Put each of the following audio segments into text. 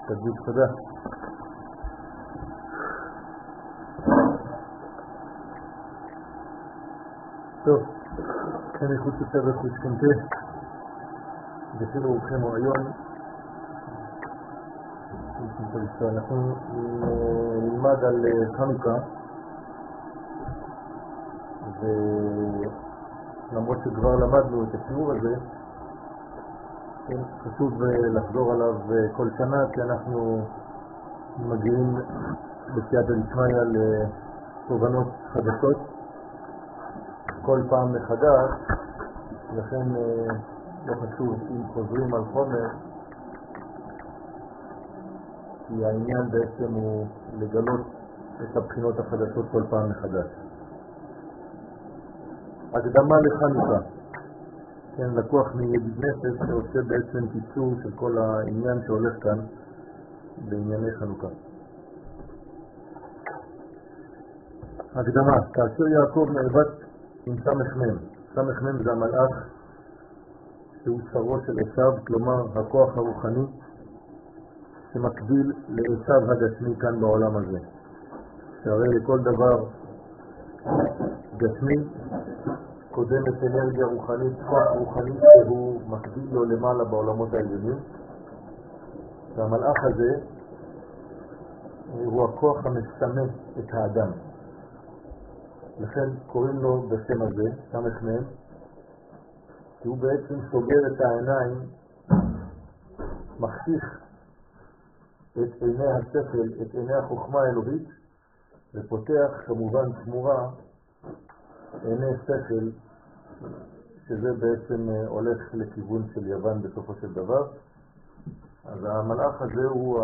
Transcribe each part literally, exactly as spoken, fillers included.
תדליק, תודה. טוב, כאן איכות הסדר חושכנתי, בשביל רוחכם רעיון. אנחנו נלמד על חנוכה, ולמרות שכבר למדנו את השיעור הזה, חשוב לחזור עליו כל שנה, כי אנחנו מגיעים בסייעתא דשמיא לתובנות חדשות כל פעם מחדש, לכן לא חשוב אם חוזרים על חומר, כי העניין בעצם הוא לגלות את הבחינות החדשות כל פעם מחדש. הקדמה לחנוכה, כן, לקוח מידיד נפש שעושה בעצם קיצור של כל העניין שהולך כאן בענייני חנוכה. הקדמה, כאשר יעקב נאבק עם סמך מם, סמך מם זה המלאך שהוא שרו של עשיו, כלומר הכוח הרוחני שמקביל לעשיו הגשמי כאן בעולם הזה. שהרי לכל דבר גשמי קודמת אנרגיה רוחנית, כוח רוחני שהוא מקביל לו למעלה בעולמות העליונים. והמלאך הזה הוא הכוח המסמא את האדם. לכן קוראים לו בשם הזה, סמך מם, כי הוא בעצם סוגר את העיניים, מחשיך את עיני השכל, את עיני החוכמה האלוהית, ופותח כמובן תמורה עיני שכל, שזה בעצם הולך לכיוון של יוון בסופו של דבר. אז המלאך הזה הוא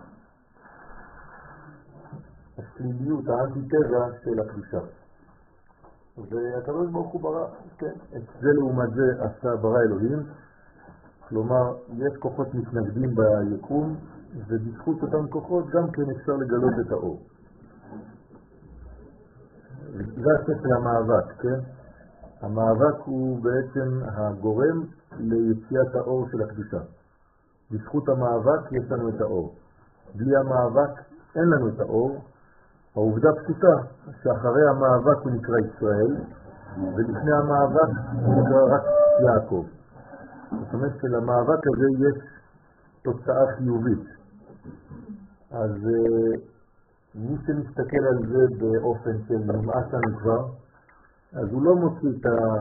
השליליות, האנטיתזה של הקדושה. והקדוש ברוך הוא ברא, כן, את זה לעומת זה עשה ברא אלוהים, כלומר יש כוחות מתנגדים ביקום, ובזכות אותם כוחות גם כן אפשר לגלות את האור. זה הספר המאבק, כן? המאבק הוא בעצם הגורם ליציאת האור של הקדושה. בזכות המאבק יש לנו את האור. בלי המאבק אין לנו את האור. העובדה פשוטה שאחרי המאבק הוא נקרא ישראל, ולפני המאבק הוא נקרא רק יעקב. זאת אומרת שלמאבק הזה יש תוצאה חיובית. אז מי שמסתכל על זה באופן של נמאס לנו כבר, אז הוא לא מוציא את, ה...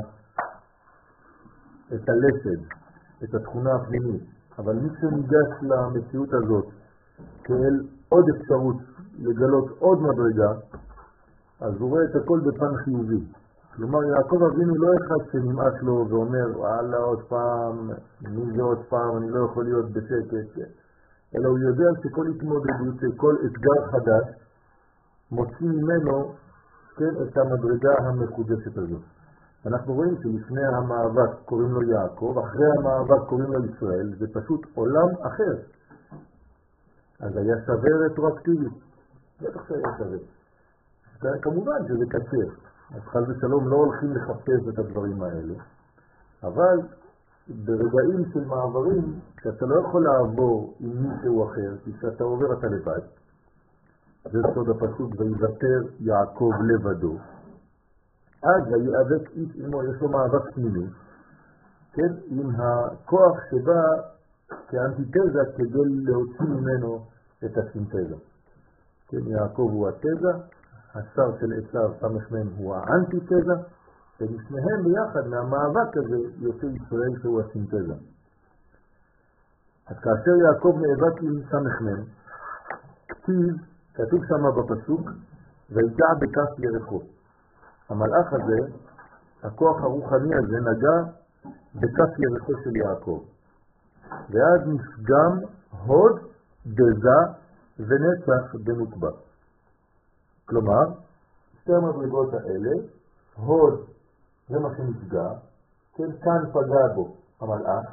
את הלסד, את התכונה הפנימית. אבל מי שניגש למציאות הזאת כאל עוד אפשרות לגלות עוד מדרגה, אז הוא רואה את הכל בפן חיובי. כלומר, יעקב אבינו לא אחד שנמאס לו ואומר, וואלה עוד פעם, מי זה עוד פעם, אני לא יכול להיות בשקט. אלא הוא יודע שכל התמודדות, שכל אתגר חדש, מוציא ממנו, כן, את המדרגה המקודשת הזאת. אנחנו רואים שלפני המאבק קוראים לו יעקב, אחרי המאבק קוראים לו ישראל, זה פשוט עולם אחר. אז היה שווה רטרואקטיבית. בטח שהיה שווה. כמובן שזה קשה. אז חל ושלום לא הולכים לחפש את הדברים האלה. אבל ברגעים של מעברים, שאתה לא יכול לעבור עם מישהו אחר, כי כשאתה עובר אתה לבד. זה סוד הפסוק, ויוותר יעקב לבדו. אז היאבק איש עמו, יש לו מאבק פנימי, כן, עם הכוח שבא כאנטיתזה כדי להוציא ממנו את הסינתזה. כן, יעקב הוא התזה, השר של עשיו סמך מם הוא האנטיתזה, ולפניהם ביחד מהמאבק הזה יוצא ישראל שהוא הסינתזה. אז כאשר יעקב נאבק עם סמך מם, כתיב, כתוב שמה בפסוק, ויגע בכף ירחו. המלאך הזה, הכוח הרוחני הזה, נגע בכף ירחו של יעקב. ואז נפגם הוד, דזה ונצח בנוקבה. כלומר, שתי המדרגות האלה, הוד זה מה שנפגע, כן, כאן פגע בו המלאך,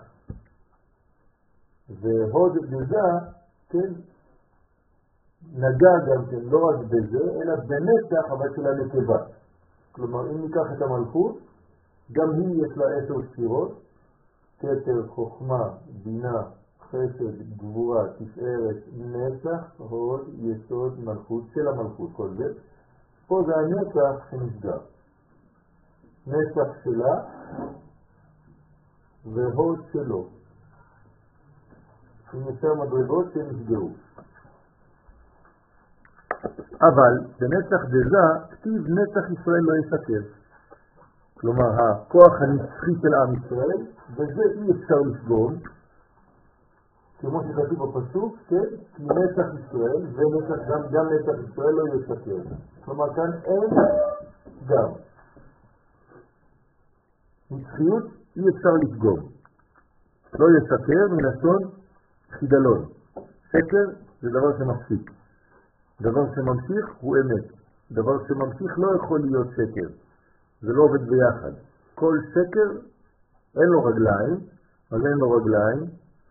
והוד דזה, כן, נגע גם כן לא רק בזה, אלא בנצח אבל של הנקבה. כלומר, אם ניקח את המלכות, גם היא יש לה עשר ספירות, כתר, חוכמה, בינה, חסד, גבורה, תפארת, נצח, הוד, יסוד, מלכות של המלכות, כל זה. פה זה הנצח שנסגר. נצח שלה והוד שלו. עם יותר מדרגות שנסגרו. אבל בנצח דזה כתיב נצח ישראל לא יסקר. כלומר הכוח הנצחי של עם ישראל, וזה אי אפשר לפגום, כמו שכתוב בפסוק, כן? כי נצח ישראל ונצח גם, גם נצח ישראל לא יסקר. כלומר כאן אין גם. נצחיות אי אפשר לפגום. לא יסקר מלשון חידלון. שקר זה דבר שמפסיק. דבר שממשיך הוא אמת. דבר שממשיך לא יכול להיות שקר. זה לא עובד ביחד. כל שקר אין לו רגליים, אז אין לו רגליים,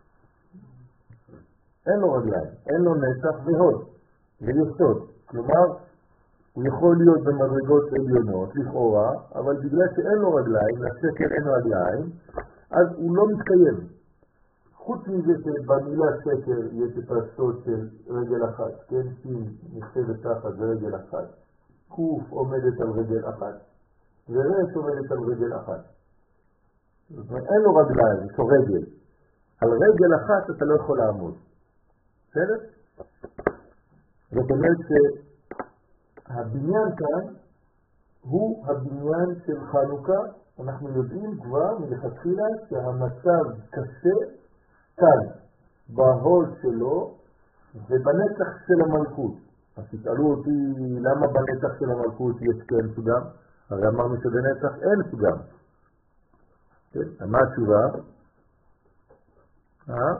אין לו רגליים, אין לו נצח והוד, ויסוד. כלומר, הוא יכול להיות במדרגות עליונות, לכאורה, אבל בגלל שאין לו רגליים, לשקר אין רגליים, אז הוא לא מתקיים. חוץ מזה שבמילה שקר יש את הסוד של רגל אחת, כן, שין נכתבת תחת זה רגל אחת, קוף עומדת על רגל אחת, ורש עומדת על רגל אחת. זאת אומרת, אין לו רגליים, יש לו רגל. על רגל אחת אתה לא יכול לעמוד. בסדר? זאת אומרת שהבניין כאן הוא הבניין של חנוכה. אנחנו יודעים כבר מלכתחילה שהמצב קשה כאן, בהוד שלו ובנצח של המלכות. אז תשאלו אותי למה בנצח של המלכות יש כן סוגם? הרי אמרנו שבנצח אין סוגם. כן? מה התשובה? אה?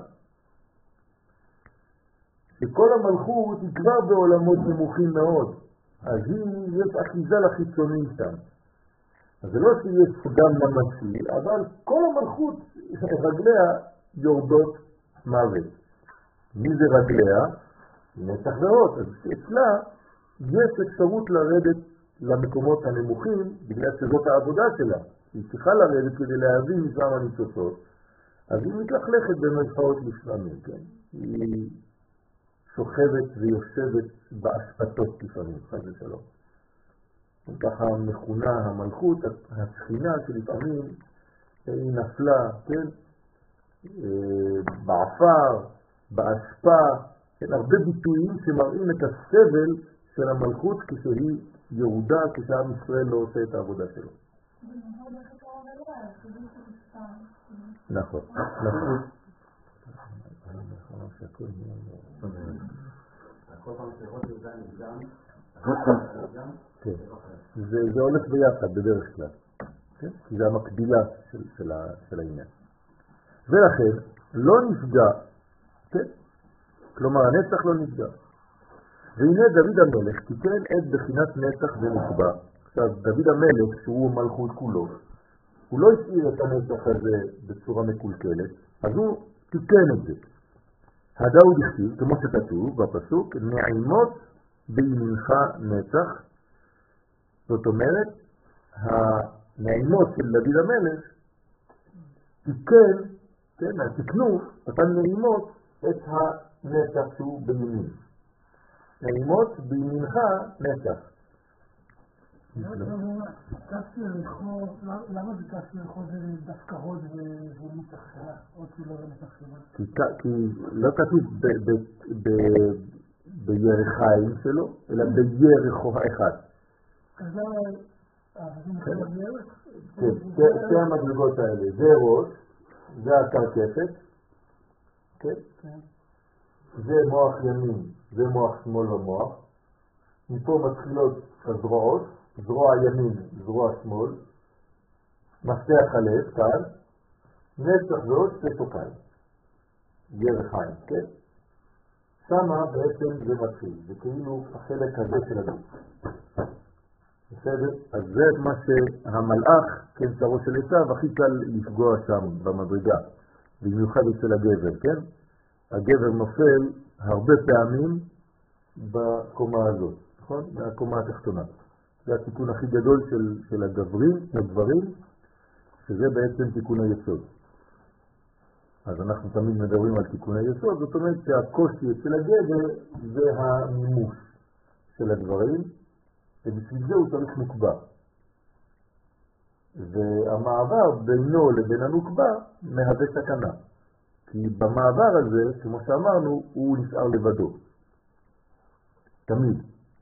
שכל המלכות היא כבר בעולמות נמוכים מאוד. אז היא, יש אחיזה לחיצונים שם. אז זה לא שיש סוגם ממשי, אבל כל המלכות, רגליה יורדות מוות. מי זה רגליה? נצח והוד. אז אצלה יש אפשרות לרדת למקומות הנמוכים, בגלל שזאת העבודה שלה. היא צריכה לרדת כדי להבין משם הניצוצות. אז היא מתלכלכת במרכאות לפעמים, כן? היא שוכבת ויושבת באשפתות לפעמים, חס ושלום. ככה מכונה המלכות, השכינה שלפעמים היא נפלה, כן? בעפר, באשפה, כן? הרבה ביטויים שמראים את הסבל של המלכות כשהיא ירודה, כשעם ישראל לא עושה את העבודה שלו. נכון, נכון. זה הולך ביחד בדרך כלל, כי זה המקבילה של העניין. ולכן לא נפגע, כלומר הנצח לא נפגע. והנה דוד המלך תיקן את בחינת נצח ונקבע. עכשיו דוד המלך שהוא מלכות כולו, הוא לא השאיר את הנצח הזה בצורה מקולקלת, אז הוא תיקן את זה. הדאוד הכתיב, כמו שכתוב בפסוק, נעימות בימינך נצח. זאת אומרת, הנעימות של דוד המלך תיקן, כן, תקנו אותן נעימות את הנצח שהוא בימין. נעימות בימינך נצח. למה זה תעשי רחוב זה דווקא הוד ונצח שלה? או כי לא נצח שלה? כי לא כתוב בירחיים שלו, אלא בירחו אחד. אז זה נחשב ירח? שתי המדרגות האלה, זה ראש, זה הקרקפת, זה מוח ימין, זה מוח שמאל במוח, מפה מתחילות הזרועות, זרוע ימין, זרוע שמאל, מפתח הלב, כאן, נצח ועוד שתי תוקיים, ירחיים, כן? שמה בעצם זה מתחיל, זה כאילו החלק הזה של הגוף. בסדר? אז זה מה שהמלאך, כן, שרו של עשיו, הכי קל לפגוע שם במדרגה, במיוחד אצל הגבר, כן? הגבר נופל הרבה פעמים בקומה הזאת, נכון? מהקומה התחתונה. זה התיקון הכי גדול של, של הגברים, הגברים, שזה בעצם תיקון היסוד. אז אנחנו תמיד מדברים על תיקוני יסוד, זאת אומרת שהקושי אצל הגבר זה המימוש של הדברים, ובשביל זה הוא צריך נוקבה. והמעבר בינו לבין הנוקבה מהווה סכנה. כי במעבר הזה, כמו שאמרנו, הוא נשאר לבדו. תמיד.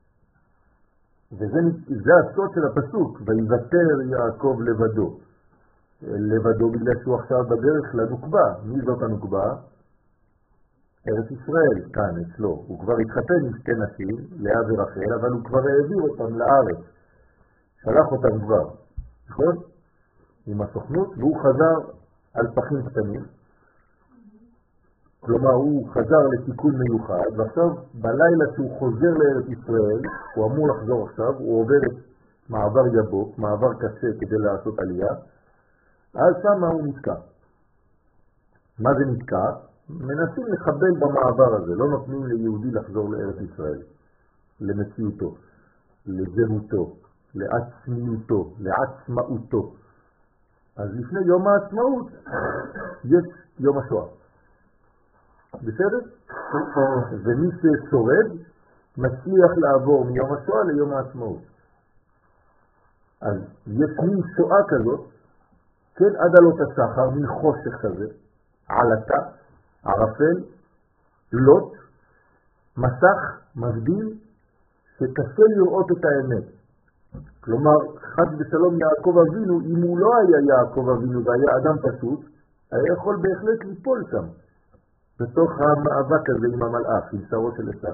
וזה הסוד של הפסוק, ויוותר יעקב לבדו. לבדו בגלל שהוא עכשיו בדרך לנוקבה. מי זאת הנוקבה? ארץ ישראל, כאן אצלו. הוא כבר התחתן עם שתי נשים, לאה ורחל, אבל הוא כבר העביר אותם לארץ. שלח אותם כבר, נכון? עם הסוכנות, והוא חזר על פחים קטנים. כלומר, הוא חזר לתיקון מיוחד, ועכשיו בלילה שהוא חוזר לארץ ישראל, הוא אמור לחזור עכשיו, הוא עובר את מעבר יבוק, מעבר קשה כדי לעשות עלייה, אז שם הוא נתקע. מה זה נתקע? מנסים לחבל במעבר הזה, לא נותנים ליהודי לחזור לארץ ישראל, למציאותו, לזהותו, לעצמיותו, לעצמאותו. אז לפני יום העצמאות יש יום השואה. בסדר? ומי ששורד מצליח לעבור מיום השואה ליום העצמאות. אז יש מין שואה כזאת, כן, עד עלות השחר, מין חושך כזה, עלתה, ערפל, לוט, מסך, מבדיל, שקשה לראות את האמת. כלומר, חד ושלום יעקב אבינו, אם הוא לא היה יעקב אבינו והיה אדם פשוט, היה יכול בהחלט ליפול שם, בתוך המאבק הזה עם המלאך, עם שרו של עשיו.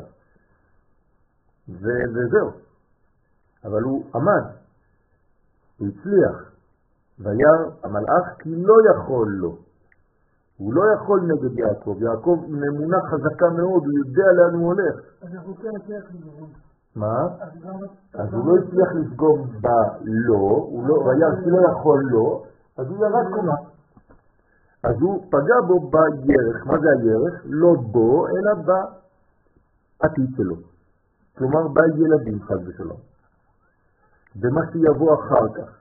וזהו. אבל הוא עמד, הוא הצליח, וירא המלאך כי לא יכול לו. הוא לא יכול נגד יעקב. יעקב עם אמונה חזקה מאוד, הוא יודע לאן הוא הולך. אז אנחנו כן הצליח לפגום. מה? אז הוא לא הצליח לפגום בלא, וירא כי לא יכול לו, אז הוא ירד קומה. אז הוא פגע בו בירך. מה זה הירך? לא בו, אלא בעתיד שלו. כלומר, בילדים חד ושלום. במה שיבוא אחר כך.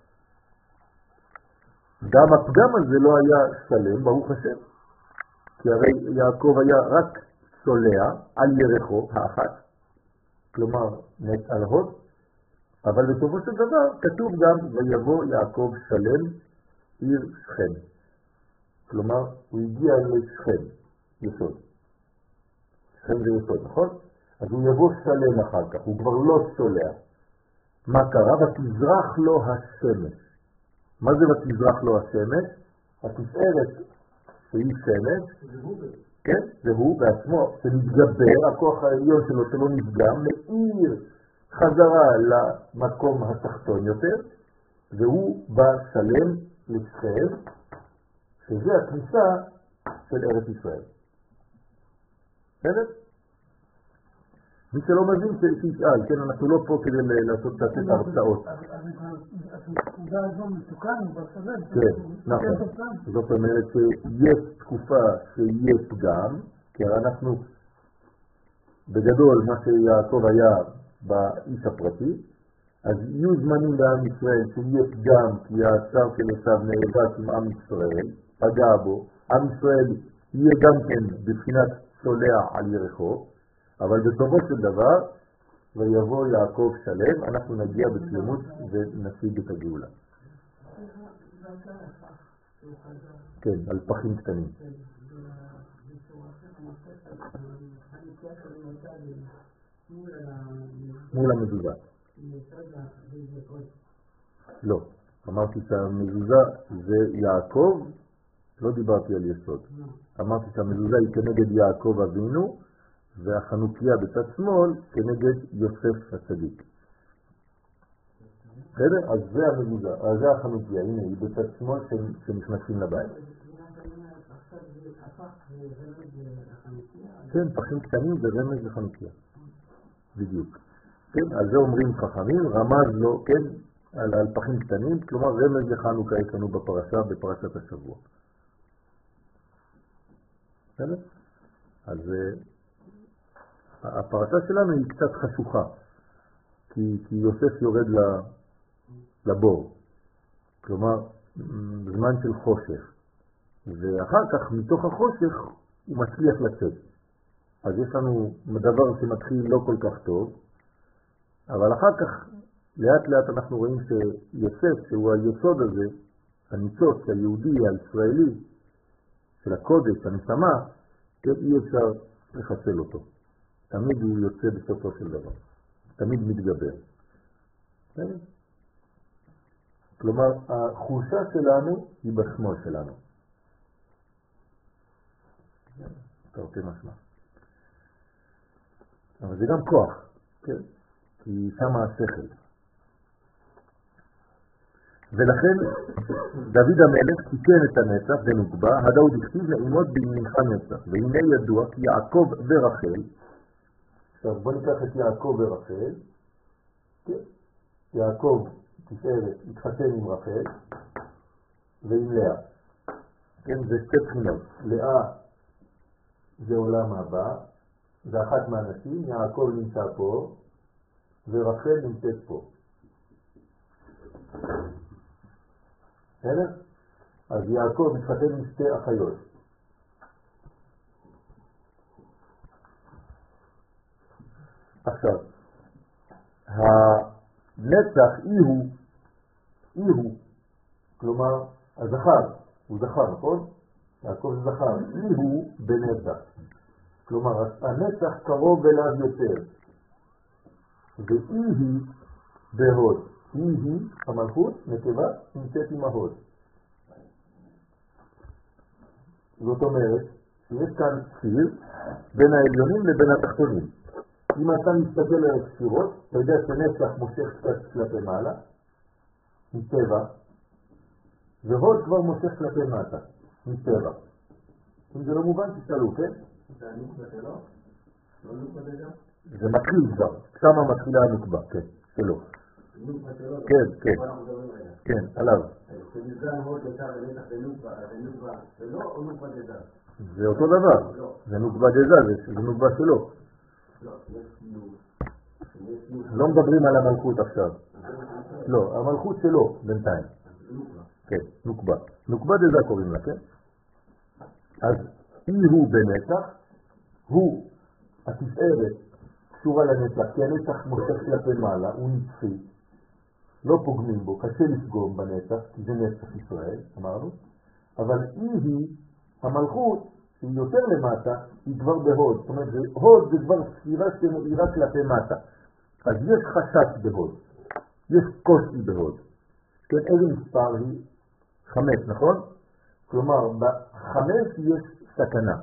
גם הפגם הזה לא היה שלם, ברוך השם. כי הרי יעקב היה רק סולע על ירחו האחת. כלומר, נט על הוד. אבל בסופו של דבר כתוב גם, ויבוא יעקב שלם עיר שכם. כלומר, הוא הגיע לשכם, יסוד. שכם זה יסוד, נכון? אז הוא יבוא שלם אחר כך, הוא כבר לא סולע. מה קרה? ותזרח לו השמש. מה זה ותזרח לו השמש? התפארת שהיא שמש, כן? זה הוא בעצמו, שמתגבר, הכוח העליון שלו שלא נפגם, מאיר חזרה למקום התחתון יותר, והוא בא שלם לשכם, שזה הכניסה של ארץ ישראל. בסדר? מי שלא מבין שישאל, כן, אנחנו לא פה כדי לעשות את ההרצאות. הנקודה הזו מתוקן, אבל סבל. כן, נכון. זאת אומרת שיש תקופה שיהיה פגם, כי אנחנו בגדול מה שיעקב היה באיש הפרטי, אז יהיו זמנים בעם ישראל שיהיה פגם, כי הצער של עשיו נאבק עם עם ישראל, פגע בו, עם ישראל יהיה גם כן בבחינת סולע על ירחו, אבל בסופו של דבר, ויבוא יעקב שלם, אנחנו נגיע בשלמות ונשיג את הגאולה. כן, על פחים קטנים. מול המזוזה. לא, אמרתי שהמזוזה זה יעקב, לא דיברתי על יסוד. אמרתי שהמזוזה היא כנגד יעקב אבינו, והחנוכיה בצד שמאל כנגד יוסף הצדיק. בסדר? אז זה המזוזה, אז זה החנוכיה, הנה היא בצד שמאל שנכנסים לבית. כן, פחים קטנים זה רמז לחנוכיה. בדיוק. כן, על זה אומרים חכמים, רמז לו, כן, על, על פחים קטנים, כלומר רמז לחנוכה יש לנו בפרשה, בפרשת השבוע. בסדר? אז הפרשה שלנו היא קצת חשוכה, כי, כי יוסף יורד לבור, כלומר זמן של חושך, ואחר כך מתוך החושך הוא מצליח לצאת. אז יש לנו דבר שמתחיל לא כל כך טוב, אבל אחר כך לאט לאט אנחנו רואים שיוסף, שהוא היסוד הזה, הניצוץ היהודי, הישראלי, של הקודש, הנשמה, אי אפשר לחסל אותו. תמיד הוא יוצא בסופו של דבר. תמיד מתגבר. כלומר, החולשה שלנו היא בשמאל שלנו. תרתי משמע. אבל זה גם כוח, כן? כי שמה השכל. ולכן דוד המלך תיקן את הנצח ונקבע, הדאוד הכתיב נעימות בעניינך נצח, והנה ידוע כי יעקב ורחל, עכשיו בוא ניקח את יעקב ורחל, כן? יעקב תפארת התחתן עם רחל ועם לאה, כן? זה שתי בחינות, לאה זה עולם הבא, זה אחת מהנשים, יעקב נמצא פה ורחל נמצאת פה. בסדר? אז יעקב מתחתן עם שתי אחיות. עכשיו, הנצח אי הוא, אי הוא, כלומר, הזכר, הוא זכר, נכון? יעקב זה זכר, אי הוא בנצח. כלומר, הנצח קרוב אליו יותר. ואי היא בהוד. אי היא, המלכות, נקבה, נמצאת עם ההוד. זאת אומרת, יש כאן ציר בין העליונים לבין התחתונים. אם אתה מסתכל על הספירות, אתה יודע שנצח מושך קצת כלפי מעלה, מטבע, והוד כבר מושך כלפי מטה, מטבע. אם זה לא מובן, תשאלו, כן? זה הנוקבה שלו? לא נוקבה דגה? זה מתחיל כבר, שמה מתחילה הנוקבה, כן, שלו. נוקבה שלו? כן, כן. כן, עליו. כשנזן הוד יצא לנצח בנוקבה, אז זה נוקבה שלו או נוקבה דגה? זה אותו דבר, זה נוקבה דגה, זה נוקבה שלו. לא, יש נוקבה. לא מדברים על המלכות עכשיו. לא, המלכות שלו בינתיים. כן, נוקבה. נוקבה דגה קוראים לה, כן? אז אי הוא בנצח, הוא התפארת קשורה לנצח, כי הנצח מושך כלפי מעלה, הוא נצחי, לא פוגמים בו, קשה לפגום בנצח, כי זה נצח ישראל, אמרנו, אבל אי היא המלכות, שהיא יותר למטה, היא כבר בהוד, זאת אומרת, הוד זה כבר ספירה שמאירה כלפי מטה, אז יש חשש בהוד, יש קושי בהוד, כן, איזה מספר היא? חמש, נכון? כלומר, בחמש יש סכנה.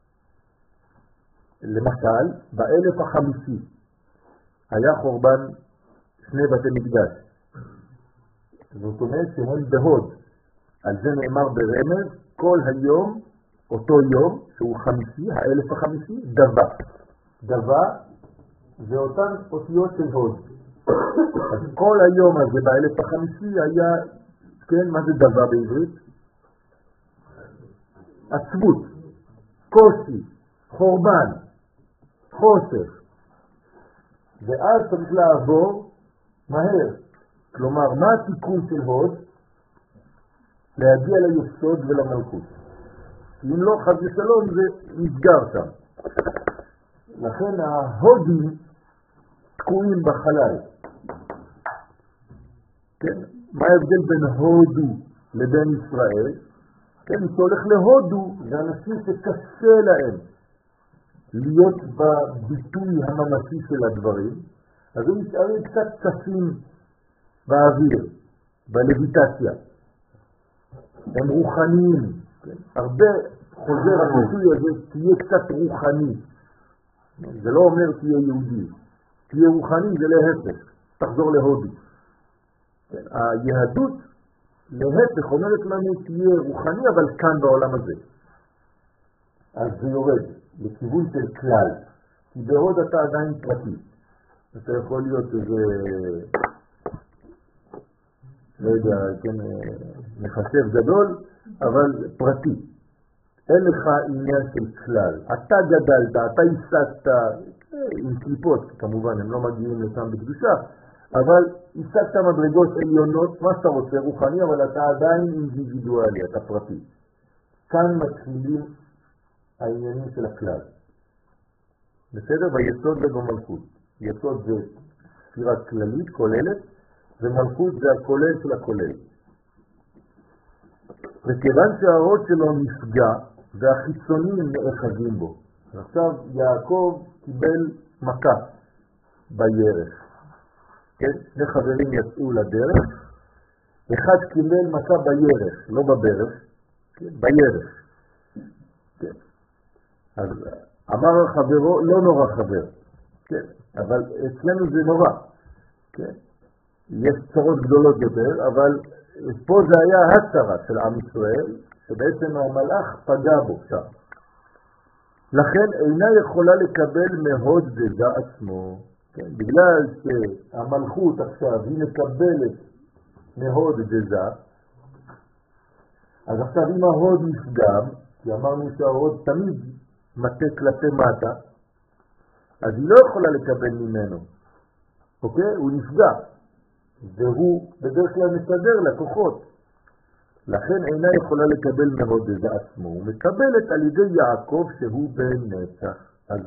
למשל, באלף החמישי היה חורבן שני בתי מקדש. זאת אומרת שהם בהוד. על זה נאמר ברמז, כל היום, אותו יום, שהוא חמישי, האלף החמישי, דבה. דבה זה אותן אותיות של הוד. אז כל היום הזה באלף החמישי היה, כן, מה זה דבה בעברית? עצבות, קושי, חורבן, חוסך. ואז צריך לעבור מהר. כלומר, מה התיקון של הוד? להגיע ליסוד ולמלכות. אם לא, חד ושלום זה נסגר שם. לכן ההודים תקועים בחלל. כן? מה ההבדל בין הודו לבין ישראל? כן, מי שהולך להודו זה אנשים שקשה להם להיות בביטוי הממשי של הדברים, אז הם נשארים קצת צפים באוויר, בלביטציה. הם רוחניים, כן? הרבה חוזר הביטוי הזה, תהיה קצת רוחני. זה לא אומר תהיה יהודי. תהיה רוחני זה להפך, תחזור להודו. כן? היהדות להפך אומרת לנו תהיה רוחני, אבל כאן בעולם הזה. אז זה יורד לכיוון של כלל, כי בהוד אתה עדיין פרטי. אתה יכול להיות איזה, לא יודע, כן, מחשב גדול, אבל פרטי. אין לך עניין של כלל. אתה גדלת, אתה השגת, עם קליפות, כמובן, הם לא מגיעים לשם בקדושה, אבל השגת מדרגות עליונות, מה שאתה רוצה, רוחני, אבל אתה עדיין אינדיבידואלי, אתה פרטי. כאן מתחילים העניינים של הכלל. בסדר? ביסוד ובמלכות. יסוד זה ספירה כללית, כוללת, ומלכות זה הכולל של הכולל. וכיוון שההוד שלו נפגע, והחיצונים נאחזים בו. עכשיו יעקב קיבל מכה בירך. כן? שני חברים יצאו לדרך, אחד קיבל מכה בירך, לא בברך, כן? בירך. כן. אז אמר חברו, לא נורא חבר, כן? אבל אצלנו זה נורא. כן? יש צרות גדולות יותר, אבל פה זה היה הצרה של עם ישראל, שבעצם המלאך פגע בו שם. לכן אינה יכולה לקבל מהוד דזה עצמו. כן? בגלל שהמלכות עכשיו היא מקבלת מהוד דזה, אז עכשיו אם ההוד נפגם, כי אמרנו שההוד תמיד מטה כלפי מטה, אז היא לא יכולה לקבל ממנו. אוקיי? הוא נפגע. והוא בדרך כלל מסדר לקוחות. לכן אינה יכולה לקבל מהוד דזה עצמו. הוא מקבלת על ידי יעקב שהוא בנצח. אז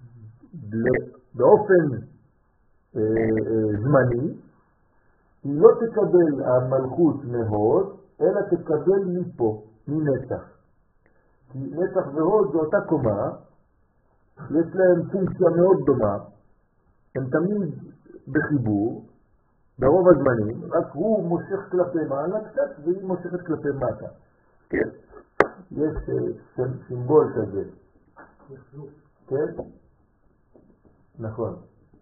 באופן אה, אה, זמני, היא לא תקבל המלכות מהוד, אלא תקבל מפה, מנצח. כי נצח והוד זו אותה קומה, יש להם פונקציה מאוד דומה, הם תמיד בחיבור, ברוב הזמנים, רק הוא מושך כלפי מעלה קצת, והיא מושכת כלפי מטה. כן? יש uh, סימבול כזה. כן? נכון.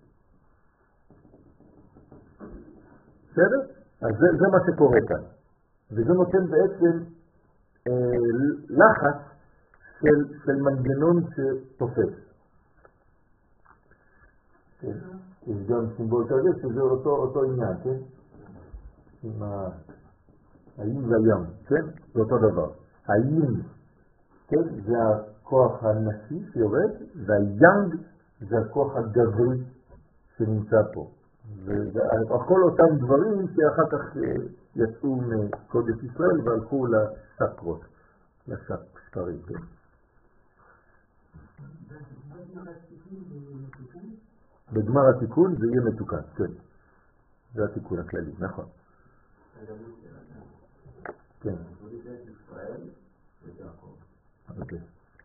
בסדר? אז זה, זה מה שקורה כאן. וזה נותן בעצם אה, לחץ של, של מנגנון שתופס. כן? יש גם סימבול כזה שזה אותו, אותו עניין, כן? עם האיים והים, כן? זה אותו דבר. האיים, כן? זה הכוח הנשי שיורד, והיאנג זה הכוח הגברי שנמצא פה. וכל אותם דברים שאחר כך יצאו מקודש ישראל והלכו לסקרות, לסקרים, כן? בגמר התיקון זה יהיה מתוקן, כן. זה התיקון הכללי, נכון. כן. אוקיי.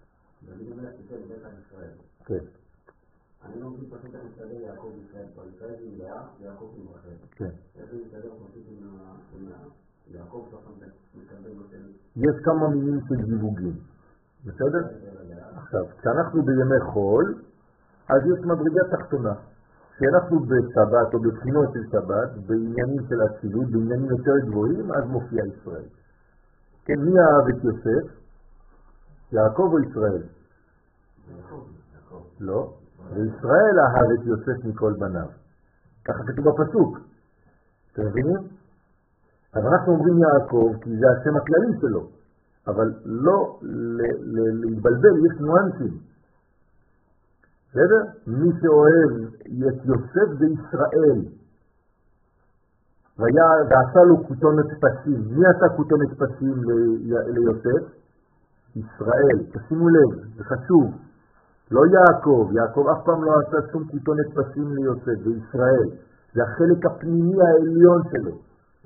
כן. אני לא מבין פשוט איך מסתדר יעקב ישראל, אבל ישראל זה מלאה ויעקב עם רחל. כן. איך זה מסתדר פשוט עם יעקב שאתה מקבל נותן? יש כמה מינים של זיווגים, בסדר? עכשיו, כשאנחנו בימי חול, אז יש מדרגה תחתונה. כשאנחנו בשבת או בבחינות של שבת, בעניינים של הצילות, בעניינים יותר גבוהים, אז מופיע ישראל. כן, מי אהב את יוסף? יעקב או ישראל? יעקב. לא. וישראל אהב את יוסף מכל בניו. ככה כתוב בפסוק. אתם מבינים? אז אנחנו אומרים יעקב כי זה השם הכללי שלו. אבל לא להתבלבל, יש נואנסים. בסדר? מי שאוהב את יוסף זה ישראל. ועשה לו כותונת פסים. מי עשה כותונת פסים ליוסף? ישראל. תשימו לב, זה חשוב. לא יעקב, יעקב אף פעם לא עשה שום כותונת פסים ליוסף, זה ישראל. זה החלק הפנימי העליון שלו.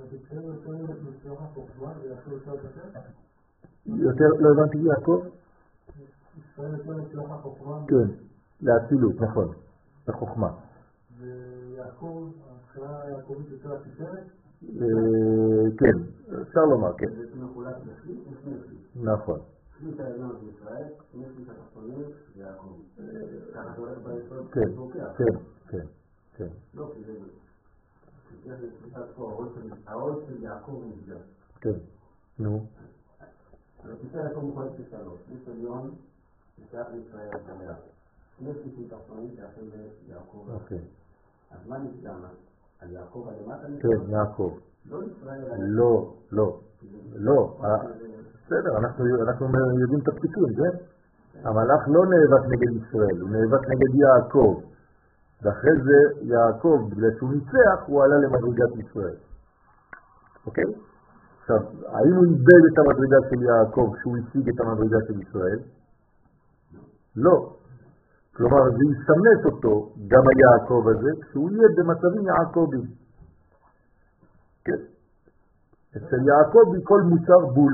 יותר, לא הבנתי יעקב? כן, להצילות, נכון, לחוכמה. ויעקב, הבחירה היעקבית יותר התפארת? כן, אפשר לומר, כן. זה מחולק נפשי, נפשי. נכון. שליט העליון של ישראל, שליט התחתונים ויעקב. ככה זה הולך ביסוד, כן, כן, כן, כן. לא, כי זה... זה שליטת פה, העול של יעקב נפגע. כן, נו. התפיסה יעקב מוחלט כשלוש, שליט עליון, ששייך לישראל המלאה. שני שליטים תחתונים שייכים ליעקב. אוקיי. אז מה נפגע? על יעקב הלמטה נפגע? כן, יעקב. לא ישראל. לא, לא, לא. בסדר, אנחנו, אנחנו יודעים את הפסוקים, כן? המלאך לא נאבק נגד ישראל, הוא נאבק נגד יעקב. ואחרי זה יעקב, בגלל שהוא ניצח, הוא עלה למדרגת ישראל. אוקיי? עכשיו, האם הוא איבד את המדרגה של יעקב כשהוא השיג את המדרגה של ישראל? לא. כלומר, זה יסמס אותו, גם היעקב הזה, כשהוא יהיה במצבים יעקבים. כן. אצל יעקב כל מוצר בול.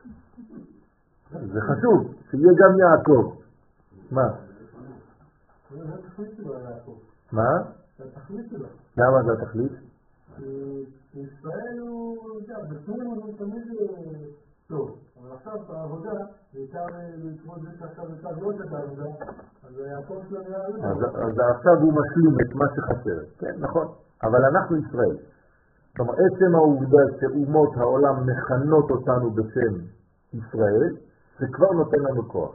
זה חשוב, שיהיה גם יעקב. מה? זה התכלית שלו, יעקב. מה? זה התכלית שלו. למה זה התכלית? ישראל הוא, אתה יודע, בפנים הוא תמיד טוב. אבל עכשיו בעבודה, בעיקר לקרוא את זה שעכשיו יצא לא את העבודה, אז יעקב שלו נראה לא. אז עכשיו הוא משלים את מה שחסר. כן, נכון. אבל אנחנו ישראל. כלומר, עצם העובדה שאומות העולם מכנות אותנו בשם ישראל, זה כבר נותן לנו כוח.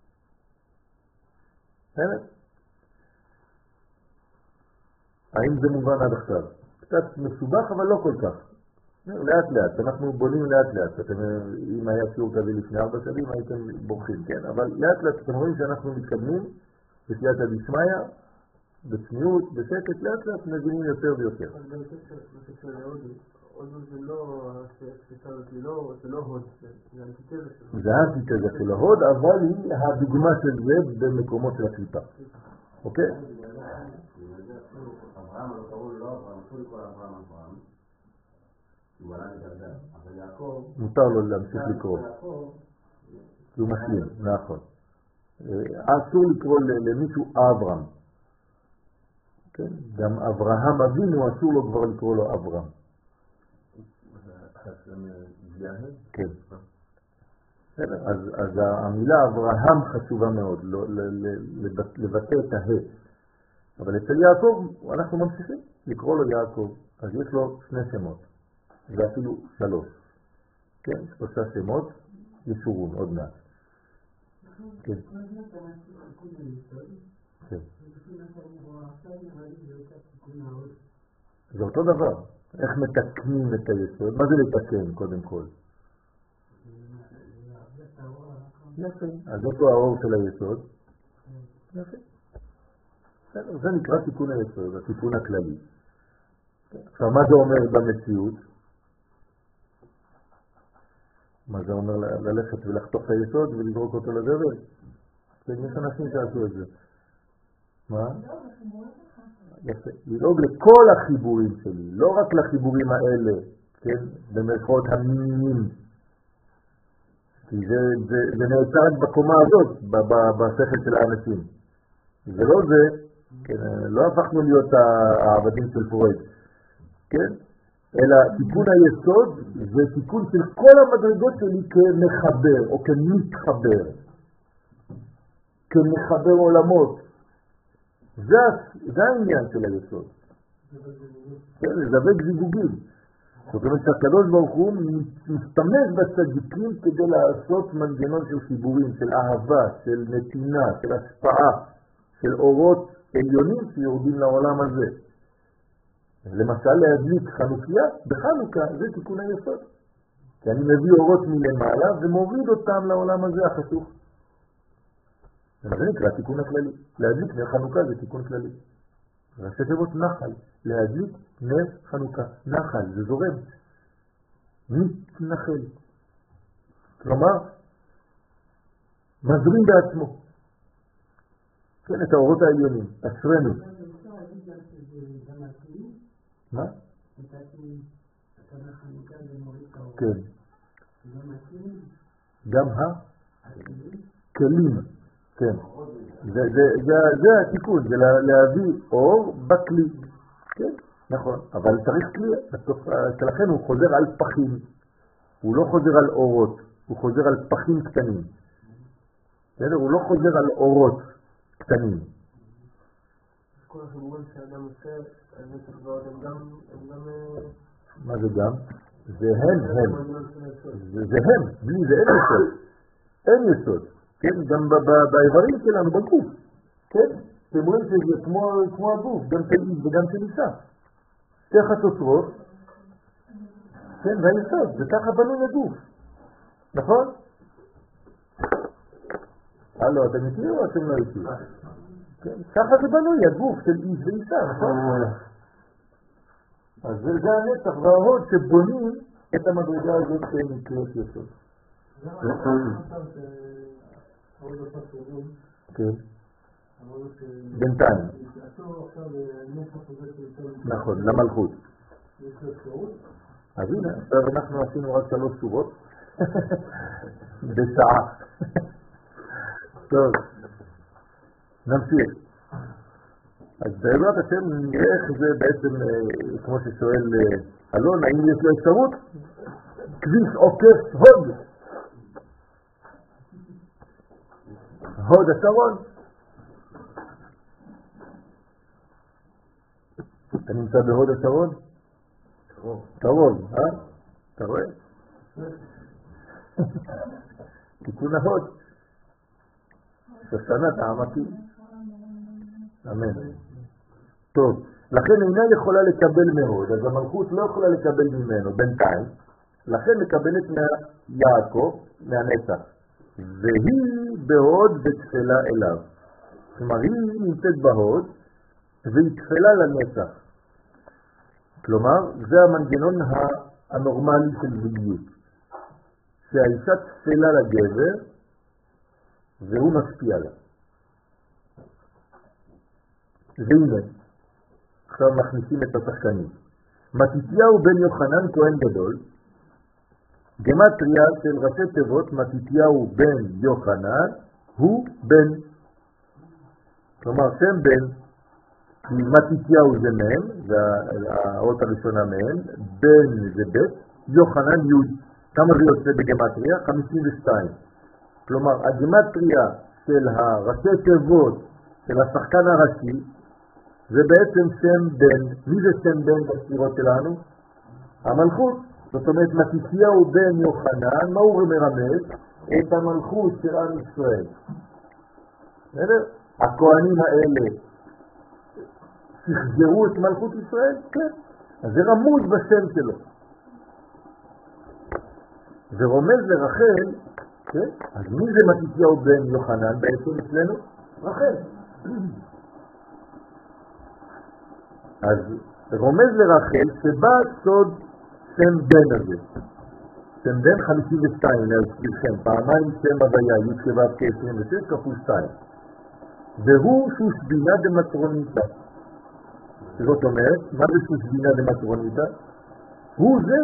באמת? האם זה מובן עד עכשיו? קצת מסובך, אבל לא כל כך. לאט לאט, אנחנו בונים לאט לאט. אתם, אם היה שיעור כזה לפני ארבע שנים, הייתם בורחים, כן? אבל לאט לאט, אתם רואים שאנחנו מתקדמים, בסייעתא דשמיא, בצניעות, בשקט, לאט לאט מבינים יותר ויותר. אז גם שקשור להודו, הודו זה לא, זה לא הוד, זה אנטיתזה שלו. זה האנטיתזה של ההוד, אבל היא הדוגמה של זה במקומות של הקליפה. אוקיי? אברהם לא קראו לו אברהם, אסור לקרוא אברהם אברהם, הוא עלה לדבר, אבל יעקב... מותר לו להמשיך לקרוא. כי הוא משלים, נכון. אסור לקרוא למישהו אברהם. כן? גם אברהם אבינו אסור לו כבר לקרוא לו אברהם. כן. אז, אז המילה אברהם חשובה מאוד, לבטא את הה. אבל אצל יעקב אנחנו ממשיכים לקרוא לו יעקב, אז יש לו שני שמות, ואפילו שלוש. כן, שלושה שמות, ישורון, עוד מעט. כן. כן. זה אותו דבר. איך מתקנים את היסוד? מה זה לתקן קודם כל? יפה. אז איפה האור של היסוד? יפה. זה נקרא תיקון היסוד, התיקון הכללי. עכשיו, מה זה אומר במציאות? מה זה אומר ללכת ולחתוך את היסוד ולזרוק אותו לזבל? יש אנשים שעשו את זה. מה? יפה. לדאוג לכל החיבורים שלי, לא רק לחיבורים האלה, כן? במרכאות המיניים. כי זה, זה, זה נעצר בקומה הזאת, בשכל של האנשים. זה לא זה, כן, לא הפכנו להיות העבדים של פרויד, כן? אלא תיקון היסוד זה תיקון של כל המדרגות שלי כמחבר או כמתחבר, כמחבר עולמות. זה, זה העניין של היסוד. כן, זה זווג זיווגים. זאת אומרת שהקדוש ברוך הוא משתמש בצדיקים כדי לעשות מנגנון של חיבורים, של אהבה, של נתינה, של השפעה, של אורות עליונים שיורדים לעולם הזה. למשל להדליק חנוכיה, בחנוכה זה תיקון היסוד. כי אני מביא אורות מלמעלה ומוריד אותם לעולם הזה החשוך. זה נקרא תיקון הכללי. להדליק נר חנוכה זה תיקון כללי. ראשי תיבות נחל. להדליק נר חנוכה. נחל, זה זורם. מתנחל. כלומר, מזרים בעצמו. כן, את האורות העליונים. אשרנו. מה? כן. גם הכלים. כן. זה, זה, זה, זה התיקון, זה להביא אור בכלי. כן, נכון. אבל צריך כלי. לכן הוא חוזר על פחים. הוא לא חוזר על אורות. הוא חוזר על פחים קטנים. בסדר? הוא לא חוזר על אורות קטנים. כל החיבורים שאדם עושה, אני תחזור הם גם... מה זה גם? זה הם, הם. זה הם, בלי זה אין יסוד. אין יסוד. כן, גם באיברים שלנו, בגוף. כן? אתם רואים שזה כמו הגוף, גם של איש וגם של אישה. שתי חצוצרות, כן, והיסוד, זה ככה בנוי הגוף. נכון? הלו, אתם איתי או אתם לא איתי? כן, ככה זה בנוי, הגוף של איש ואישה, נכון? אז זה הנצח וההוד שבונים את המדרגה הזאת שנקראת יסוד. זה מה עכשיו שעוד עכשיו שאומרים, כן. אמרו ש... בינתיים. שעשו עכשיו נפח הזה של... נכון, למלכות. יש לו אפשרות? אז הנה, עכשיו אנחנו עשינו רק שלוש שורות בשעה. טוב, נמשיך. אז בעזרת השם נראה איך זה בעצם, כמו ששואל אלון, האם יש לו אפשרות? כביש עוקף הוד. הוד השרון. אתה נמצא בהוד השרון? קרוב, אה? אתה רואה? תיקון ההוד. שושנת העמקים. אמן. טוב, לכן אינה יכולה לקבל מהוד, אז המלכות לא יכולה לקבל ממנו בינתיים, לכן מקבלת מיעקב, מהנצח, והיא בהוד ותפלה אליו. כלומר, היא נמצאת בהוד והיא תפלה לנצח. כלומר, זה המנגנון הנורמלי של זוגיות, שהאישה תפלה לגבר והוא משפיע לה. והנה, עכשיו מכניסים את השחקנים. מתתיהו בן יוחנן כהן גדול, גמטריה של ראשי תיבות מתתיהו בן יוחנן הוא בן. כלומר, שם בן, כי מתתיהו זה מהם, זה האות הראשונה מהם, בן זה בית, יוחנן י'. כמה זה יוצא בגמטריה? חמישים ושתיים. כלומר, הגמטריה של הראשי תיבות של השחקן הראשי, זה בעצם שם בן. מי זה שם בן בספירות שלנו? המלכות. זאת אומרת, מתתיהו בן יוחנן, מה הוא מרמז? את המלכות של עם ישראל. בסדר? הכהנים האלה שחזרו את מלכות ישראל? כן. אז זה רמוז בשם שלו. זה רומז לרחל, כן? אז מי זה מתתיהו בן יוחנן בעצם אצלנו? רחל. אז רומז לרחל שבא סוד שם בן הזה. שם בן חמישים ושתיים, להזכירכם, פעמיים שם הוויה, י' שבעת כ-עשרים ושש כפול שתיים. והוא שושבינה דמטרוניתא. זאת אומרת, מה זה שושבינה דמטרוניתא? הוא זה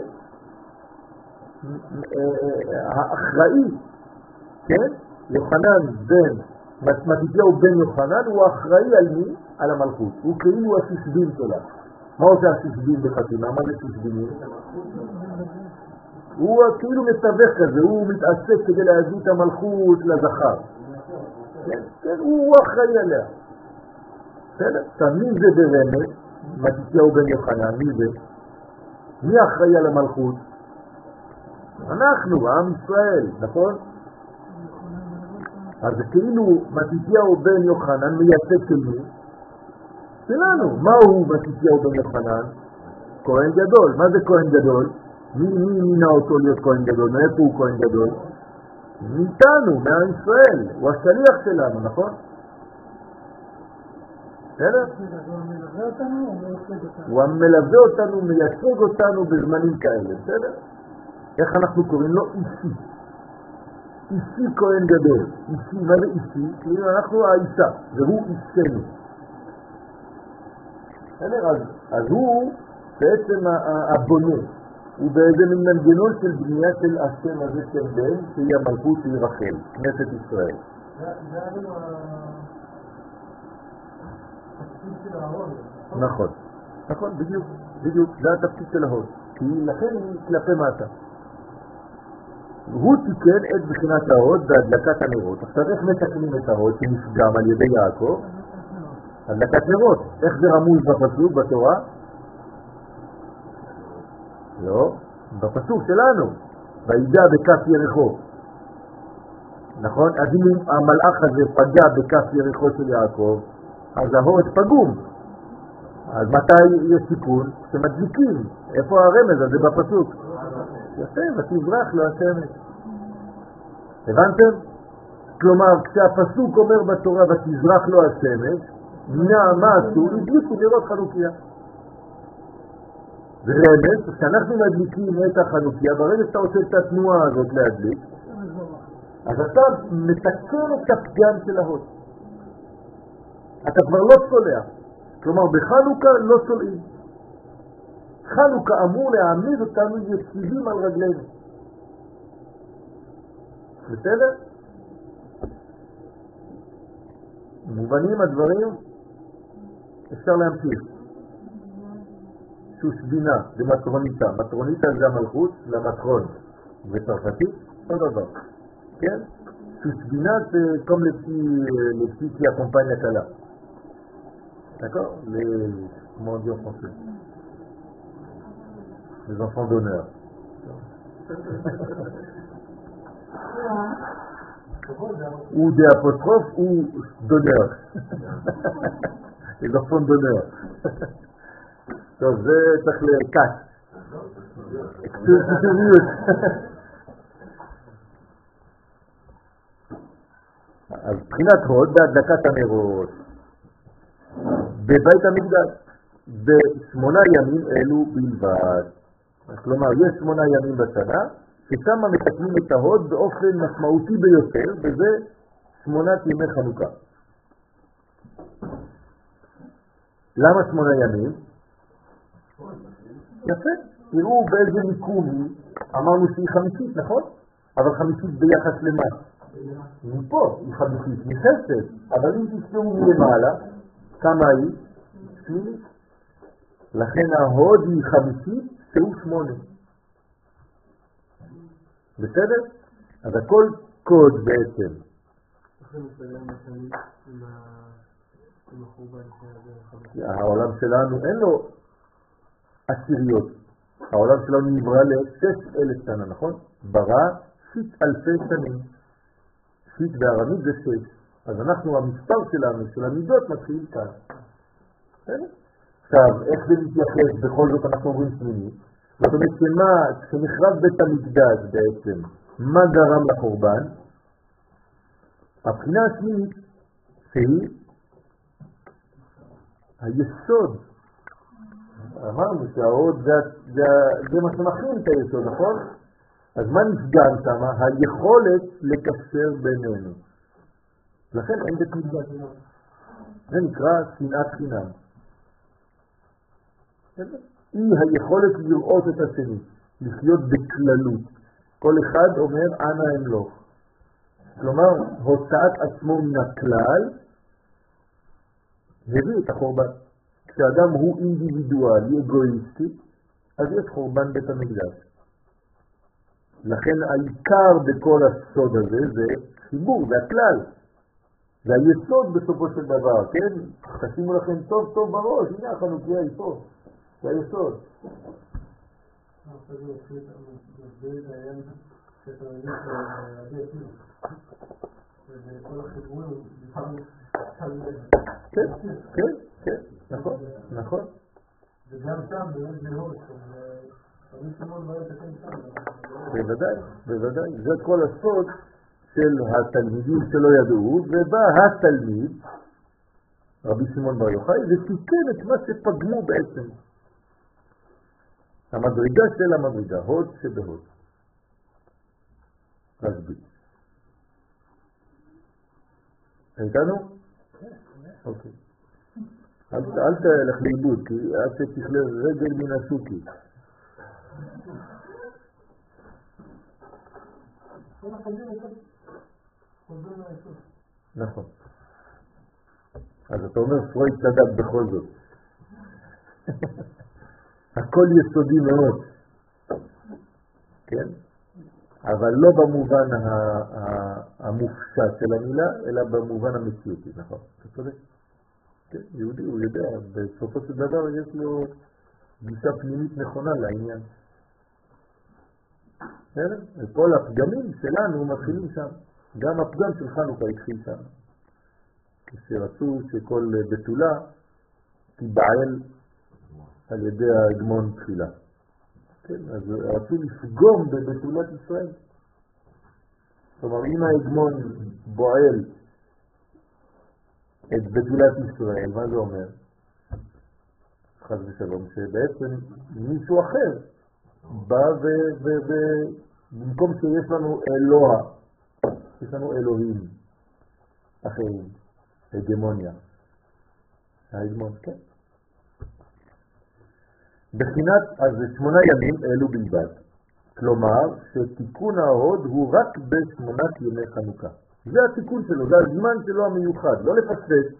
שהאחראי, כן? יוחנן בן, מתתיהו בן יוחנן, הוא האחראי על מי? על המלכות. הוא כאילו השושבין שלה. מה עושה השושבין בחתימה? מה זה שושבינים? הוא כאילו מתווך כזה, הוא מתעסק כדי להביא את המלכות לזכר. כן, כן, הוא אחראי עליה. בסדר? עכשיו, מי זה ברמז? מתתיהו בן יוחנן, מי זה? מי אחראי על המלכות? אנחנו, עם ישראל, נכון? אז כאילו מתתיהו בן יוחנן מייצג של מי? שלנו. מה הוא מתתיהו בן יוחנן? כהן גדול. מה זה כהן גדול? מי מי מינה אותו להיות כהן גדול? מאיפה הוא כהן גדול? מאיתנו, מעם ישראל. הוא השליח שלנו, נכון? בסדר? הוא המלווה אותנו, מייצג אותנו בזמנים כאלה, בסדר? איך אנחנו קוראים לו? אישי. אישי כהן גדול. אישי, מה זה אישי? כאילו אנחנו האישה, והוא אישנו. בסדר? אז, אז הוא בעצם הבונה. הוא באיזה מין מנגנון של בנייה של השם הזה של בן, שהיא המלכות שהיא רחל, כנסת ישראל. זה היה לנו התפקיד של ההוד. נכון, נכון, בדיוק, בדיוק, זה התפקיד של ההוד. כי לכן היא כלפי מטה. הוא תיקן את בחינת ההוד בהדלקת הנרות. עכשיו איך מתקנים את ההוד שנפגם על ידי יעקב? הדלקת נרות. איך זה רמוז בפסוק בתורה? לא, בפסוק שלנו, ויגע בכף יריחו. נכון? אז אם המלאך הזה פגע בכף יריחו של יעקב, אז ההוד פגום. אז מתי יש סיכון? שמדליקים. איפה הרמז הזה בפסוק? יפה, ותזרח לו השמש. הבנתם? כלומר, כשהפסוק אומר בתורה ותזרח לו השמש, מה עשו? הדליקו נרות חנוכיה. זה רמז, כשאנחנו מדליקים את החנוכיה, ברגע שאתה עושה את התנועה הזאת להדליק, אז אתה מתקן את הפגם של ההוד. אתה כבר לא צולע. כלומר, בחנוכה לא צולעים. חנוכה אמור להעמיד אותנו יציבים על רגלינו. בסדר? מובנים הדברים, אפשר להמשיך. שושבינה, זה מטרוניתה. מטרוניתה זה המלכות למטרון. בצרפתית, אותו דבר. כן? שושבינה זה comme les petits, les petits qui accompagnent la kala. D'accord? Les, comment on dit en français? Les enfants d'honneur. Ou des apostrophes ou d'honneur. Les enfants d'honneur. טוב, זה צריך לקט. קצוריות. אז בחינת הוד בהדלקת הנרות. בבית המקדש, בשמונה ימים אלו בלבד. כלומר, יש שמונה ימים בשנה, ששם מתקנים את ההוד באופן משמעותי ביותר, וזה שמונת ימי חנוכה. למה שמונה ימים? יפה, תראו באיזה מיקום היא, אמרנו שהיא חמישית, נכון? אבל חמישית ביחס למה? מפה היא חמישית, מחסד, אבל אם תסתרו מלמעלה, כמה היא? שמינית. לכן ההוד היא חמישית, שהוא שמונה. בסדר? אז הכל קוד בעצם. העולם שלנו אין לו עשיריות. העולם שלנו נברא ל-שש אלף שנה, נכון? ברא שש אלפי שנים. שש בארמית זה שש. אז אנחנו, המספר שלנו, של המידות, מתחיל כאן. בסדר? עכשיו, איך זה מתייחס? בכל זאת אנחנו אומרים שמינית. זאת אומרת שמה, כשנחרב בית המקדש בעצם, מה גרם לחורבן? הבחינה השמינית שהיא היסוד. אמרנו שההוד זה, זה, זה מה שמכין את היסוד, נכון? אז מה נפגם שם? היכולת לקשר בינינו. לכן אין בית מקדש. זה נקרא שנאת חינם. היא היכולת לראות את השני, לחיות בכללות. כל אחד אומר אנא אמלוך. כלומר, הוצאת עצמו מן הכלל הביא את החורבן. כשאדם הוא אינדיבידואלי, אגואיסטי, אז יש חורבן בית המקדש. לכן העיקר בכל הסוד הזה זה חיבור, זה הכלל. זה היסוד בסופו של דבר, כן? תשימו לכם טוב טוב בראש, הנה החנוכיה היא פה. זה היסוד. כן, כן, כן, נכון, נכון. וגם שם, באמת לראות, רבי שמעון בר יוחאי שם. בוודאי, בוודאי. זה כל הסוד של התלמידים שלא ידעו, ובא התלמיד, רבי שמעון בר יוחאי, ותיקן את מה שפגמו בעצם. המדרגה של המדרגה, הוד שבהוד. רשב"י. איתנו? אוקיי. אל תלך לאיבוד, כי עד שתכלה רגל מן השוקי. נכון. אז אתה אומר פרויד צדק בכל זאת. הכל יסודי מאוד. כן? אבל לא במובן המופשט של המילה, אלא במובן המציאותי, נכון? אתה צודק? כן, יהודי, הוא יודע, בסופו של דבר יש לו גישה פנימית נכונה לעניין. וכל הפגמים שלנו מתחילים שם. גם הפגם של חנוכה התחיל שם. כשרצו שכל בתולה תיבעל על ידי ההגמון תחילה. כן, אז רצו לפגום בבתולת ישראל. כלומר, אם ההגמון בועל את בתולת ישראל, מה זה אומר? חס ושלום, שבעצם מישהו אחר בא ובמקום שיש לנו אלוה, יש לנו אלוהים אחרים, הגמוניה. ההגמון, כן. בחינת, אז שמונה ימים אלו בלבד. כלומר, שתיקון ההוד הוא רק בשמונת ימי חנוכה. זה התיקון שלו, זה הזמן שלו המיוחד, לא לפספס.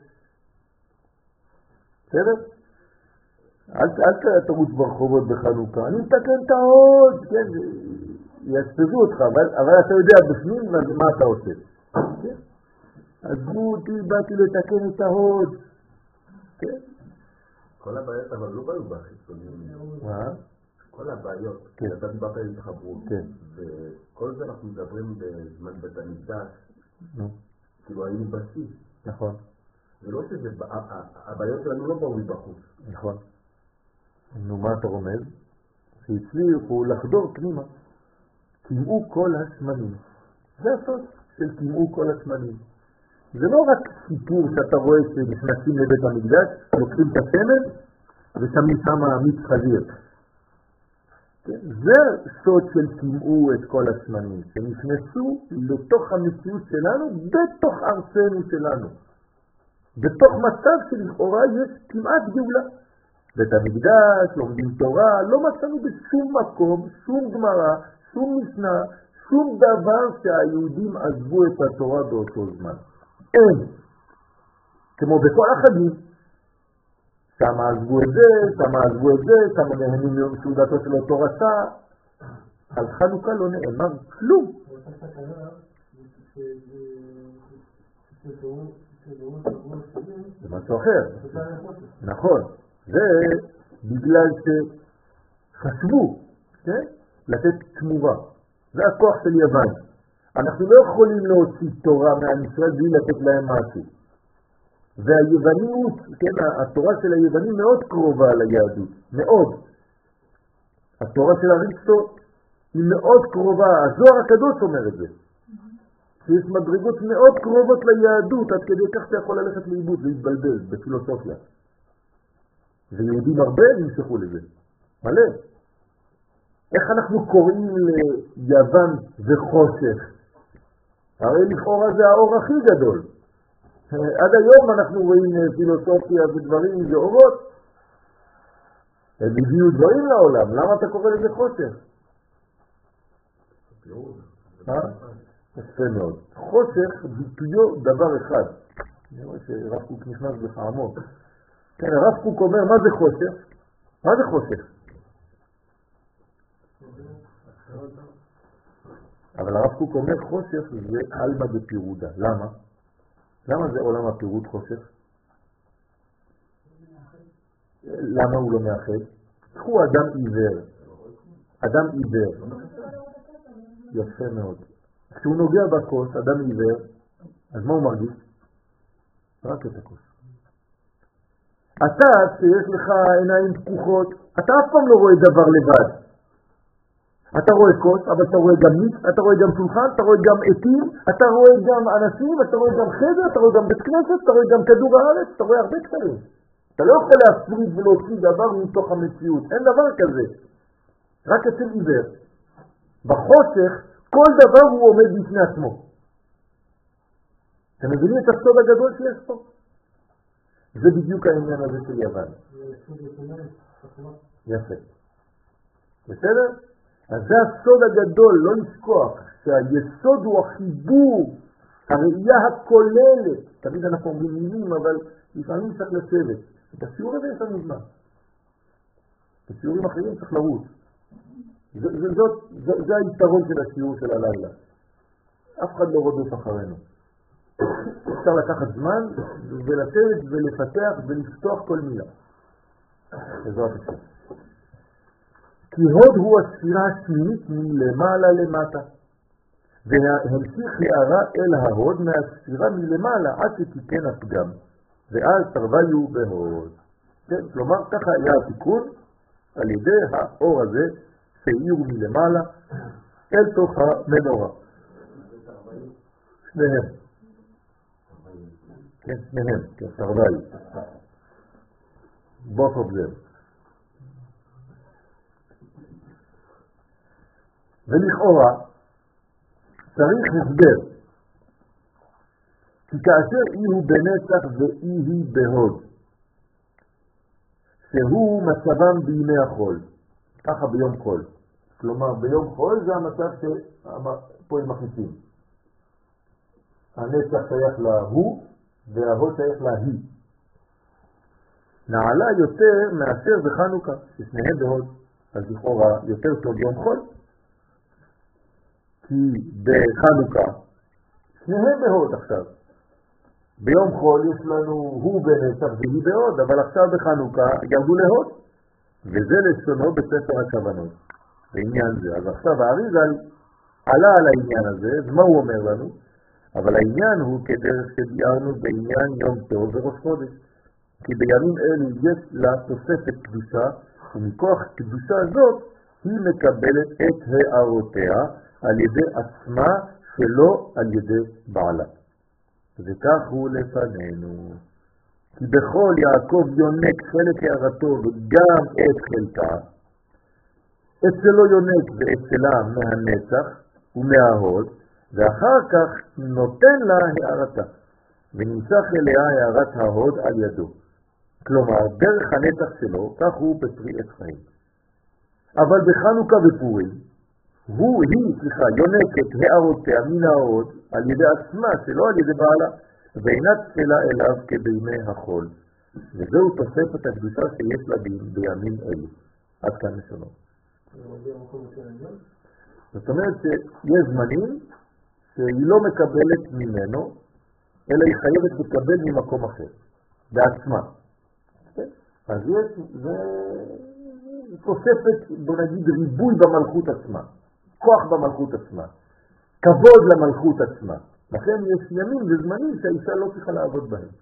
בסדר? אל, אל תרוץ ברחובות בחנוכה, אני מתקן את ההוד, כן, יספזו אותך, אבל, אבל אתה יודע בפנים מה אתה עושה. כן? עזבו אותי, באתי לתקן את ההוד. כן? כל הבעיות אבל לא באו בחיצוניים. מה? כל הבעיות, כן. אתה דיברת על התחברות, כן. וכל זה אנחנו מדברים בזמן בית המקדש, נו. כאילו היינו בשיא. נכון. זה לא שזה, הבעיות שלנו לא באו מבחוץ. נכון. נו, מה אתה רומז? שהצליחו לחדור פנימה. תימאו כל השמנים. זה הסוד של תימאו כל השמנים. זה לא רק סיפור שאתה רואה שנכנסים לבית המקדש, לוקחים את השמן ושמים שם מיץ חזיר. זה סוד של תימאו את כל השמנים, שנכנסו לתוך המציאות שלנו, בתוך ארצנו שלנו. בתוך מצב שלכאורה יש כמעט גאולה. בית המקדש, לומדים תורה, לא מצאנו בשום מקום, שום גמרא, שום משנה, שום דבר שהיהודים עזבו את התורה באותו זמן. אין. כמו בכל החגים. שם עזבו את זה, שם עזבו את זה, שם נהנים מסעודתו של אותו רצה. על חנוכה לא נאמר כלום. זה משהו אחר. נכון. זה בגלל שחשבו, כן? לתת תמורה. זה הכוח של יוון. אנחנו לא יכולים להוציא תורה מהמשרד בלי לתת להם משהו. והיווניות, כן, התורה של היוונים מאוד קרובה ליהדות, מאוד. התורה של אריסטו היא מאוד קרובה, הזוהר הקדוש אומר את זה. שיש מדרגות מאוד קרובות ליהדות, עד כדי כך אתה יכול ללכת לאיבוד ולהתבלבל בפילוסופיה. ויהודים הרבה נמשכו לזה. מלא. איך אנחנו קוראים ליוון וחושך? הרי לכאורה זה האור הכי גדול. עד היום אנחנו רואים פילוסופיה ודברים ואורות. הם הביאו דברים לעולם. למה אתה קורא לזה חושך? יפה מאוד. חושך ביטויו דבר אחד. אני רואה שרב קוק נכנס בך עמוק. כן, הרב קוק אומר, מה זה חושך? מה זה חושך? אבל הרב קוק אומר חושך זה אלמה בפירודה. למה? למה זה עולם הפירוד חושך? למה הוא לא מאחד? קחו אדם עיוור. אדם עיוור. יפה מאוד. כשהוא נוגע בכוס, אדם עיוור, אז מה הוא מרגיש? רק את הכוס. אתה, שיש לך עיניים פקוחות, אתה אף פעם לא רואה דבר לבד. אתה רואה כוס, אבל אתה רואה גם מיץ, אתה רואה גם שולחן, אתה רואה גם עתים, אתה רואה גם אנשים, אתה רואה גם חדר, אתה רואה גם בית כנסת, אתה רואה גם כדור הארץ, אתה רואה הרבה קטעים. אתה לא יכול להפריד ולהוציא דבר מתוך המציאות, אין דבר כזה. רק אצל עיוור. בחושך, כל דבר הוא עומד בפני עצמו. אתם מבינים את הסוד הגדול שיש פה? זה בדיוק העניין הזה של יוון. יפה. בסדר? אז זה הסוד הגדול, לא לשכוח, שהיסוד הוא החיבור, הראייה הכוללת. תמיד אנחנו אומרים מילים, אבל לפעמים צריך לשבת. בשיעור הזה יש לנו זמן. בשיעורים אחרים צריך לרוץ. זה, זה, זאת, זה, זה היתרון של השיעור של הלילה. אף אחד לא רודף אחרינו. אפשר לקחת זמן ולשבת ולפתח ולפתוח כל מילה. בעזרת השם. כי הוד הוא הספירה השמינית מלמעלה למטה, והמשיך הערה אל ההוד מהספירה מלמעלה עד שתיקן הפגם, ואז תרוויו בהוד. כן, כלומר, ככה היה התיקון על ידי האור הזה שהאירו מלמעלה אל תוך המנורה. שניהם. כן, שניהם, כן, תרוויו. both of them. ולכאורה צריך הסבר, כי כאשר אי הוא בנצח ואי היא בהוד, שהוא מצבם בימי החול, ככה ביום חול. כלומר, ביום חול זה המצב שפה הם מכניסים. הנצח שייך להוא וההוד שייך להיא. נעלה יותר מאשר בחנוכה, ששניהם בהוד. אז לכאורה יותר טוב יום חול, כי בחנוכה שניהם בהוד עכשיו. ביום חול יש לנו הוא בנצח והיא בהוד, אבל עכשיו בחנוכה ירדו להוד. וזה לשונו בספר הכוונות, בעניין זה. אז עכשיו האריז"ל עלה על העניין הזה, אז מה הוא אומר לנו? אבל העניין הוא כדרך שביארנו בעניין יום טוב וראש חודש. כי בימים אלו יש לה תוספת קדושה, ומכוח קדושה הזאת היא מקבלת את הערותיה על ידי עצמה שלא על ידי בעלה. וכך הוא לפנינו. כי בכל יעקב יונק חלק הערתו וגם את חלקה, אצלו יונק ואצלה מהנצח ומההוד, ואחר כך נותן לה הערתה, ונמשך אליה הערת ההוד על ידו. כלומר, דרך הנצח שלו, כך הוא בפרי עץ חיים. אבל בחנוכה ופורים, הוא, היא, סליחה, יונקת הערותיה מן ההוד על ידי עצמה, שלא על ידי בעלה, ואינה תפלה אליו כבימי החול. וזהו תוספת הקדושה שיש לה בימים אלו. עד כאן לשונו. זאת אומרת שיש זמנים שהיא לא מקבלת ממנו, אלא היא חייבת לקבל ממקום אחר, בעצמה. אז יש, זה תוספת, בוא נגיד, ריבוי במלכות עצמה, כוח במלכות עצמה, כבוד למלכות עצמה. לכן יש ימים וזמנים שהאישה לא צריכה לעבוד בהם.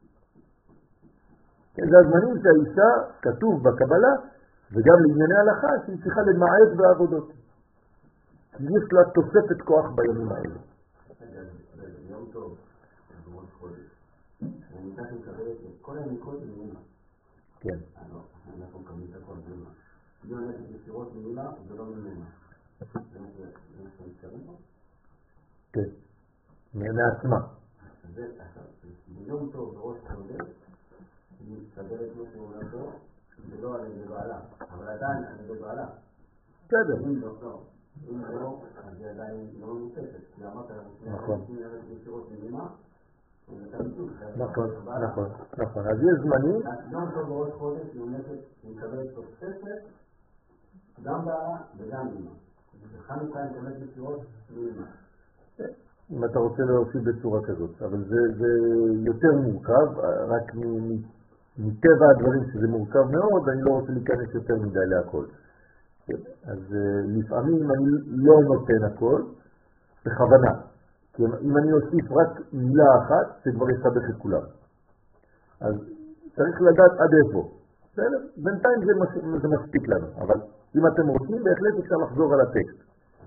זה הזמנים שהאישה, כתוב בקבלה, וגם לענייני הלכה, שהיא צריכה למעט בעבודות. כי יש לה תוספת כוח בימים האלה. יום טוב, ראש חודש. אני מתחיל לקבל את כל הניקות ממנה. כן. אנחנו מקבלים את הכל ממנה. היא הולכת ישירות ממנה, זה לא ממנה. זה מה שאתה מתכוון פה? כן. מעצמה. זה עכשיו, ביום טוב בראש חודש, היא מסתברת מה שהוא אומר פה, זה לא על ידי בעלה, אבל עדיין על ידי בעלה. בסדר. אם לא, לא. אם לא, אז זה עדיין לא נוספת. כי אמרת, נכון. אם הולכת ישירות ממנה, נכון, נכון, נכון. אז יש זמנים. יום טוב בראש חודש היא הולכת לקבל תוספת גם בעלה וגם אמא. בחנוכה היא מקבלת ישירות מאמא. אם אתה רוצה להוסיף בצורה כזאת, אבל זה, זה יותר מורכב, רק מטבע הדברים שזה מורכב מאוד, אני לא רוצה להיכנס יותר מדי להכל. אז לפעמים אני לא נותן הכל, בכוונה. כי אם אני אוסיף רק מילה אחת, זה כבר יסבך את כולם. אז צריך לדעת עד איפה. בסדר? בינתיים זה, מס, זה מספיק לנו, אבל אם אתם רוצים, בהחלט אפשר לחזור על הטקסט.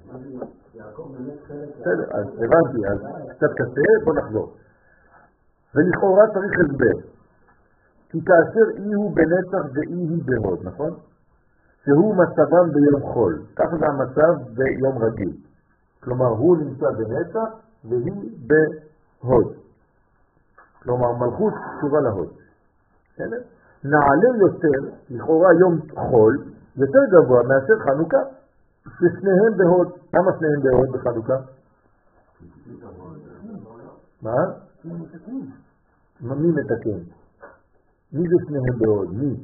בסדר, אז הבנתי, אז קצת קשה, בוא נחזור. ולכאורה צריך הסבר. כי כאשר אי הוא בנצח ואי היא בהוד, נכון? שהוא מצבם ביום חול. ככה זה המצב ביום רגיל. כלומר, הוא נמצא בנצח והיא בהוד. כלומר, מלכות קשורה להוד. בסדר? נעלה יותר, לכאורה יום חול, יותר גבוה מאשר חנוכה, ששניהם בהוד. למה שניהם בהוד בחנוכה? מה? מי מתקן? מי זה שניהם בהוד? מי?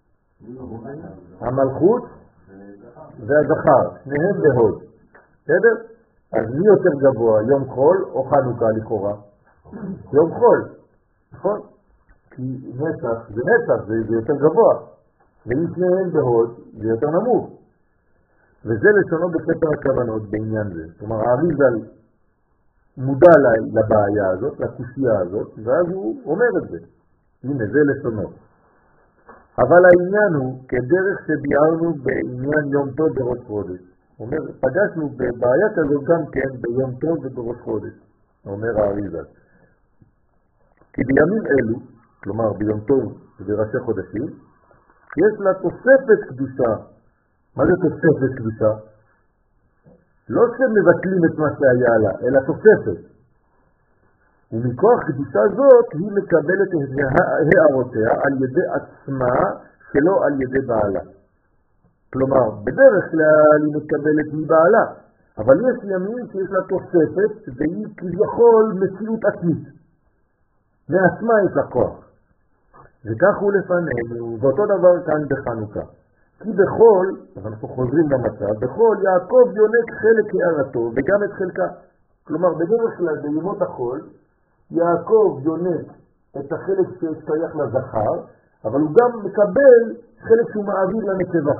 המלכות והזכר, שניהם בהוד. בסדר? אז מי יותר גבוה, יום חול או חנוכה לכאורה? יום חול, נכון? כי נצח זה נצח, זה, זה יותר גבוה. ואם שניהם בהוד, זה יותר נמוך. וזה לשונו בספר הכוונות בעניין זה. כלומר, האריז"ל מודע לבעיה הזאת, לקושיה הזאת, ואז הוא אומר את זה. הנה, זה לשונו. אבל העניין הוא, כדרך שביארנו בעניין יום טוב בראש חודש. הוא אומר, פגשנו בבעיה כזאת גם כן ביום טוב ובראש חודש, אומר האריז"ל. כי בימים אלו, כלומר ביום טוב ובראשי חודשים, יש לה תוספת קדושה. מה זה תוספת קדושה? לא שמבטלים את מה שהיה לה, אלא תוספת. ומכוח קדושה זאת היא מקבלת את הערותיה על ידי עצמה שלא על ידי בעלה. כלומר, בדרך כלל היא מקבלת מבעלה, אבל יש ימים שיש לה תוספת והיא כביכול מציאות עצמית. מעצמה יש לה כוח. וכך הוא לפנינו, ואותו דבר כאן בחנוכה. כי בכל, אנחנו חוזרים למצב, בכל יעקב יונק חלק הערתו וגם את חלקה. כלומר, בדרך כלל בימות החול, יעקב יונק את החלק ששייך לזכר, אבל הוא גם מקבל חלק שהוא מעביר לנקבה.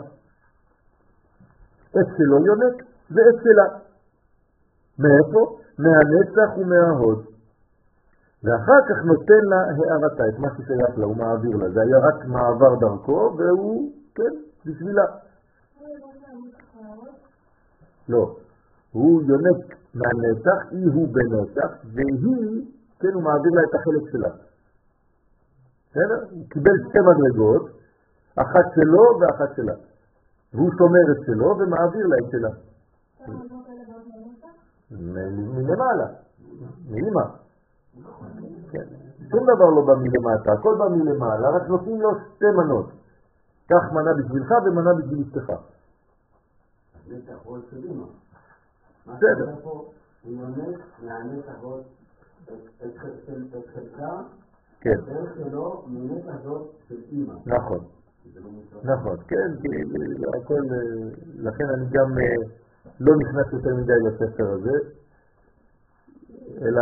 את שלו יונק ואת שלה. מאיפה? מהנצח ומההוד. ואחר כך נותן לה הערתה, את מה ששייך לה, הוא מעביר לה. זה היה רק מעבר דרכו, והוא, כן, בשבילה. לא, הוא יונק מהנצח, היא הוא בנצח, והיא, כן, הוא מעביר לה את החלק שלה. הוא קיבל שתי מדרגות, אחת שלו ואחת שלה. והוא שומר את שלו ומעביר לה את שלה. מלמעלה, מאמא. כן. שום דבר לא בא מלמטה, הכל בא מלמעלה, רק נותנים לו שתי מנות. כך מנה בשבילך ומנה בשביל אשתך. זה תחול של אמא. בסדר. הוא יונק מהנצח את חלקה, כן. דרך שלו מנצח זאת של אמא. נכון. נכון, כן, הכל, לכן אני גם לא נכנס יותר מדי לספר הזה, אלא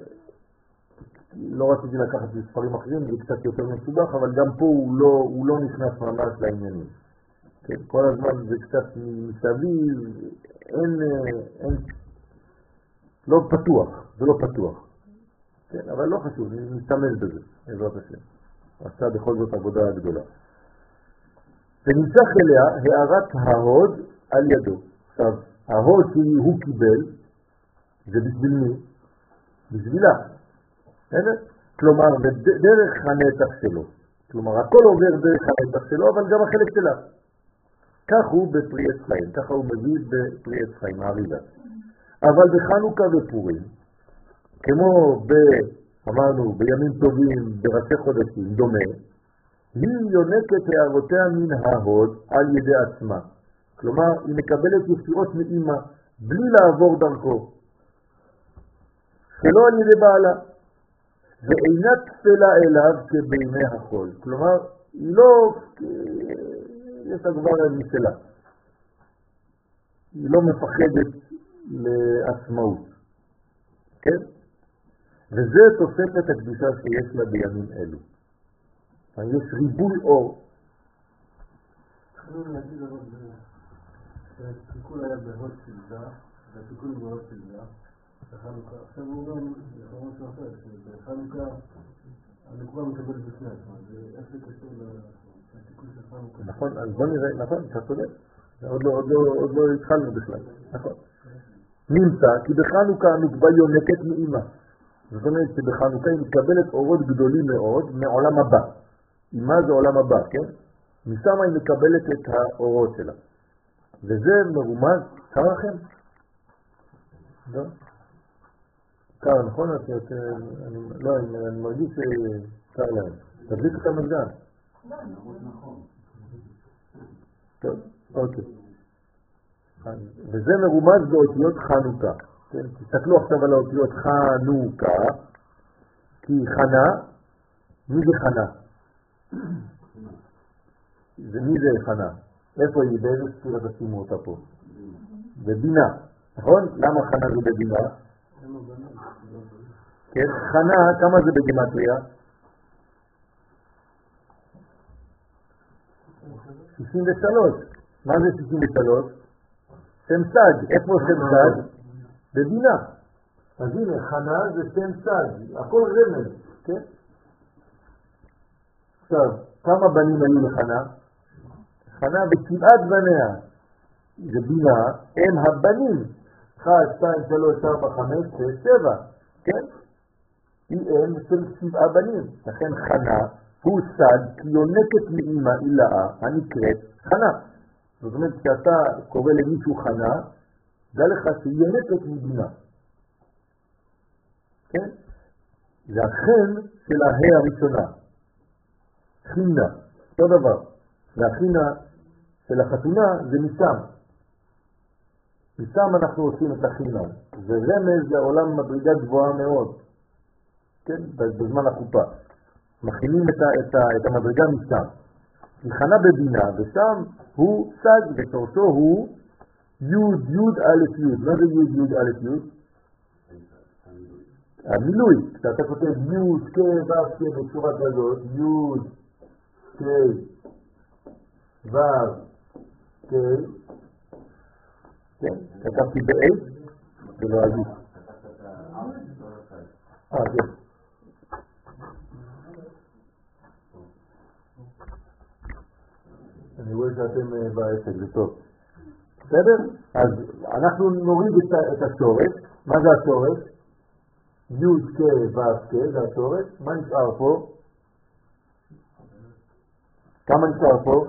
לא רציתי לקחת ספרים אחרים, זה קצת יותר מסובך, אבל גם פה הוא לא, הוא לא נכנס ממש לעניינים. כן, כל הזמן זה קצת מסביב, אין, אין, לא פתוח, זה לא פתוח. כן, אבל לא חשוב, נשתמש בזה, בעזרת השם. עשה בכל זאת עבודה גדולה. ונמשך אליה הערת ההוד על ידו. עכשיו, ההוד שהוא קיבל, זה בשביל מי? בשבילה. כלומר, דרך הנתח שלו. כלומר, הכל עובר דרך הנתח שלו, אבל גם החלק שלה. כך הוא בפרי עץ חיים, ככה הוא מביא בפרי עץ חיים, האריזה. אבל בחנוכה ופורים, כמו ב, אמרנו, בימים טובים, בראשי חודשים, דומה, היא יונקת הערותיה מן ההוד על ידי עצמה. כלומר, היא מקבלת ישירות מאמא, בלי לעבור דרכו. שלא על ידי בעלה. ואינה תפלה אליו כבימי החול. כלומר, היא לא, יש לה כבר משלה. היא לא מפחדת לעצמאות. כן? וזה תוספת הקדושה שיש לה בימים אלו. יש ריבוי אור. אנחנו נגיד אבל שהתיקול היה בהוד שלדה, והתיקול בהוד שלדה, בחנוכה. עכשיו הוא גם, יכול משהו אחר, שבחנוכה הנקודה מקבלת בפני עצמה, ואיך זה קשור לתיקול של חנוכה? נכון, אז בוא נראה, נכון, אתה צודק. עוד לא התחלנו בכלל, נכון. נמצא כי בחנוכה הנקבה יונקת מאמא. זאת אומרת שבחנוכה היא מקבלת אורות גדולים מאוד מעולם הבא. אמא זה עולם הבא, כן? משם היא מקבלת את האורות שלה. וזה מרומז, קר לכם? לא? קר, נכון? לא, אני מרגיש שקר להם. תדליק את המזגן. טוב, אוקיי. וזה מרומז באותיות חנוכה. תסתכלו עכשיו על האותיות חנוכה, כי חנה, מי זה חנה? זה מי זה חנה? איפה היא? באיזה ספירה תשימו אותה פה? בבינה, נכון? למה חנה זה בבינה? כן, חנה, כמה זה בגימטריה? שישים ושלוש. מה זה שישים ושלוש? שם סג. איפה שם סג? בבינה. אז הנה, חנה זה שם סג. הכל רמז, כן? עכשיו, כמה בנים היו לחנה? חנה ושבעת בניה. זה בינה, הם הבנים. אחד, שתיים, שלוש, ארבע, חמש, שש, שבע. כן? היא אם של שבעה בנים. לכן חנה הוא סד כי יונקת מאמא אילאה הנקראת חנה. זאת אומרת, כשאתה קורא למישהו חנה, דע לך שיהיה נתק מבינה. כן? זה החן של ההא הראשונה. חינה, אותו דבר. והחינה של החתונה זה משם. משם אנחנו עושים את החינה. זה רמז לעולם מדרגה גבוהה מאוד. כן? בזמן החופה. מכינים את, ה, את, ה, את המדרגה משם. כי חנה בבינה, ושם הוא סד, ושורשו הוא יוד יוד א' יוד. מה זה יוד יוד א' יוד? המילוי. כשאתה כותב יוד כ' ו' כ' בצורה כזאת, יוד כ' ו' כ', כן, כתבתי ב-A ולא אגיד. אה, כן. אני רואה שאתם בעסק, זה טוב. בסדר? אז אנחנו נוריד את השורש. מה זה השורש? י' כ' ו' כ' זה השורש. מה נשאר פה? כמה נשאר פה?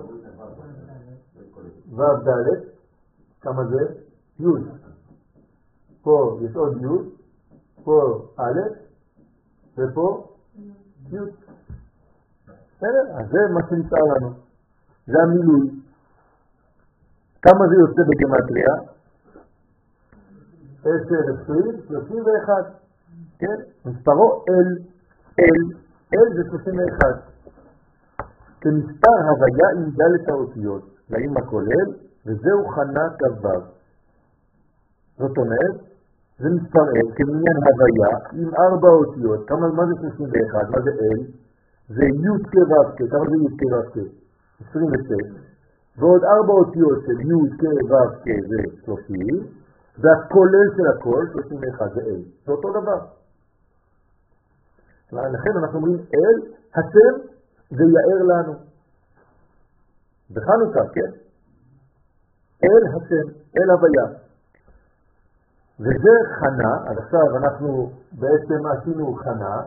ו' ד'. כמה זה? י'. פה יש עוד י'. פה א'. ופה י'. בסדר? אז זה מה שנשאר לנו. זה המילוי. כמה זה יוצא בגמטריה? עשר, עשרים, שלושים ואחת. כן? מספרו אל, אל, אל זה שלושים ואחת. כמספר הוויה עם דלת האותיות, לאים הכולל, וזהו חנה כבב. זאת אומרת, זה מספר אל, כמניין הוויה עם ארבע אותיות. כמה, מה זה שלושים ואחת? מה זה אל? זה י' כבב, כמה זה י' כבב? עשרים ושש, ועוד ארבע אותיות של י' כ' ו' כ' זה שלושים, והכולל של הכל, שלושים ואחת, זה אל. זה אותו דבר. לכן אנחנו אומרים אל, השם, זה יאר לנו. בחנוכה, כן? אל השם, אל הוויה. וזה חנה, אז עכשיו אנחנו בעצם עשינו חנה,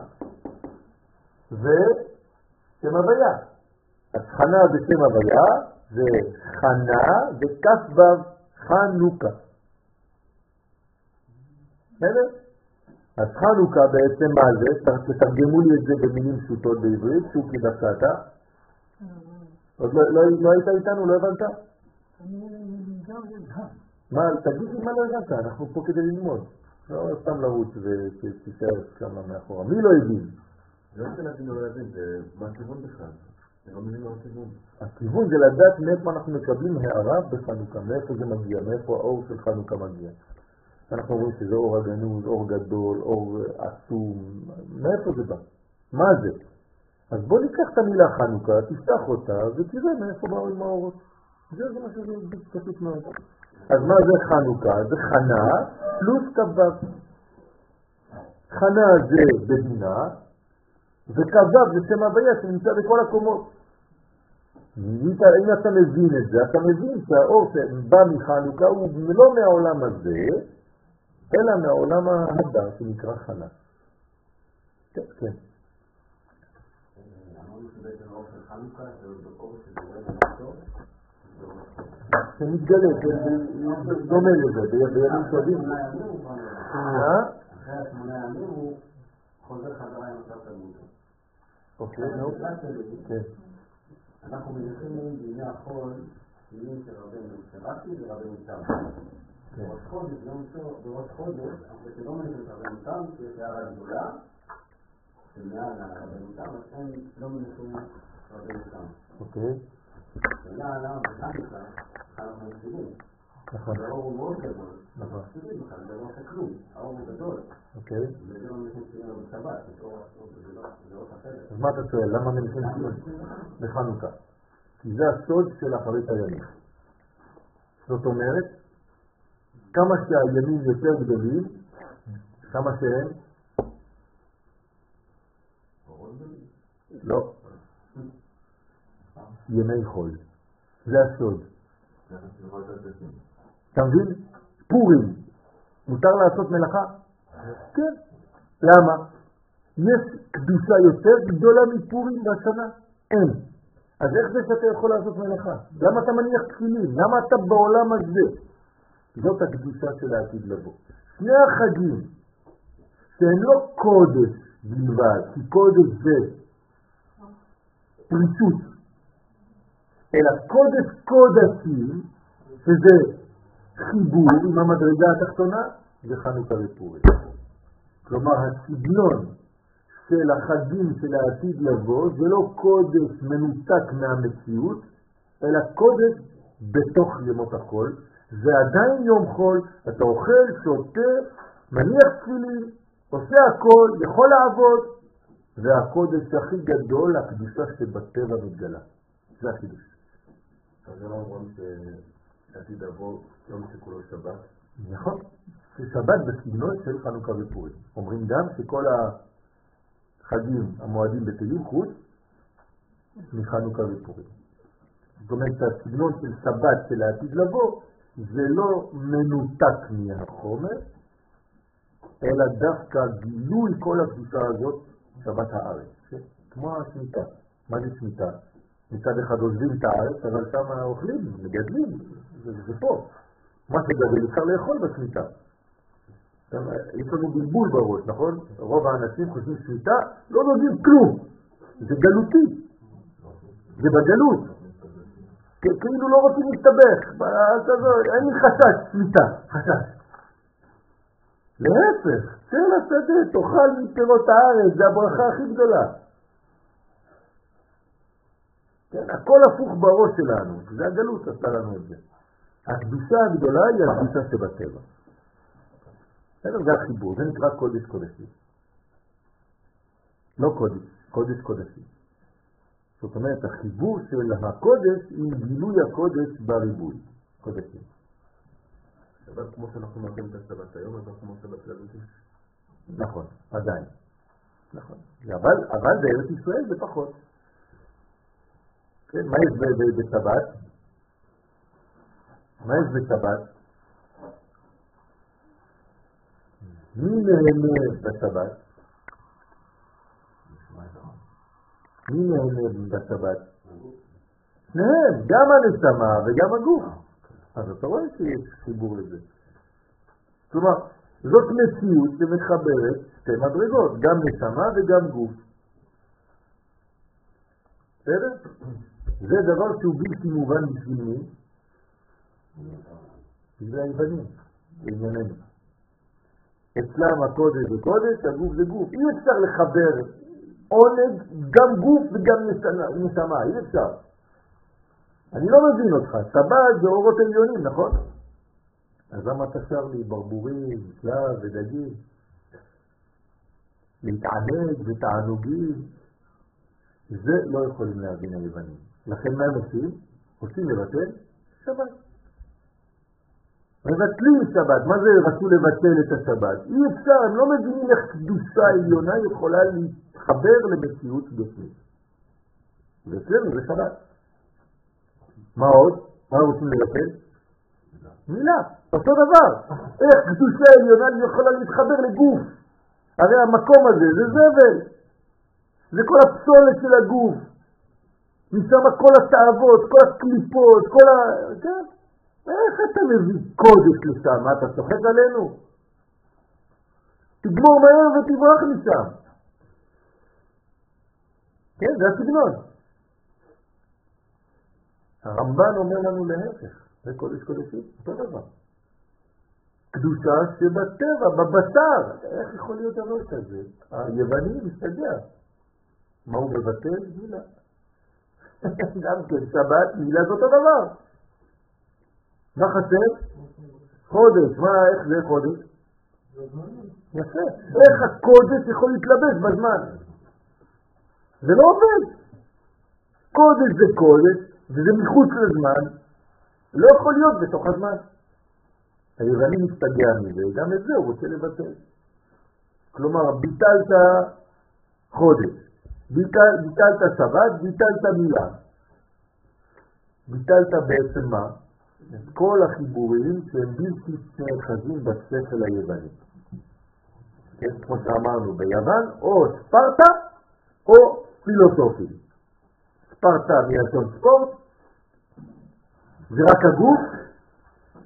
ושם הוויה. אז חנה בשם הוויה זה חנה וכף וו חנוכה. בסדר? אז חנוכה בעצם מה זה? תתרגמו לי את זה במילים פשוטות בעברית, שוקי דפקתה. עוד לא היית איתנו? לא הבנת? מה, תגיד לי מה לא הבנת? אנחנו פה כדי ללמוד. לא סתם לרוץ ותישאר כמה מאחורה. מי לא הבין? לא רוצה להבין או להבין, זה מה כיוון בכלל? הכיוון זה לדעת מאיפה אנחנו מקבלים הערה בחנוכה, מאיפה זה מגיע, מאיפה האור של חנוכה מגיע. אנחנו אומרים שזה אור הגנוז, אור גדול, אור עצום, מאיפה זה בא? מה זה? אז בוא ניקח את המילה חנוכה, תפתח אותה ותראה מאיפה באו עם האורות. זה זה מה שזה פשוט מאוד. אז מה זה חנוכה? זה חנה פלוס כבב. חנה זה בבינה, וכבב זה שם הוויה שנמצא בכל הקומות. אם אתה מבין את זה, אתה מבין שהאור שבא מחנוכה הוא לא מהעולם הזה, אלא מהעולם הבא שנקרא חנה. כן, כן. אמרנו שבעצם האור של חנוכה זה אור שזה לא זה מתגלה, זה דומה לזה, בימים טובים. אחרי השמונה ימים הוא חוזר חזרה עם אותה תלמוד. אוקיי, נו. כן. אנחנו מניחים בימי החול, מילים של רבנו סרטי ורבנו תם. בראש חודש, בראש חודש, אנחנו לא מניחים את רבנו תם, שיש הערה גדולה, שמעל רבנו תם, אז אין לא מניחים רבנו תם. אוקיי. שמעל למה בחנוכה, אנחנו מניחים. נכון. האור הוא מאוד גדול. נכון. מניחים בכלל, זה לא עושה כלום. האור הוא גדול. אוקיי. וזה לא מניחים שלנו בשבת, זה לא אחרת. אז מה אתה שואל? למה מניחים ציון בחנוכה? כי זה הסוד של אחרית הימים. זאת אומרת, כמה שהימים יותר גדולים, כמה שהם? לא. ימי חול. זה הסוד. אתה מבין? פורים. מותר לעשות מלאכה? כן. למה? יש קדושה יותר גדולה מפורים בשנה? אין. אז איך זה שאתה יכול לעשות מלאכה? למה אתה מניח תפילין? למה אתה בעולם הזה? זאת הקדושה של העתיד לבוא. שני החגים, שהם לא קודש בלבד, כי קודש זה פרישות, אלא קודש קודשים, שזה חיבור עם המדרגה התחתונה, זה חנוכה ופורים. כלומר, הסגנון של החגים של העתיד לבוא, זה לא קודש מנותק מהמציאות, אלא קודש בתוך ימות החול. זה עדיין יום חול, אתה אוכל, שותה, מניח תפילין, עושה הכל, יכול לעבוד, והקודש הכי גדול, הקדושה שבטבע מתגלה. זה החידוש. אז זה לא אומרים שעתיד לבוא יום שכולו שבת? נכון. ששבת בסגנון של חנוכה ופורים. אומרים גם שכל החגים המועדים בטלים חוץ מחנוכה ופורים. זאת אומרת שהסגנון של שבת של העתיד לבוא זה לא מנותק מהחומר, אלא דווקא גילוי כל הקדושה הזאת שבת הארץ. כמו השמיטה. מה זה שמיטה? מצד אחד עוזבים את הארץ, אבל שם אוכלים, מגדלים, זה, זה פה. מה שגדל אפשר לאכול בשמיטה. יש לנו בלבול בראש, נכון? רוב האנשים חושבים שמיטה, לא נוגעים כלום. זה גלותי. זה בגלות. כאילו לא רוצים להסתבך. אין לי חשש, שמיטה, חשש. להפך, צא לשדה, תאכל מפירות הארץ, זה הברכה הכי גדולה. כן, הכל הפוך בראש שלנו, זה הגלות עשתה לנו את זה. הקדושה הגדולה היא הקדושה שבטבע. זה החיבור, זה נקרא קודש קודשי. לא קודש, קודש קודשי. זאת אומרת, החיבור של הקודש עם גילוי הקודש בריבוי. קודשי. אבל כמו שאנחנו מראים את השבת היום, אז אנחנו מראים את השבת. נכון, עדיין. נכון. אבל, אבל בארץ ישראל זה פחות. כן, מה יש בשבת? מה יש בשבת? מי נהנה בשבת? מי נהנה בשבת? שניהם, גם הנשמה וגם הגוף. אז אתה רואה שיש חיבור לזה. כלומר, זאת מציאות שמחברת שתי מדרגות, גם נשמה וגם גוף. בסדר? זה דבר שהוא בלתי מובן בשביל מי? זה היוונים, בענייננו. אצלם הקודש זה קודש, הגוף זה גוף. אי אפשר לחבר עונג גם גוף וגם נשמה, אי אפשר. אני לא מבין אותך, שבת זה אורות עליונים, נכון? אז למה אתה שר לי ברבורים, שלב ודגים? להתענג ותענוגים? זה לא יכולים להבין היוונים. לכן מה הם עושים? עושים לבטל שבת. מבטלים שבת. מה זה רצו לבטל את השבת? אי אפשר, הם לא מבינים איך קדושה עליונה יכולה להתחבר למציאות גשמית. ואצלנו זה שבת. מה עוד? מה רוצים לבטל? מילה. אותו דבר. איך קדושה עליונה יכולה להתחבר לגוף? הרי המקום הזה זה זבל. זה כל הפסולת של הגוף. משם כל התאוות, כל הקליפות, כל ה... כן? איך אתה מביא קודש לשם? מה, אתה צוחק עלינו? תגמור מהר ותברח משם. כן, זה הסגנון. הרמב"ן אומר לנו להפך. זה קודש קודשי, אותו דבר. קדושה שבטבע, בבשר. איך יכול להיות דבר כזה? היווני מסתגע. מה הוא מבטל? מילה. גם כן, שבת, מילה זה אותו דבר. מה חסר? חודש. מה, איך זה חודש? יפה. איך הקודש יכול להתלבש בזמן? זה לא עובד. קודש זה קודש, וזה מחוץ לזמן. לא יכול להיות בתוך הזמן. היווני מסתגע מזה, גם את זה הוא רוצה לבטל. כלומר, ביטלת חודש. ביטל, ביטלת שבת, ביטלת מילה. ביטלת בעצם מה? את כל החיבורים שהם בלתי נאחזים בשכל היווני. כן, כמו שאמרנו ביוון, או ספרטה או פילוסופי. ספרטה מלשון ספורט, זה רק הגוף,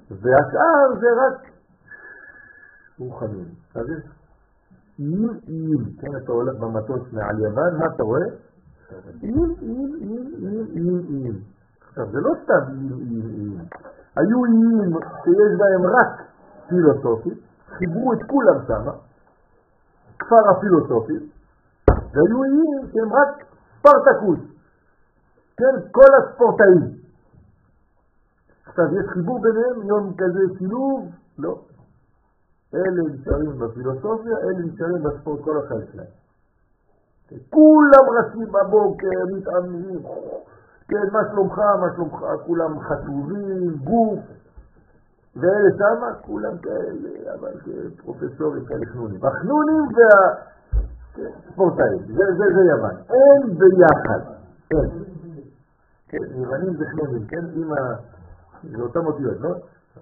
והשאר זה רק רוחניים. אז יש איים איים, כן, אתה הולך במטוס מעל יוון, מה אתה רואה? איים איים איים איים איים איים. עכשיו זה לא סתם איים איים איים, היו איים שיש בהם רק פילוסופית, חיברו את כולם שם, כפר הפילוסופית, והיו איים שהם רק ספרטקוס, כן, כל הספורטאים. עכשיו יש חיבור ביניהם, יום כזה שילוב, לא. אלה נשארים בפילוסופיה, אלה נשארים בספורט כל החיים שלהם. כולם רצים בבוקר, מתאמנים, כן, מה שלומך, מה שלומך, כולם חשובים, גוף, ואלה שמה, כולם כאלה, אבל פרופסורים כאלה חנונים. החנונים והספורטאים, זה, זה, זה יוון. אין ביחד, אין. כן, יוונים זה חנונים, כן, עם ה... זה אותם אותיות, לא?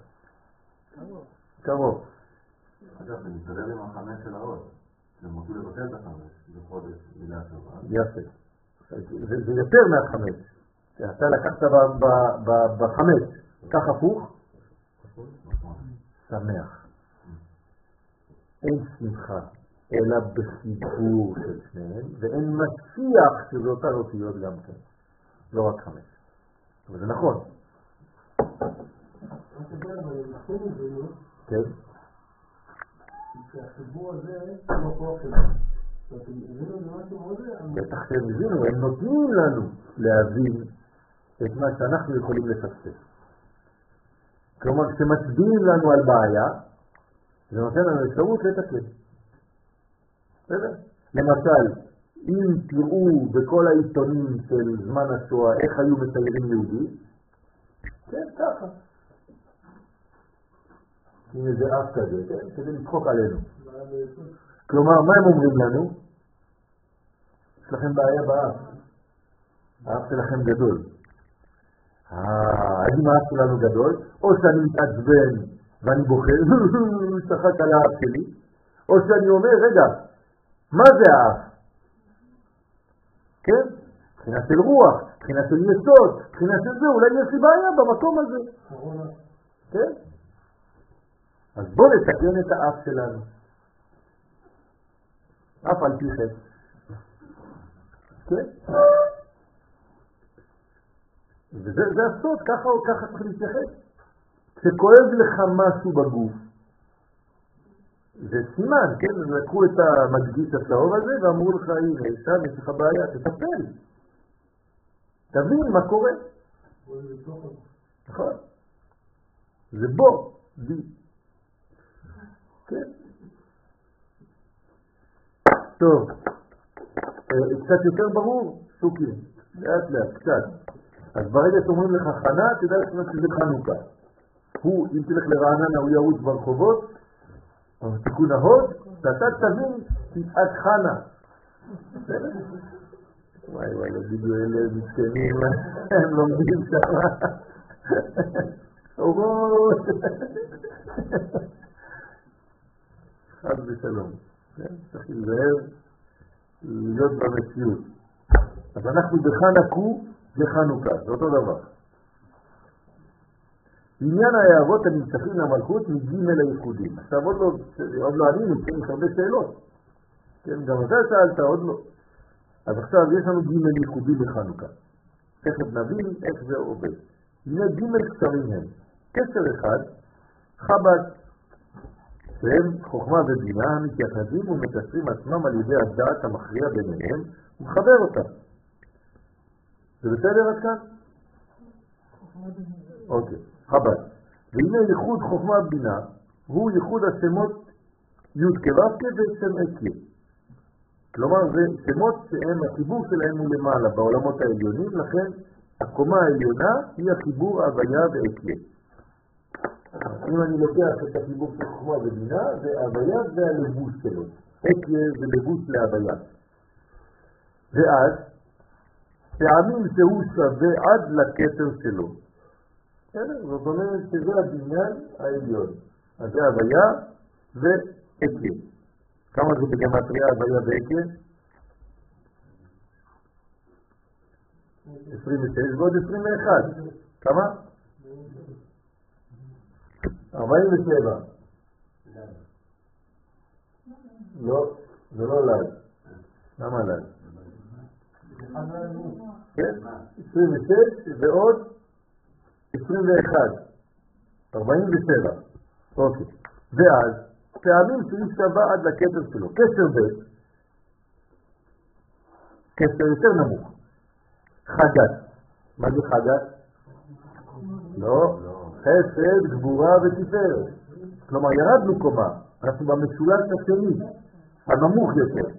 קרוב. אגב, זה מתקדם עם החמש של האות. הם רוצים לבטל את החמש, זה חודש, מילה שווה. יפה. זה יותר מהחמש. אתה לקחת בחמש, כך הפוך, שמח. אין שמחה, אלא בחיבור של שניהם, ואין משיח שזה אותה אותיות גם כן. לא רק חמש. אבל זה נכון. כן. שהחיבור הזה הוא הכוח שלנו. ואתם הבינו זה משהו מאוד... בטח שהם הבינו, הם נותנים לנו להבין את מה שאנחנו יכולים לפספס. כלומר, כשמצביעים לנו על בעיה, זה נותן לנו אפשרות לתקן. בסדר? למשל, אם תראו בכל העיתונים של זמן השואה איך היו מציירים יהודים, כן, ככה. עם איזה אף כזה, כן? כדי לצחוק עלינו. כלומר, מה הם אומרים לנו? יש לכם בעיה באף. האף שלכם גדול. האם האף שלנו גדול? או שאני מתעצבן ואני בוכה, הוא שחק על האף שלי, או שאני אומר, רגע, מה זה האף? כן? מבחינה של רוח, מבחינה של יסוד, מבחינה של זה, אולי יש לי בעיה במקום הזה. כן? אז בואו נתקן את האף שלנו. אף על פי חץ. כן? וזה זה הסוד, ככה או ככה צריך להתייחס. כשכואב לך משהו בגוף, זה סימן, כן? לקחו את המדגיש הצהוב הזה ואמרו לך, הנה, שם יש לך בעיה, תטפל. תבין מה קורה. נכון? זה בו, די. כן? טוב. קצת יותר ברור? סוקים. לאט לאט, קצת. אז ברגע שאומרים לך חנה, תדע לך שזה חנוכה. הוא, אם תלך לרעננה, הוא ירוץ ברחובות, אבל תיקון ההוד, ואתה תבין, תתעד חנה. וואי וואי, לגידו אלה מתקנים, הם לומדים שם. אורות. חד ושלום. צריך להיזהר להיות במציאות. אז אנחנו בחנקו וחנוכה, זה אותו דבר. עניין ההערות הנמשכים למלכות מגיעים אל הייחודים. עכשיו עוד לא, עוד לא ענינו, כן, יש הרבה שאלות. כן, גם אתה שאלת, עוד לא. אז עכשיו יש לנו ג' ייחודים בחנוכה. תכף נבין איך זה עובד. הנה ג' קצרים הם. קשר אחד, חב"ד, שהם חוכמה ובינה מתייחדים ומקשרים עצמם על ידי הדעת המכריע ביניהם ומחבר אותם. זה בסדר עד כאן? אוקיי, חב"ד. והנה ייחוד חוכמה ובינה הוא ייחוד השמות י' כו' ושם אקיה. כלומר זה שמות שהם החיבור שלהם הוא למעלה בעולמות העליונים, לכן הקומה העליונה היא החיבור הוויה ואקיה. אם אני לוקח את החיבור של חוכמה ובינה, זה הוויה והלבוש שלו. אקיה זה לבוש להוויה. ואז פעמים שהוא שווה עד לכתר שלו. זאת אומרת שזה הבניין העליון. אז זה הוויה ואקיה. כמה זה בגמטריה הוויה ואקיה? עשרים ושש ועוד עשרים ואחת. כמה? ארבעים ושבע. לא, זה לא לד. למה לד? כן, עשרים ושש ועוד עשרים ואחת. ארבעים ושבע. אוקיי. ואז, פעמים שאיש שווה עד לכתר שלו. כסר ב', כסר יותר נמוך. חגת. מה זה חגת? לא. חסד, גבורה ותפארת. כלומר, ירדנו קומה. אנחנו במשולש השני, הנמוך יותר.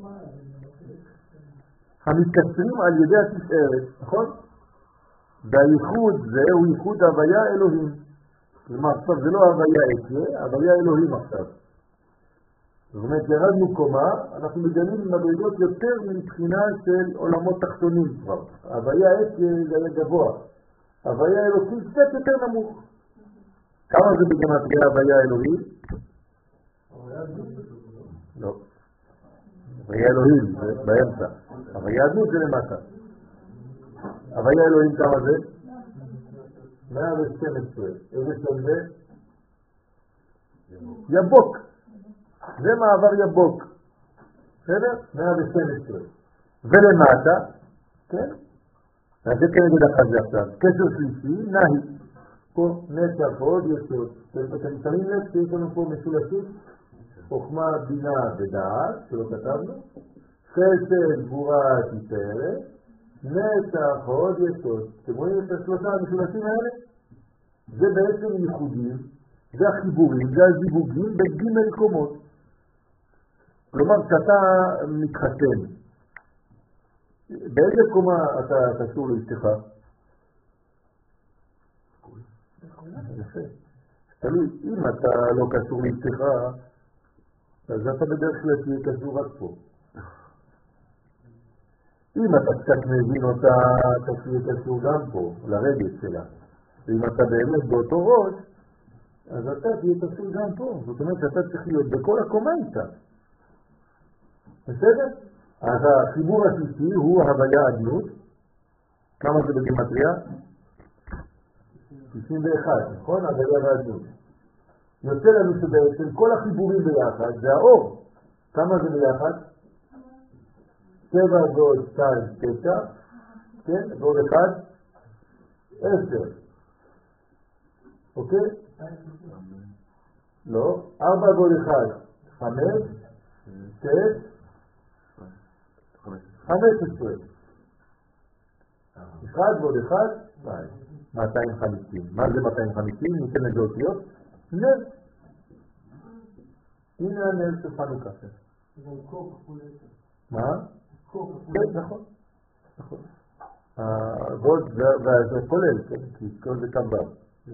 המתקשרים על ידי התפארת, נכון? והייחוד זהו ייחוד הוויה אלוהים. כלומר, עכשיו זה לא הוויה אצלה, הוויה אלוהים עכשיו. זאת אומרת, ירדנו קומה, אנחנו מגלים מדרגות יותר מבחינה של עולמות תחתונים כבר. הוויה אצלה זה היה גבוה. הוויה אלוהים קצת יותר נמוך. כמה זה בגימטריה הוויה אלוהים? לא. הוויה אלוהים זה באמצע. הוויה אדנות זה למטה. הוויה אלוהים כמה זה? מאה ושתים עשרה. איזה שם זה? יבוק. זה מעבר יבוק. בסדר? מאה ושתים עשרה. ולמטה, כן? אז זה כנגד החזה עכשיו. קשר שלישי, נהי. פה נצח עוד יסוד. אתם שמים לב שיש לנו פה משולשים? חוכמה, בינה ודעת, שלא כתבנו. חסד, גבורה, תפארת. נצח עוד יסוד. אתם רואים את השלושה המשולשים האלה? זה בעצם ייחודים, זה החיבורים, זה הזיווגים בג' קומות. כלומר, כשאתה מתחתן, באיזה קומה אתה קשור לאשתך? יפה. תלוי, אם אתה לא קשור לאשתך, אז אתה בדרך כלל תהיה קשור רק פה. אם אתה קצת מבין אותה, אתה תהיה קשור גם פה, לרגש שלה. ואם אתה באמת באותו ראש, אז אתה תהיה קשור גם פה. זאת אומרת שאתה צריך להיות בכל הקומה איתה. בסדר? אז החיבור השלישי הוא הוויה אדנות. כמה זה בגימטריה? תשעים ואחת, נכון? הוויה ואדנות. יוצא לנו שבעצם כל החיבורים ביחד זה האור. כמה זה ביחד? שבע ועוד שתיים, תשע, כן? ועוד אחד, עשר. אוקיי? לא, ארבע ועוד אחד, חמש, שש, חמש עשרה. אחד ועוד אחד, שתיים. מאתיים וחמישים. מה זה מאתיים וחמישים? ניתן לזה אותיות? נר. הנה הנר של חנוכה. מה? כן, נכון. נכון. ועוד, וזה כולל, כן? כי כל זה כאן בר.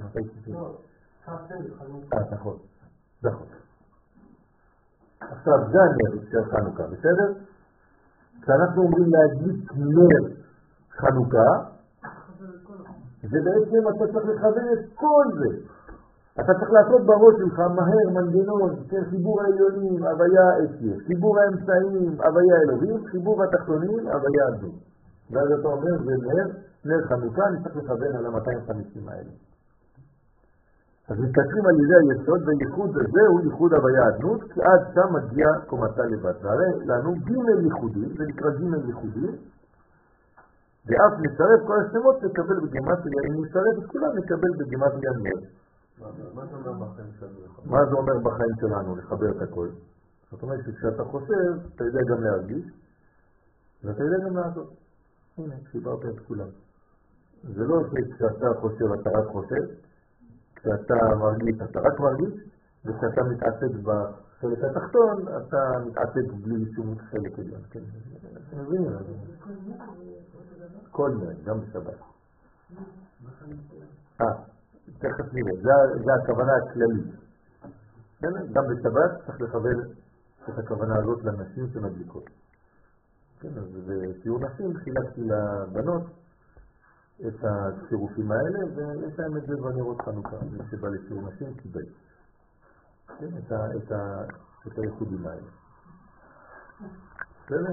אה, נכון. נכון. עכשיו, זה הנר של חנוכה, בסדר? כשאנחנו אומרים להדליק נר חנוכה, זה בעצם אתה צריך לכוון את כל זה. אתה צריך לעשות בראש שלך מהר מנגנון של חיבור העליונים, הוויה אצלי, חיבור האמצעים, הוויה אלוהים, חיבור התחתונים, הוויה אדנות. ואז אתה אומר, זה נר, נר חנוכה, אני צריך לכוון על ה-מאתיים וחמישים האלה. אז מתקשרים על ידי היסוד, וייחוד הזה הוא ייחוד הוויה אדנות, כי עד שם מגיע קומתה לבד. והרי לנו ג' ייחודים, זה נקרא ג' ייחודים, ואף נצרף כל השמות נקבל בגימטריה, אם נצרף את כולם נקבל בגימטריה נר. מה זה אומר בחיים שלנו לחבר את הכל? זאת אומרת שכשאתה חושב, אתה יודע גם להרגיש, ואתה יודע גם לעשות. הנה, חיברת את כולם. זה לא שכשאתה חושב, אתה רק חושב, כשאתה מרגיש, אתה רק מרגיש, וכשאתה מתעסק בחלק התחתון, אתה מתעסק בלי שום חלק עליון. אתם מבינים? כל מיני, גם בשבת. אה, תכף נראה, זה הכוונה הכללית. גם בשבת צריך לכוון את הכוונה הזאת לנשים שמדליקות. אז בשיעור נשים חילקתי לבנות את הצירופים האלה, ויש להם את זה בנרות חנוכה, מי שבא לשיעור נשים קיבל. את הייחודים האלה. בסדר?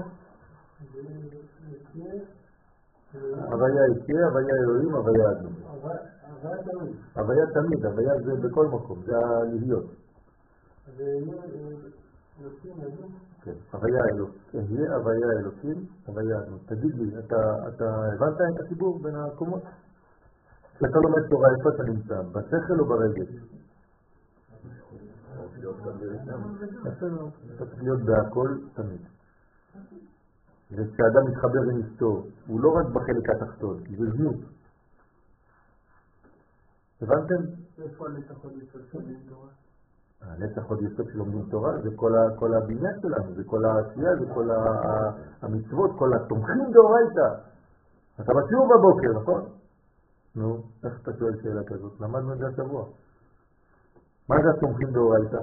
הוויה יצא, הוויה אלוהים, הוויה אדנות. הוויה תמיד. הוויה תמיד, הוויה זה בכל מקום, זה הלהיות. אז יהיה אלוקים ידעו? כן, הוויה אלוקים, יהיה הוויה אלוקים, הוויה אדנות. תגיד לי, אתה הבנת את החיבור בין הקומות? כשאתה לומד תורה, איפה אתה נמצא? בשכל או ברגל? אתה צריך להיות בהכל תמיד. וכשאדם מתחבר עם אשתו, הוא לא רק בחלק התחתון, זה זנות. הבנתם? איפה הנצח עוד יסוד שלומדים תורה? הנצח עוד יסוד שלומדים תורה זה כל הבניין שלנו, זה כל העשייה, זה כל המצוות, כל התומכים דאורייתא. אתה בשיעור בבוקר, נכון? נו, איך אתה שואל שאלה כזאת? למדנו את זה השבוע. מה זה התומכים דאורייתא?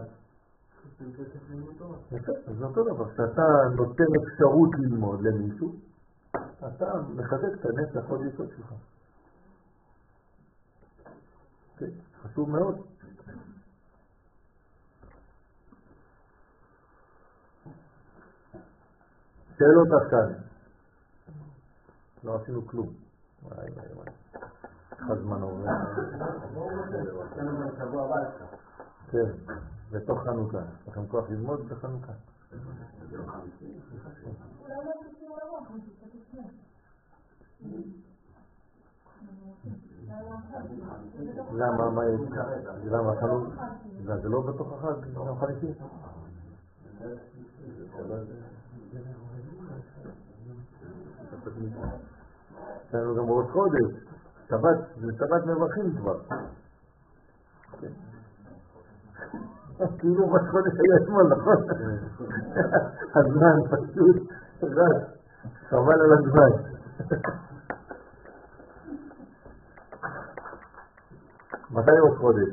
יפה, אז זה אותו דבר. כשאתה נותן אפשרות ללמוד למישהו, אתה מחזק את הנצח עוד יסוד שלך. חשוב מאוד. שאלות עכשיו. לא עשינו כלום. וואי וואי וואי. אחד זמן עובר. כן, בתוך חנוכה. יש לכם כוח ללמוד בחנוכה. למה? מה יש? למה חנוכה? זה לא בתוך החג, גם חמישי? יש לנו גם ראש חודש, שבת, זה שבת מברכים כבר. כאילו ראש חודש היה אתמול, נכון? הזמן פשוט, חבל על הזמן. מתי ראש חודש?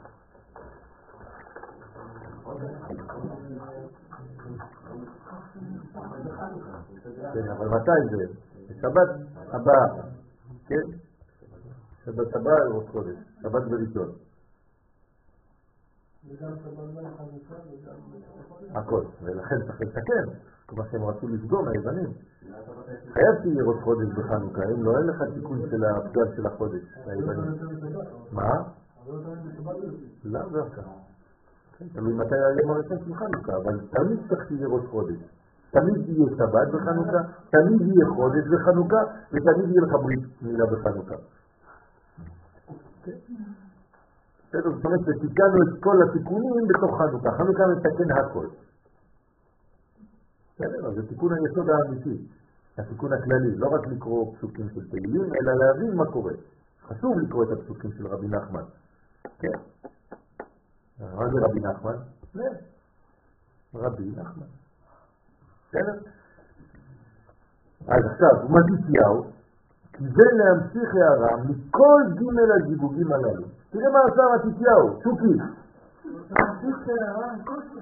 כן, אבל מתי זה? שבת הבאה, כן? שבת הבאה ראש חודש, שבת בראשון. וגם שבת בין חמישה וגם... הכל, ולכן צריך לתקן, כמו שהם רצו לפגום היוונים. חייב שיהיה ראש חודש בחנוכה, אם לא אין לך תיקון של הפגל של החודש, היוונים. מה? לא, זה עכשיו. תלוי מתי היום הראשון של חנוכה, אבל תמיד צריך שיהיה ראש חודש. תמיד יהיה שבת בחנוכה, תמיד יהיה חודש בחנוכה, ותמיד יהיה לך ברית מילה בחנוכה. בסדר, זאת אומרת שתיקנו את כל התיקונים בתוך חנוכה. חנוכה מתקן הכל. בסדר, זה תיקון היסוד האמיתי, התיקון הכללי, לא רק לקרוא פסוקים של תהילים, אלא להבין מה קורה. חשוב לקרוא את הפסוקים של רבי נחמן. כן. מה זה רבי נחמן? לא. רבי נחמן. בסדר? אז עכשיו, מתתיהו, כיוון להמשיך הערה מכל ג' הזיווגים הללו. תראה מה עשה מתתיהו, שוקי. להמשיך הערה,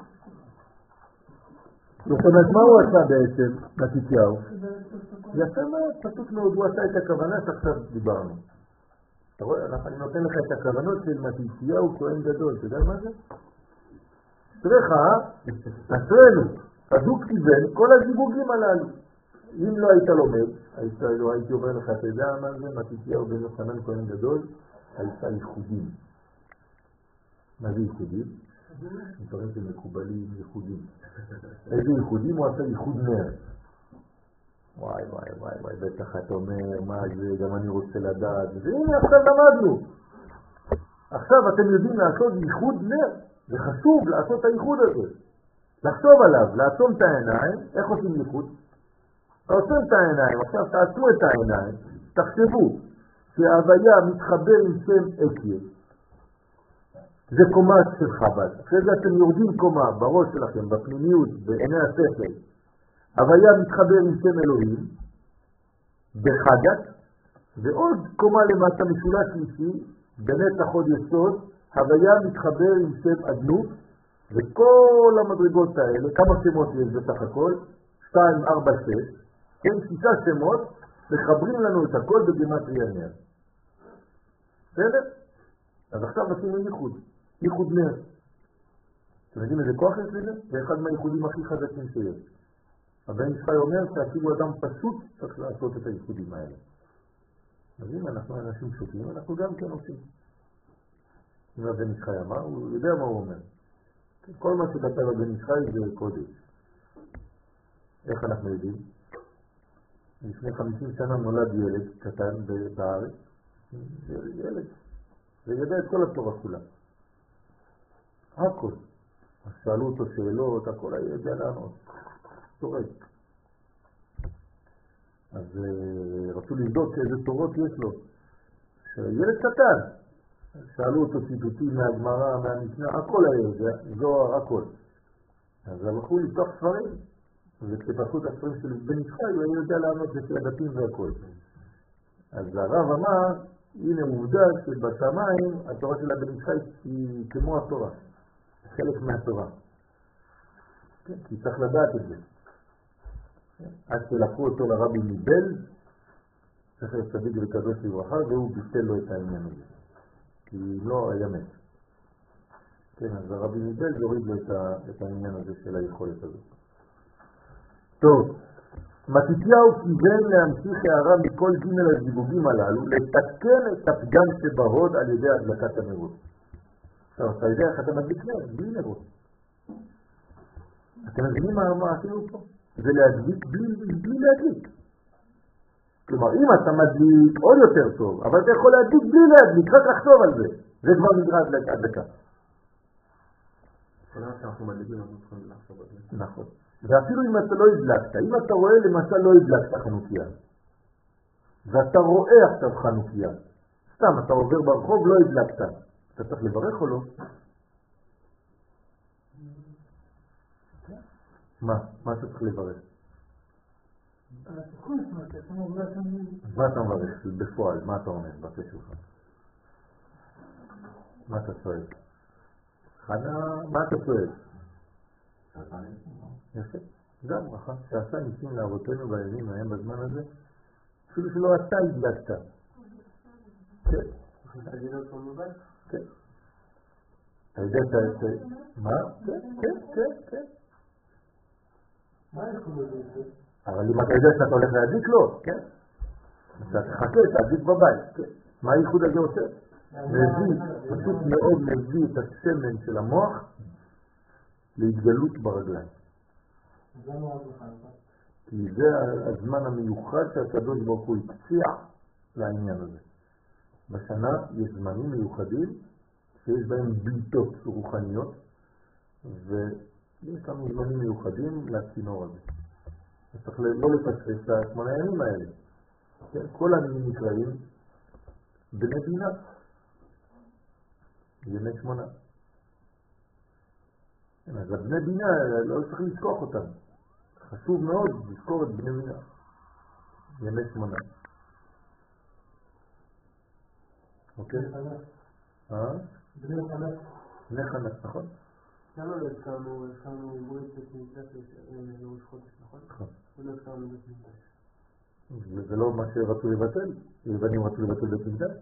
זאת אומרת, מה הוא עשה בעצם, מתתיהו? יפה מאוד, פשוט מאוד, הוא עשה את הכוונה שעכשיו דיברנו. אתה רואה, אני נותן לך את הכוונות של מתתיהו כהן גדול, אתה יודע מה זה? תראה, עשרנו, אז הוא כיוון כל הזיווגים הללו. אם לא היית לומד, היית, לא הייתי אומר לך, אתה יודע מה זה, מתתיהו בן יוחנן כהן גדול, הייתה ייחודים. מה זה ייחודים? דברים שמקובלים ייחודים. איזה ייחודים? הוא עשה ייחוד נר. וואי וואי וואי וואי, בטח אתה אומר, מה זה, גם אני רוצה לדעת. והנה עכשיו למדנו. עכשיו אתם יודעים לעשות ייחוד נר. זה חשוב לעשות את הייחוד הזה. לחשוב עליו, לעצום את העיניים. איך עושים ייחוד? עושים את העיניים, עכשיו תעצמו את העיניים. תחשבו שההוויה מתחבר עם שם אקיה. זה קומה של חב"ד. אחרי זה אתם יורדים קומה בראש שלכם, בפנימיות, בעיני השכל. הוויה מתחבר עם שם אלוהים, בחגת, ועוד קומה למטה משולש שלישי, בנצח עוד יסוד, הוויה מתחבר עם שם אדנות, וכל המדרגות האלה, כמה שמות יש בסך הכל, שתיים, ארבע, שש, כן, שישה שמות, מחברים לנו את הכל בגימטריה נר. בסדר? אז עכשיו עשינו ייחוד. ייחוד נר. אתם יודעים איזה כוח יש לזה? זה אחד מהייחודים הכי חזקים שיש. הבן ישחי אומר שאפילו אדם פשוט צריך לעשות את הייחודים האלה. אז אם אנחנו אנשים פשוטים, אנחנו גם כן עושים. מה בן ישחי אמר, הוא יודע מה הוא אומר. כל מה שכתב הבן ישחי זה קודש. איך אנחנו יודעים? לפני חמישים שנה נולד ילד קטן בארץ, ילד, וידע את כל התורה כולה. הכל. אז שאלו אותו שאלות, הכל היה יודע לענות. תורק. אז uh, רצו לבדוק איזה תורות יש לו. ילד קטן. שאלו אותו ציטוטים מהגמרא, מהמשנה, הכל היה יודע, זוהר, הכל. אז הלכו לפתוח ספרים. וכשפתחו את הספרים של בן ישחי, הוא היה יודע לענות לפי הדתים והכל. אז הרב אמר, הנה עובדה שבשמיים התורה של הבן ישחי היא כמו התורה. חלק מהתורה. כן, כי צריך לדעת את זה. עד שלקחו אותו לרבי מבלז, זכר צדיק וקדוש לברכה, והוא ביטל לו את העניין הזה. כי לא היה מת. כן, אז הרבי מבלז הוריד לו את, ה, את העניין הזה של היכולת הזאת. טוב, מתתיהו כיוון להמשיך הערה מכל ג' הזיווגים הללו, לתקן את הפגם שבהוד על ידי הדלקת הנרות. עכשיו, אתה יודע איך אתה מדליק נר, בלי נרות. אתם מבינים מה עשינו פה? זה להדליק בלי, בלי להדליק. כלומר, אם אתה מדליק עוד יותר טוב, אבל אתה יכול להדליק בלי להדליק, רק לחשוב על זה. זה כבר נקרא הדלקה. כל מה שאנחנו מדליקים, אנחנו צריכים לחשוב על זה. נכון. ואפילו אם אתה לא הדלקת, אם אתה רואה למשל לא הדלקת חנוכיה, ואתה רואה עכשיו חנוכיה, סתם אתה עובר ברחוב לא הדלקת, אתה צריך לברך או לא? מה? מה אתה צריך לברך? מה אתה מברך בפועל? מה אתה אומר בפה שלך? מה אתה שואל? חנה, מה אתה שואל? יפה, גם ברכה, שעשה ניסים לאבותינו בימים ההם בזמן הזה, אפילו שלא אתה הדלקת. כן. כן. אתה יודע את זה? מה? כן, כן, כן, כן. מה יכול להיות זה? אבל אם אתה יודע שאתה הולך להדליק לו, כן? אתה תחכה, תדליק בבית, כן. מה הייחוד הזה עושה? מביא, פשוט מאוד מביא את הסמן של המוח להתגלות ברגליים. כי זה הזמן המיוחד שהקדוש ברוך הוא הקציע לעניין הזה. בשנה יש זמנים מיוחדים שיש בהם בלטות רוחניות, ויש לנו זמנים מיוחדים לצינור הזה. צריך לא לפספס את השמונה הימים האלה. כל הימים נקראים בני בינה. ימי שמונה. אז הבני בינה לא צריך לזכוח אותם. חשוב מאוד לזכור את בני בינה. ימי שמונה. אוקיי? אה? בני חנך. בני חנך, נכון? למה לא הזכרנו, הזכרנו ברית בית מקדש לראש חודש, נכון? נכון. ולא הזכרנו בית מקדש. וזה לא מה שרצו לבטל? יוונים רצו לבטל בית מקדש?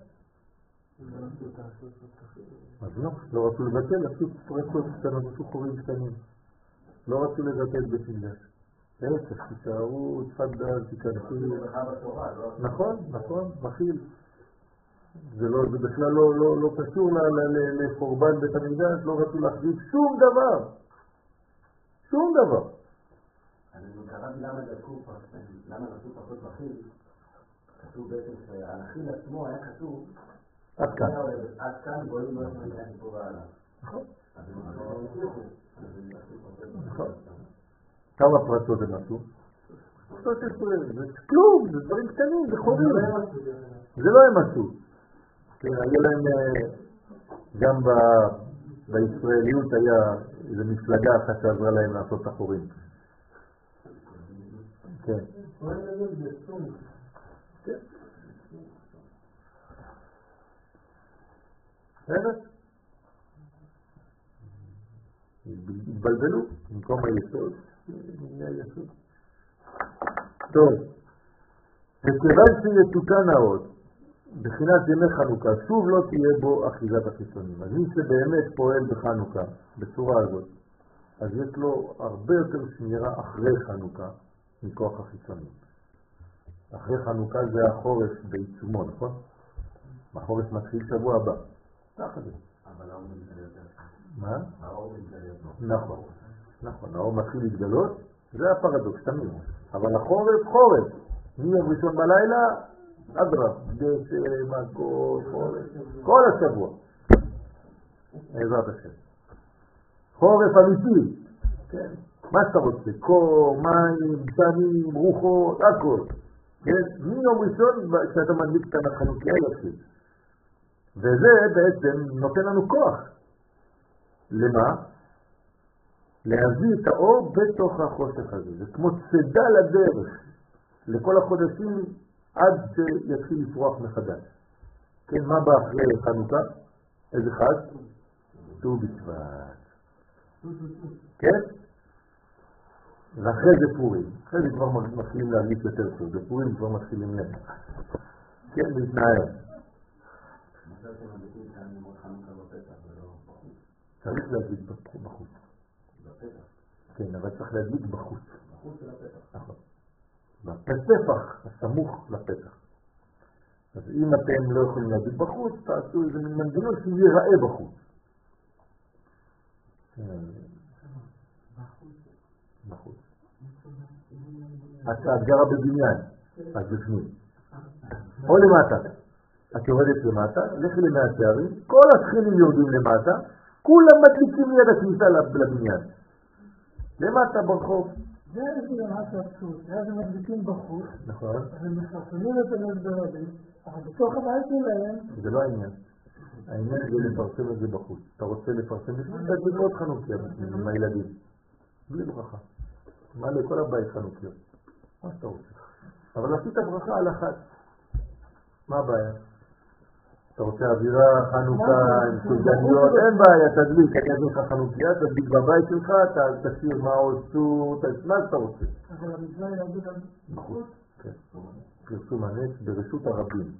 אז לא, לא רצו לבטל, עשו פרקות קטנות, עשו חורים קטנים. לא רצו לבטל בית מקדש. להפך, תישארו, תפדל, תיכנסו. נכון, נכון, מכיל. זה לא, זה בכלל לא, לא, לא קשור לחורבן בית המקדש, לא רצו להחזיק שום דבר. שום דבר. אני קראתי למה דקו, למה רצו פחות מכיל. כתוב בעצם שעל הכיל עצמו היה כתוב עד כאן. עד כאן גויים לא יכולים להגיד פה בעלה. נכון. אז הם לא הצליחו. נכון. כמה פרצות הם עשו? זה כלום, זה דברים קטנים, זה חורים. זה לא הם עשו. היה להם, גם בישראליות היה איזו מפלגה אחת שעזרה להם לעשות את החורים. כן. כן. בסדר? התבלבלו במקום היסוד, נהיה היסוד. טוב, וכיוון שיתוקן העוד, בחינת ימי חנוכה, שוב לא תהיה בו אחיזת החיצונים. אז מי שבאמת פועל בחנוכה, בצורה הזאת, אז יש לו הרבה יותר שמירה אחרי חנוכה מכוח החיצונים. אחרי חנוכה זה החורף בעיצומו, נכון? החורף מתחיל שבוע הבא. ככה זה. אבל אבל האור מתגלה יותר. מה? האור מתגלה יותר. נכון, נכון, האור מתחיל להתגלות, זה הפרדוקס, תמיד. אבל החורף, חורף. מיום ראשון בלילה, אדרב, דשא, מכות, חורף, כל השבוע. בעזרת השם. חורף אמיתי, כן? מה שאתה רוצה? קור, מים, שנים, רוחות, הכל. כן? מיום ראשון, כשאתה מדליק את החנוכיה יתחיל. וזה בעצם נותן לנו כוח. למה? להביא את האור בתוך החושך הזה. זה כמו צדה לדרך לכל החודשים עד שיתחיל לפרוח מחדש. כן, מה בא אחרי חנוכה? איזה חג? ט"ו בשבט. כן? ואחרי זה פורים. אחרי זה כבר מתחילים להרגיש יותר טוב. בפורים כבר מתחילים להם. כן, להתנער. צריך להדליק בחוץ. כן, אבל צריך להדליק בחוץ. בחוץ של הפתח. נכון. בפתח, הסמוך לפתח. אז אם אתם לא יכולים להדליק בחוץ, תעשו איזה מין מנגנון שיראה בחוץ. בחוץ. את גרה בבניין, אז בפנים. או למטה. את יורדת למטה, לכי למאה שערים, כל השכנים יורדים למטה, כולם מדליקים מיד הכניסה לבניין. למטה ברחוב. זה לפי למטה הפשוט, אז הם מדליקים בחוץ, נכון. אז הם מפרסמים את המסדרבים, אבל בתוך הבית שלהם... זה לא העניין. העניין זה לפרסם את זה בחוץ. אתה רוצה לפרסם את זה? תדליק עוד חנוכיה עם הילדים. בלי ברכה. מה לכל הבית חנוכיות? מה שאתה רוצה. אבל עשית ברכה על אחת. מה הבעיה? אתה רוצה אווירה, חנוכה, עם סוגניות, אין בעיה, תדליק, אני אדליק לך חנוכיה, תדליק בבית שלך, תשאיר מה עושו, מה שאתה רוצה. אבל המצווה יעבוד על בחוץ? כן, פרסום הנץ ברשות הרבים.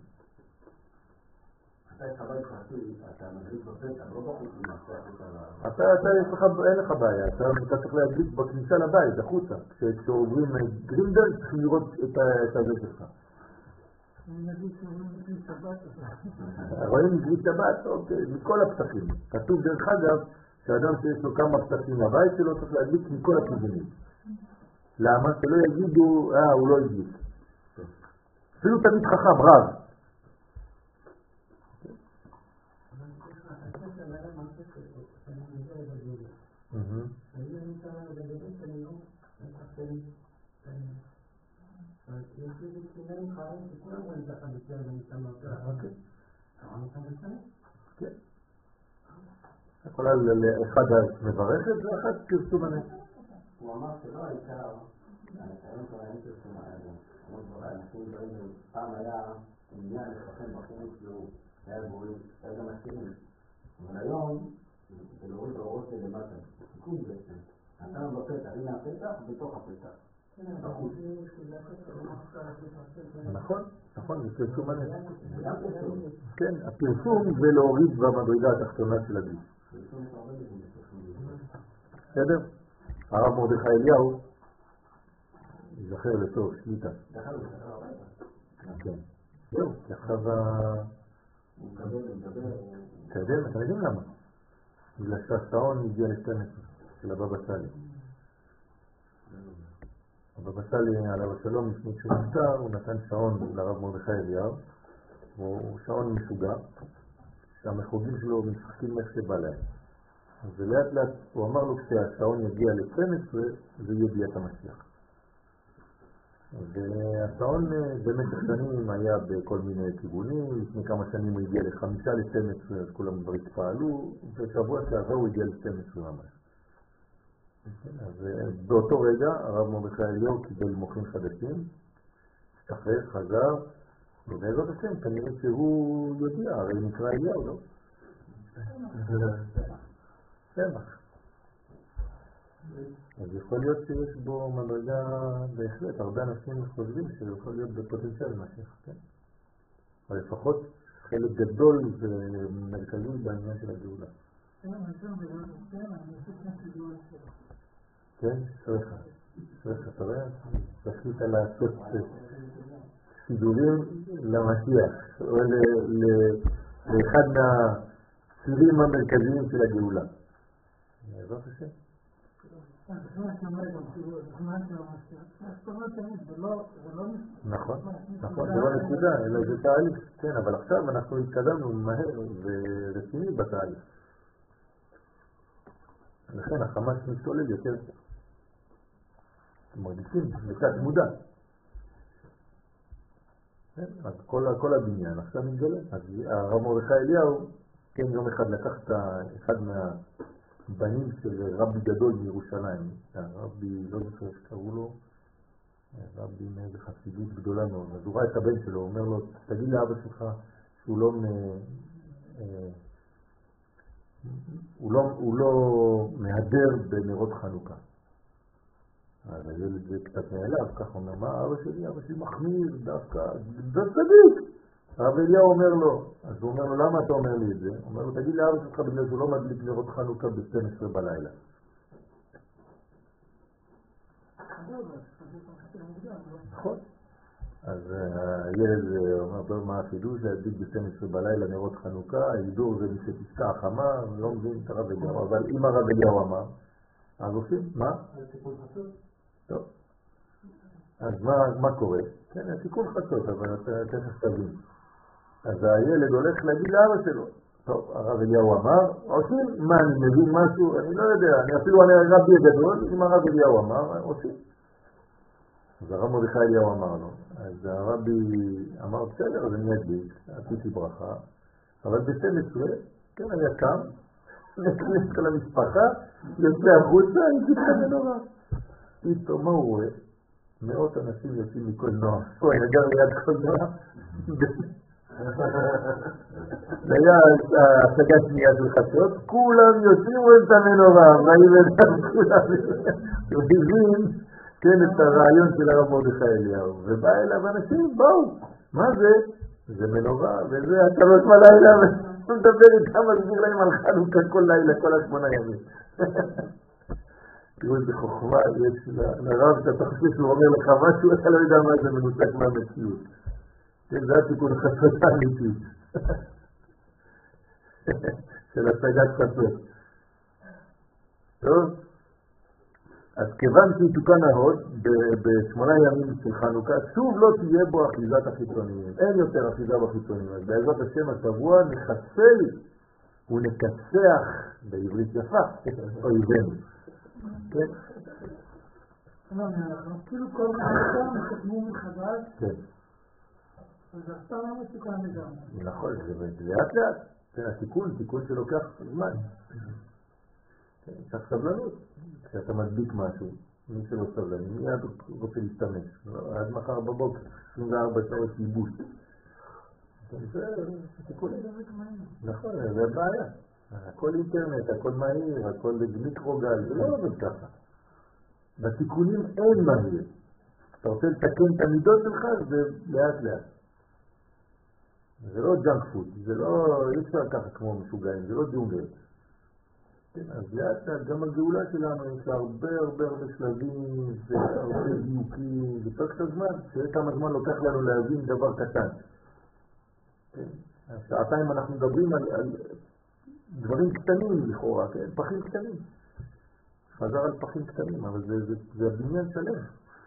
אתה יש הבית חצי, אתה מדליק בפתח, לא בחוץ למעשה אתה, אין לך בעיה, אתה צריך להדליק בכניסה לבית, החוצה. כשעוברים גרינדל, צריכים לראות את הזה שלך. רואים גריד שבת, אוקיי, מכל הפתחים. כתוב דרך אגב, שאדם שיש לו כמה פתחים לבית שלו צריך להדליק מכל הכיוונים. למה? שלא יגידו, אה, הוא לא הדליק. אפילו תמיד חכם, רב. יש לי בקצינים חיים שכולם רואים את החלוציה וניתנות אוקיי. כן. יכולה לאחד מברכת ואחד פרסום הנס. הוא אמר שלא העיקר, הנתאים כבר אין פרסום האלה. כמו דברי, אנשים דברים, פעם היה עניין לפחם בחינוך שהוא היה גבוהים, היה גם עשירים. אבל היום, זה להוריד האורות למטה, תיקון בעצם. נתנו בפתח, הנה הפתח, בתוך הפתח. נכון, נכון, זה פרסום הנס. כן, הפרסום זה להוריד במדרגה התחתונה של הדין. בסדר? הרב מרדכי אליהו יזכר לטוב, שליטה. כן, זהו, כי עכשיו ה... אתה יודע, אתה יודעים למה? בגלל שהשעון הגיע ל-שתים עשרה של הבבא סאלי. הבבא סאלי עליו השלום, לפני שהוא נפטר, הוא נתן שעון לרב מרדכי אליהו, הוא שעון משוגע, שהמחוגים שלו משחקים איך שבא להם. אז לאט לאט הוא אמר לו כשהשעון יגיע ל-שתים עשרה, זה יהיה ביאת המשיח. והשעון במשך שנים היה בכל מיני כיוונים, לפני כמה שנים הוא הגיע לחמישה ל-שתים עשרה, אז כולם כבר התפעלו, ושבוע שעבר הוא הגיע ל-שתים עשרה ממש. אז באותו רגע הרב מרדכי אליהו קיבל מוחים חדשים, השתחרר, חזר, ובעזרת השם כנראה שהוא יודע, הרי נקרא אליהו, לא? סמך. אז יכול להיות שיש בו מדרגה בהחלט, הרבה אנשים חושבים שיכול להיות בפוטנציאל משיח, כן? אבל לפחות חלק גדול ומרכזי בעניין של הגאולה. כן, שריך, שריך, אתה רואה? תחליט לעשות סידורים למשיח, או לאחד הצירים המרכזיים של הגאולה. בעזרת השם. נכון, נכון, זה לא נקודה, אלא זה תהליך, כן, אבל עכשיו אנחנו התקדמנו מהר ורציני בתהליך. לכן החמאס משתולל יותר. אתם מרגישים, לקראת מודע. אז כל, כל הבניין עכשיו מתגלה. אז הרב מרדכי אליהו, כן, יום אחד לקח את אחד מהבנים של רבי גדול מירושלים, הרבי, לא זוכר שקראו לו, רבי מאיזה חסידות גדולה מאוד. אז הוא ראה את הבן שלו, הוא אומר לו, תגיד לאבא שלך שהוא לא, הוא לא, הוא לא מהדר בנרות חנוכה. אז הילד זה קצת מאליו, כך אומר, מה אבא שלי? אבא שלי מחמיר דווקא, זה צדיק. הרב אליהו אומר לו, אז הוא אומר לו, למה אתה אומר לי את זה? הוא אומר לו, תגיד לאבא שלך בגלל שהוא לא מדליק נרות חנוכה ב-שתים עשרה בלילה. נכון. אז הילד אומר, טוב, מה החידוש? להדליק ב-שתים עשרה בלילה נרות חנוכה, הידור זה מי שתשקע חמה, לא מבין את הרב אליהו, אבל אם הרב אליהו אמר, אז עושים, מה? טוב. אז מה, מה קורה? כן, התיקון חצות, אבל אתה תכף תבין. אז הילד הולך להגיד לאבא שלו. טוב, הרב אליהו אמר, עושים, מה, אני מבין משהו? אני לא יודע, אני אפילו אני רבי הגדול, אם הרב אליהו אמר, עושים. אז הרב מרדכי אליהו אמר לו. אז הרבי אמר, בסדר, אז אני אדליק, עשיתי ברכה, אבל ב-שתים עשרה, כן, היה קם, נכנס כל המשפחה, יוצא החוצה, הגיע מנורה. פתאום מה הוא רואה? מאות אנשים יוצאים מכל נוער. הוא היה גר ליד כל נוער. זה היה ההשגה שנייה של חצות, כולם יוצאים רואים את המנורה, ראים את כולם. הוא הבין, כן, את הרעיון של הרב מרדכי אליהו. ובא אליו אנשים, באו, מה זה? זה מנורה, וזה התלות בלילה, והוא מדבר איתם, מסביר להם על חנוכה כל לילה, כל השמונה ימים. תראו איזה חוכמה יש לרב, שאתה חושב שהוא אומר לך משהו, אתה לא יודע מה זה מנותק מהמציאות. כן, זה התיקון חצות האמיתית. של השגת חצות. טוב? אז כיוון שיתוקן ההוד, בשמונה ימים של חנוכה, שוב לא תהיה בו אחיזת החיצוניים. אין יותר אחיזה בחיצוניים. אז בעזרת השם השבוע נחסל ונכסח, בעברית יפה, אויבינו. כן? כאילו כל מיני מסתכלים מחדש. כן. אז עכשיו לא מסוכן לגמרי. נכון, זה לאט לאט. זה התיקון, תיקון שלוקח זמן. צריך סבלנות. כשאתה מדביק משהו, מי שלא סבלני, מיד רוצה להשתמש. עד מחר בבוקר, עשרים וארבע שעות ייבוש. זה תיקון. נכון, זה בעיה. הכל אינטרנט, הכל מהיר, הכל מיקרוגל, זה לא עובד ככה. בתיקונים אין מהיר. אתה רוצה לתקן את המידות שלך, זה לאט לאט. זה לא ג'אנק פוד, זה לא, אי אפשר ככה כמו משוגעים, זה לא ג'ונגל. אז לאט לאט גם הגאולה שלנו יש הרבה הרבה הרבה שלבים, והרבה דיוקים, וצריך את הזמן, שיהיה כמה זמן לוקח לנו להבין דבר קטן. שעתיים אנחנו מדברים על, על דברים קטנים לכאורה, כן? פחים קטנים. חזר על פחים קטנים, אבל זה, זה, זה הבניין שלם.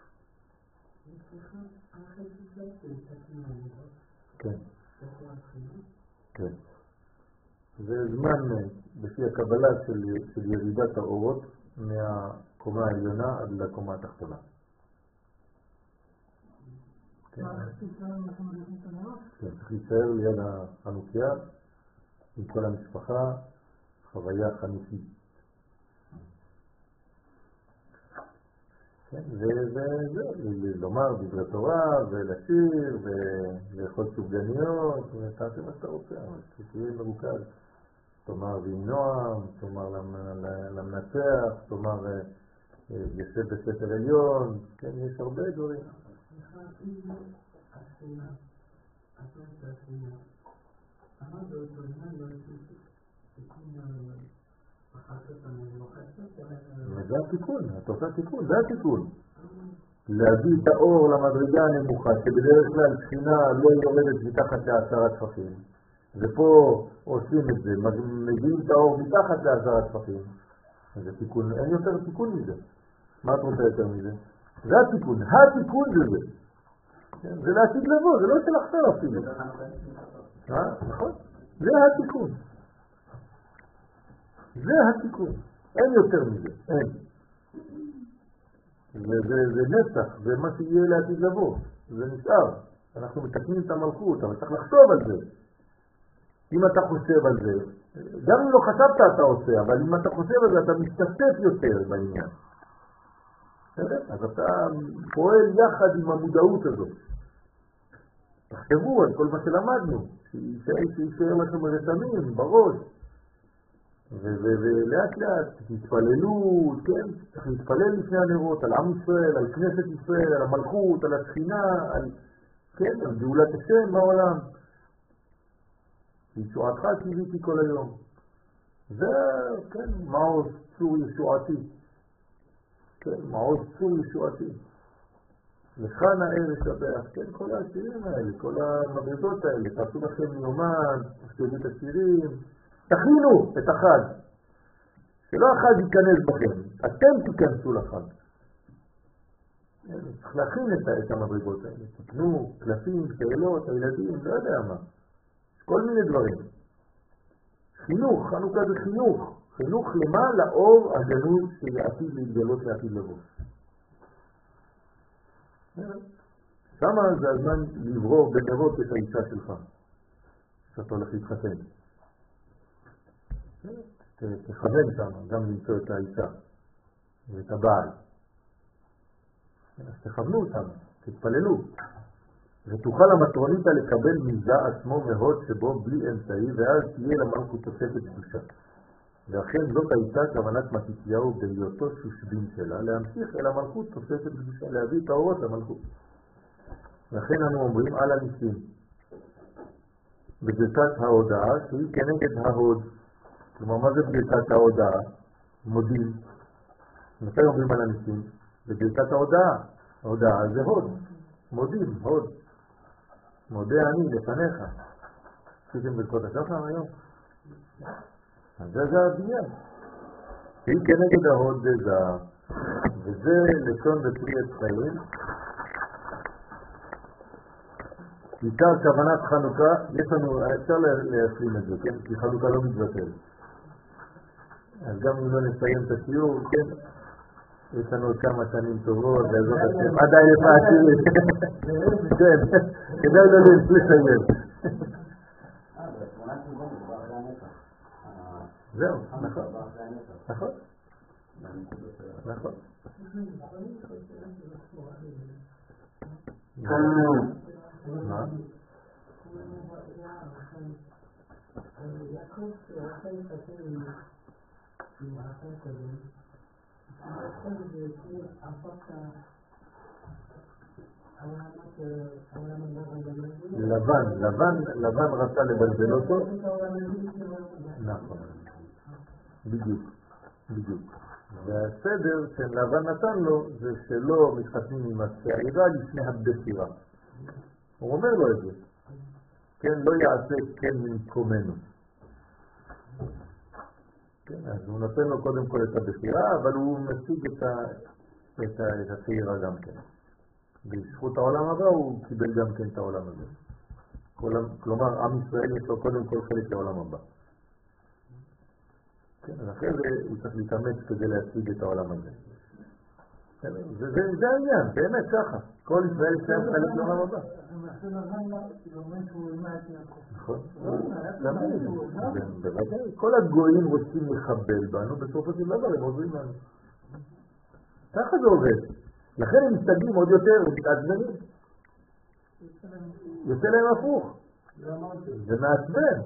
כן. כן. זה זמן לפי הקבלה של, של ירידת האורות מהקומה העליונה עד לקומה התחתונה. כן. צריך להישאר ליד החנוכיה עם כל המשפחה, חוויה חנוכית. כן, ולומר דברי תורה, ולשיר, ולאכול סופגניות, ותעשה מה שאתה רוצה, אבל שתהיה מרוכז. תאמר ועם נועם, תאמר למנצח, תאמר יושב בספר עליון, כן, יש הרבה דברים. זה התיקון, אתה עושה תיקון, זה התיקון. להביא את האור למדרגה הנמוכה, שבדרך כלל תחינה לא יורדת מתחת לעשרה טפחים. ופה עושים את זה, מביאים את האור מתחת לעשרה טפחים. זה תיקון, אין יותר תיקון מזה. מה את רוצה יותר מזה? זה התיקון, התיקון זה זה. זה לעתיד לבוא, זה לא של עכשיו אפילו. נכון? זה התיקון. זה התיקון. אין יותר מזה, אין. זה נצח, זה מה שיהיה לעתיד לבוא. זה נשאר. אנחנו מתקנים את המלכות, אבל צריך לחשוב על זה. אם אתה חושב על זה, גם אם לא חשבת אתה עושה, אבל אם אתה חושב על זה, אתה משתתף יותר בעניין. אז אתה פועל יחד עם המודעות הזאת. תחשבו על כל מה שלמדנו, שישאר לכם רשמים בראש. ולאט לאט תתפללו, כן? צריך להתפלל לפני הנרות, על עם ישראל, על כנסת ישראל, על המלכות, על השכינה, על, כן, על גאולת השם בעולם. ישועתך קיוויתי כל היום. זה, כן, מעוז צור ישועתי. כן, מעוז צור ישועתי. לך נאה לשבח, כן, כל השירים האלה, כל המדרגות האלה, תעשו לכם יומן, תכתבו את השירים, תכינו את החג. שלא החג ייכנס בכם, אתם תיכנסו לחג. צריך להכין את המדרגות האלה, תקנו קלפים, שאלות, הילדים, לא יודע מה. כל מיני דברים. חינוך, חנוכה זה חינוך. חינוך למה? לאור הגנוז שיעתיד להתגלות לעתיד לבוא. שמה זה הזמן לברור בנרות את האישה שלך, שאתה הולך להתחתן. תכוון שם, גם למצוא את האישה ואת הבעל. אז תכוונו שם, תתפללו. ותוכל המטרונית לקבל מזה עצמו מהוד שבו בלי אמצעי, ואז תהיה למלכות תוספת קדושה. ואכן זאת הייתה כוונת מתתיהו בהיותו שושבין שלה, להמשיך אל המלכות תוספת קדושה, להביא את האורות למלכות. לכן אנו אומרים על הניסים, בברכת ההודעה שהיא כנגד ההוד. כלומר, מה זה ברכת ההודעה? מודים. מתי אומרים על הניסים? בברכת ההודעה. ההודעה זה הוד. מודים, הוד. מודה אני לפניך. עשיתם ברכות השחר היום? אז זה זה הבניין. שהיא כנגד ההוד זה זה. וזה לשון ופרי חיים. עיקר כוונת חנוכה, יש לנו, אפשר להשלים את זה, כן? כי חנוכה לא מתבטל. אז גם אם לא נסיים את השיעור, כן? יש לנו כמה שנים טובות, בעזרת השם, עד האלף העשירי. כן, כדאי לא לסיים. זהו, נכון. נכון. נכון. מה? לבן, לבן, לבן רצה לבלבל אותו. נכון. בדיוק, בדיוק. והסדר שלבן נתן לו זה שלא מתחתנים עם הצעירה לפני הבחירה. הוא אומר לו את זה. כן, לא יעשה כן ממקומנו. כן, אז הוא נותן לו קודם כל את הבחירה, אבל הוא משיג את, ה... את, ה... את הצעירה גם כן. בזכות העולם הבא הוא קיבל גם כן את העולם הזה. כלומר, עם ישראל יש לו קודם כל חלק לעולם הבא. כן, אז אחרי זה הוא צריך להתאמץ כדי להשיג את העולם הזה. זה, זה, זה העניין, באמת ככה. כל ישראל יש להם חלק לעולם הבא. נכון. בוודאי. כל הגויים רוצים לחבל בנו, בסופו של דבר הם עוזרים לנו. ככה זה עובד. לכן הם מסתגלים עוד יותר ומתעצבנים. יוצא להם הפוך. זה מעצבן.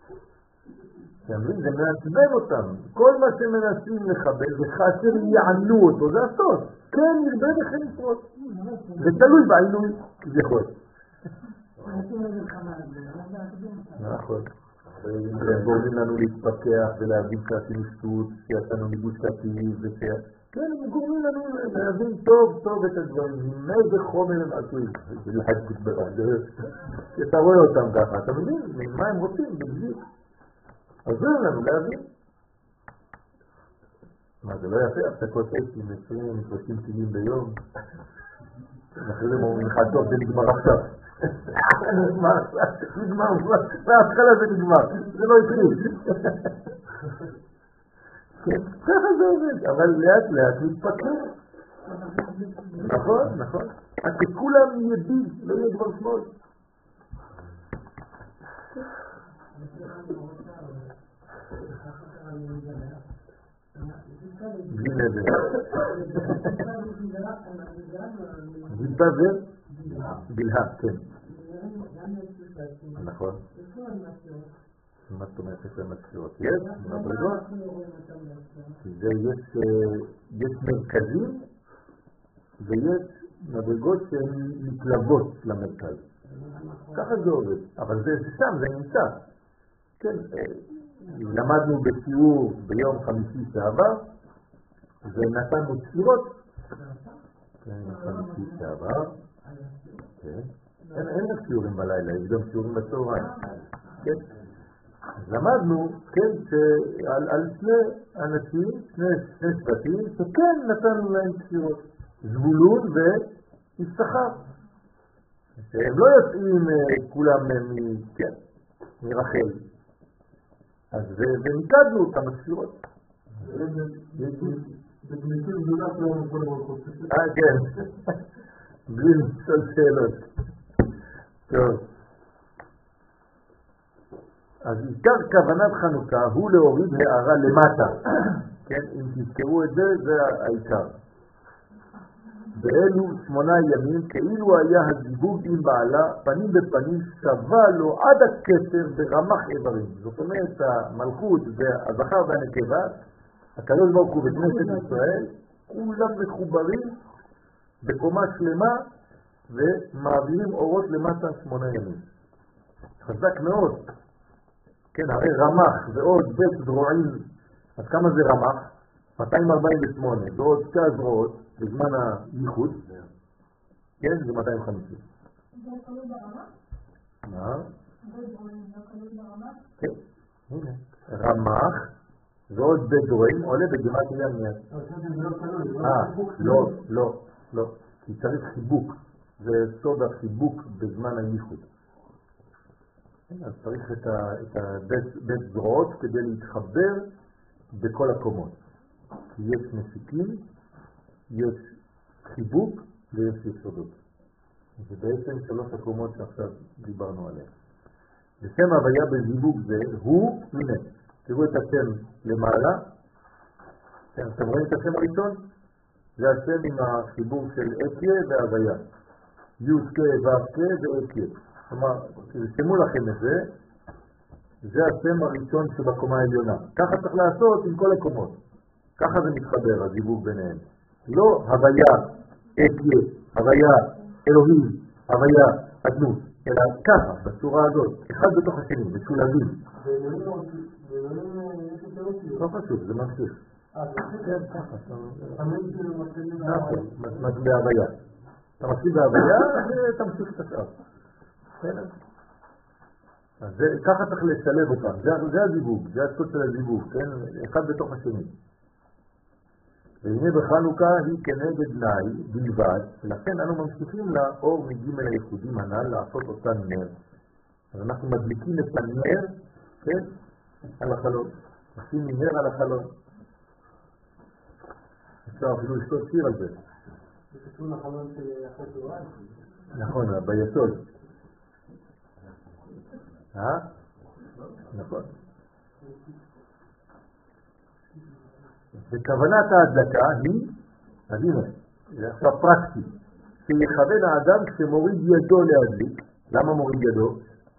זה מעצבן אותם. כל מה שמנסים לחבל וחסר יענו אותו, זה הסוד. כן, נרבה וכן ישרוד. זה תלוי בעינוי כביכול. נכון. הם גורמים לנו להתפתח ולהבין שעשינו שטות, שיצאנו מגוש קטיף, כן, הם גורמים לנו להבין טוב טוב את הדברים, עם איזה חומר הם עשויים. אתה רואה אותם ככה, אתה מבין? מה הם רוצים בדיוק? עזור לנו להבין. מה, זה לא יפה? הפסקות עשרים, עשרים, שלושים טילים ביום. אחרי זה אומרים לך, טוב, זה נגמר עכשיו. נגמר, נגמר, מההתחלה זה נגמר, זה לא התחיל. ככה זה עובד, אבל לאט לאט מתפתח. נכון, נכון. אז שכולם ידיד, לא יהיה דבר שמאל. בלי נדר. גיבה זה? בלהה, כן. נכון. מה זאת אומרת יש להם הספירות? יש, מדרגות. יש מרכזים ויש מדרגות שהן מתלוות למרכז. ככה זה עובד, אבל זה שם, זה נמצא. כן, למדנו בשיעור ביום חמישי שעבר ונתנו ספירות. כן, חמישי שעבר. כן. אין לך שיעורים בלילה, יש גם שיעורים בצהריים. כן. אז למדנו, כן, שעל על שני אנשים, שני, שני שבטים, שכן נתנו להם ספירות. זבולון ויששכר. שהם לא יוצאים כולם כן, מרחל. אז וניתדנו אותם הספירות. זה גמישות גדולה שלנו כל המלכות. אה, כן. בלי לשאול שאלות. טוב. אז עיקר כוונת חנוכה הוא להוריד הערה למטה. כן, אם תזכרו את זה, זה העיקר. באלו שמונה ימים, כאילו היה הזיווג עם בעלה, פנים בפנים, שווה לו עד הכתר ברמח איברים. זאת אומרת, המלכות והזכר והנקבה, הקדוש ברוך הוא בכנסת ישראל, כולם מחוברים בקומה שלמה, ומעבירים אורות למטה שמונה ימים. חזק מאוד. כן, הרי רמח ועוד בית זרועים, אז כמה זה רמח? מאתיים ארבעים ושמונה, ועוד שתי הזרועות, בזמן הייחוד, כן, זה מאתיים וחמישים. זה כלול ברמה? מה? בית זרועים, זה כלול ברמה? כן, הנה. רמח ועוד בית זרועים עולה בגימטריה מיד. אה, לא, לא, לא. כי צריך חיבוק. זה סוד החיבוק בזמן הייחוד. אז צריך את הבית זרועות כדי להתחבר בכל הקומות. כי יש מסיקים, יש חיבוק ויש יסודות. זה בעצם שלוש הקומות שעכשיו דיברנו עליהן. לשם הוויה בזיווג זה הוא, הנה, תראו את השם למעלה. אתם רואים את השם הראשון? זה השם עם החיבור של אקיה והוויה. י' ו' ואקיה. כלומר, תרשמו לכם את זה, זה השם הראשון שבקומה העליונה. ככה צריך לעשות עם כל הקומות. ככה זה מתחבר, הזיווג ביניהם. לא הוויה, אקיה, הוויה, אלוהים, הוויה, אדנות, אלא ככה, בצורה הזאת, אחד בתוך השני, משולבים. לא חשוב, זה ממשיך. כן, ככה. נכון, בהוויה. אתה מתחיל בהוויה ותמשיך את השאר. אז ככה צריך לשלב אותם, זה הזיווג, זה הסוד של הזיווג, כן? אחד בתוך השני. והנה בחנוכה היא כנגד נאי בלבד, ולכן אנו ממשיכים לאור מג' הייחודים הנ"ל לעשות אותן נר. אז אנחנו מדליקים את הנר, כן? על החלון. עושים נר על החלון. אפשר אפילו לשתות שיר על זה. זה קשור לחלון של אחרי תורה? נכון, ביסוד. אה? נכון. וכוונת ההדלקה היא, אז הנה, זה עכשיו פרקטי, שיכוון האדם כשמוריד ידו להדליק. למה מוריד ידו?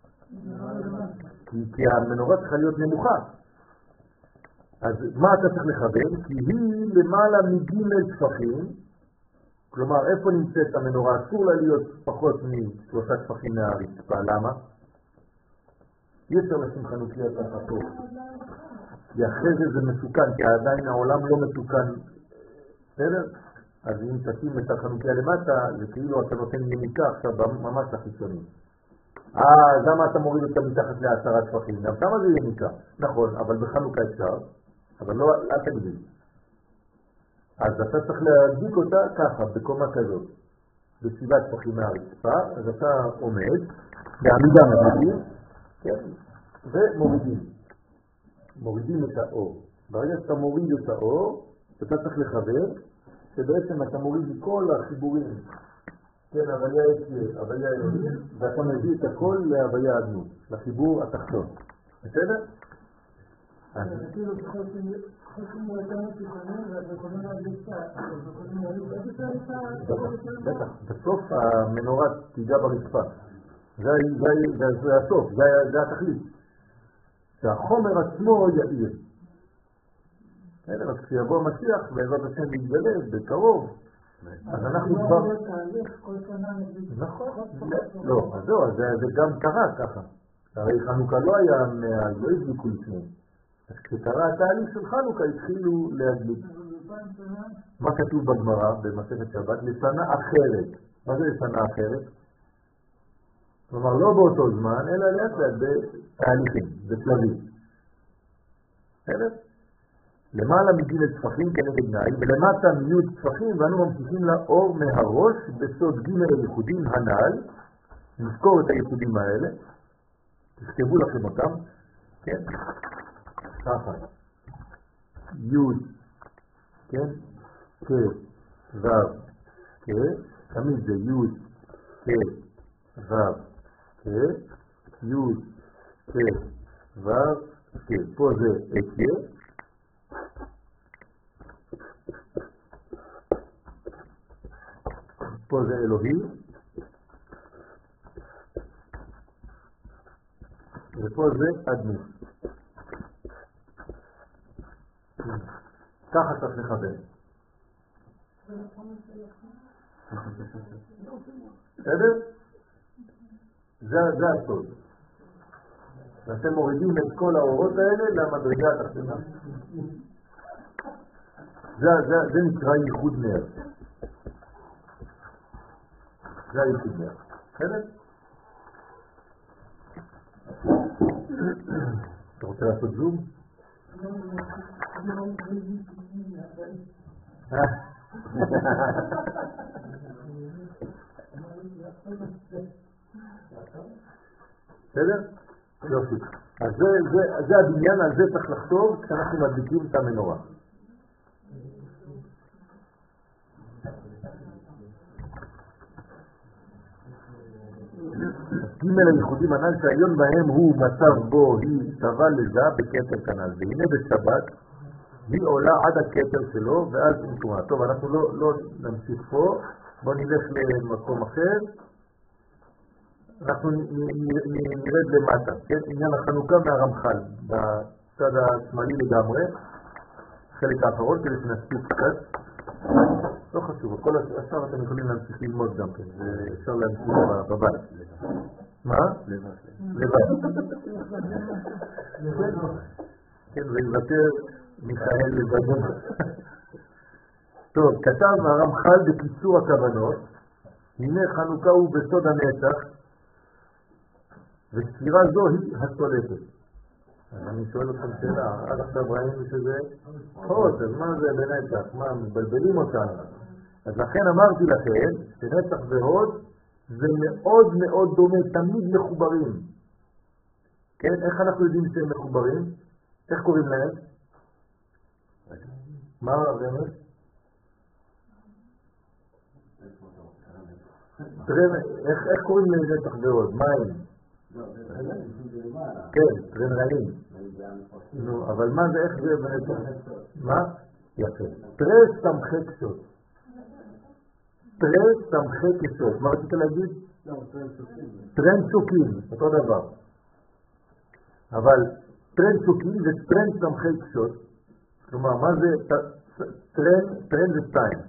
כי, כי המנורה צריכה להיות נמוכה. אז מה אתה צריך לכוון? כי היא למעלה מג' טפחים, כלומר איפה נמצאת המנורה? אסור לה להיות פחות משלושה טפחים מהרצפה. למה? אי אפשר לשים חנוכיות תחתו. כי אחרי זה זה מסוכן, כי עדיין העולם לא מתוקן בסדר? אז אם תשים את החנוכיה למטה, זה כאילו אתה נותן יניקה עכשיו ממש לחיצונים. אה, אז למה אתה מוריד אותה מתחת לעשרה טפחים? גם כמה זה יניקה? נכון, אבל בחנוכה אפשר, אבל לא, אל תגדיל. אז אתה צריך להדביק אותה ככה, בקומה כזאת, בסביבת טפחים מהרצפה, אז אתה עומד, בעמידה מורידים, כן, ומורידים. מורידים את האור. ברגע שאתה מוריד את האור, אתה צריך לחבר, שבעצם אתה מוריד מכל החיבורים, כן, הוויה יציר, הוויה אלוהים, ואתה מביא את הכל להוויה אדנות, לחיבור התחתון. בסדר? זה כאילו חושבים לתאמת תיכונים, ואתם יכולים להדליק את זה, אתם יכולים להדליק את זה? בטח, בסוף המנורה תיגע ברצפה. זה הסוף, זה התכלית. שהחומר עצמו יאיר. אז כשיבוא המשיח, בעזרת השם להתגלה בקרוב, אז אנחנו כבר... נכון, לא, אז זהו, זה גם קרה ככה. הרי חנוכה לא היה מאז, לא הדליקו לפני. אז כשקרה התהליך של חנוכה התחילו להדליק. מה כתוב בגמרא במסכת שבת? לשנה אחרת. מה זה לשנה אחרת? כלומר לא באותו זמן, אלא לאט לאט בתהליכים, בשלבים. בסדר? למעלה מגיל טפחים כנגד נאי, ולמטה מיוד טפחים, ואנו ממשיכים לאור מהראש בסוד ג' הייחודים הנ"ל. נזכור את הייחודים האלה, תכתבו לכם אותם, כן? ככה, יוד, כן? כ, וו, כ, תמיד זה יוד, כ, וו, כ, יוד, כ, וו, כ, פה זה אקיה, פה זה אלוהי, ופה זה אדנות. ככה צריך לחבר. בסדר? זה הסוד. ואתם מורידים את כל האורות האלה למדרגה התחתונה. זה נקרא ייחוד נר. זה הייחוד נר. בסדר? אתה רוצה לעשות זום? בסדר? יופי. אז זה הבניין, על זה צריך לחשוב כשאנחנו מדליקים את המנורה. ג' הייחודים הנ"ל שהעליון בהם הוא מצב בו היא שווה לזה בכתר כנ"ל, והנה בשבת היא עולה עד הכתר שלו ואז נקומה. טוב, אנחנו לא, לא נמשיך פה, בואו נלך למקום אחר, אנחנו נרד למטה, כן? עניין החנוכה מהרמח"ל, בצד השמאלי לגמרי, חלק האחרון כדי שנספיק קצת. לא חשוב, כל השאר אתם יכולים להמשיך ללמוד גם כן, ואפשר להמשיך בבית. מה? לבד. כן, ולוותר מיכאל לבד. טוב, כתב הרמח"ל בקיצור הכוונות, הנה חנוכה הוא בסוד הנצח, וספירה זו היא הסולפת. אז אני שואל אתכם שאלה, עד עכשיו ראינו שזה חוד, אז מה זה בנצח? מה, מבלבלים אותנו? אז לכן אמרתי לכם שנצח והוד זה מאוד מאוד דומה, תמיד מחוברים. כן, איך אנחנו יודעים שהם מחוברים? איך קוראים להם? מה הרמז? איך קוראים לנצח והוד? מה הם? כן, טרן רעים. נו, אבל מה זה, איך זה בנצח? מה? יפה. טרס סמכי קשות. טרס סמכי קשות. מה רצית להגיד? טרן סוקים, אותו דבר. אבל טרן סוקים זה טרן סמכי קשות. כלומר, מה זה טרן? טרן זה שתיים.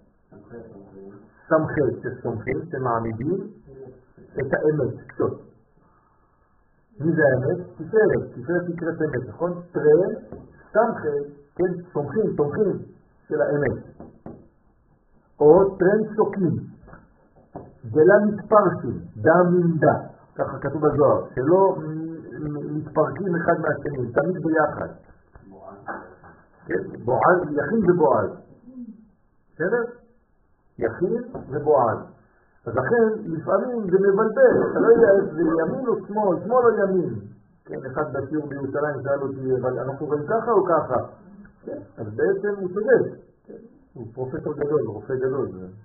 סמכי שסומכים, שמעמידים את האמת, קשות. מי זה האמת? תפארת, תפארת נקראת אמת, נכון? טרן, סמכי, כן, סומכים, תומכים של האמת. או טרן סוקים, גלה מתפרשים, דם מנדה, ככה כתוב בזוהר, שלא מתפרקים אחד מהשני, תמיד ביחד. בועז, יכין ובועז. בסדר? יכין ובועז. אז לכן לפעמים זה מבלבל, אתה לא יודע איך זה ימין או שמאל, שמאל או ימין. כן, אחד בשיעור בירושלים שאל אותי, אבל אנחנו רואים ככה או ככה? כן, אז בעצם הוא צודק. הוא פרופסור גדול, רופא גדול.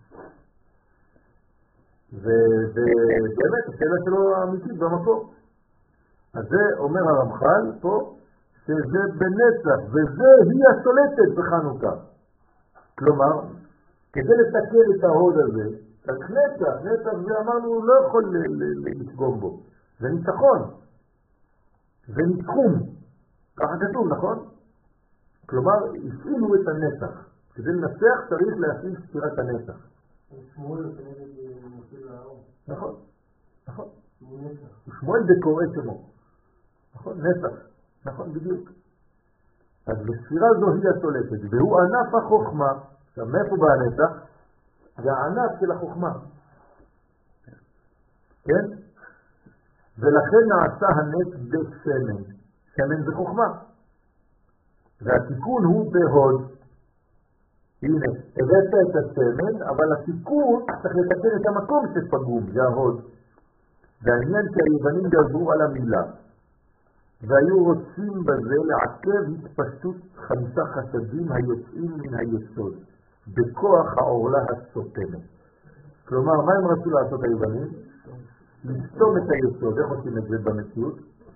ובאמת, השאלה שלו האמיתית במקום. אז זה אומר הרמח"ל פה, שזה בנצח, וזה היא השולטת בחנוכה. כלומר, כדי לתקן את ההוד הזה, אז נצח, נצח זה אמרנו, הוא לא יכול לפגום בו. זה ניצחון. זה ניצחום. ככה כתוב, נכון? כלומר, הפעילו את הנצח. כדי לנצח צריך להפעיל ספירת הנצח. שמואל כנגד משה לאהרון. נכון, נכון. הוא נצח. שמואל בקורא שמו. נכון, נצח. נכון, בדיוק. אז בספירה זו היא השולטת, והוא ענף החוכמה. עכשיו, מאיפה בא הנצח? זה הענף של החוכמה. כן? ולכן נעשה הנץ בסמן. סמן זה חוכמה. והתיקון הוא בהוד. הנה, הבאת את הסמן, אבל התיקון צריך לתקן את המקום שפגום, זה ההוד. והעניין שהיוונים גזרו על המילה, והיו רוצים בזה לעכב התפשטות חמישה חסדים היוצאים מן היסוד, בכוח העורלה הסותמת. כלומר, מה הם רצו לעשות היוונים? לסתום את היסוד. איך עושים את זה במציאות?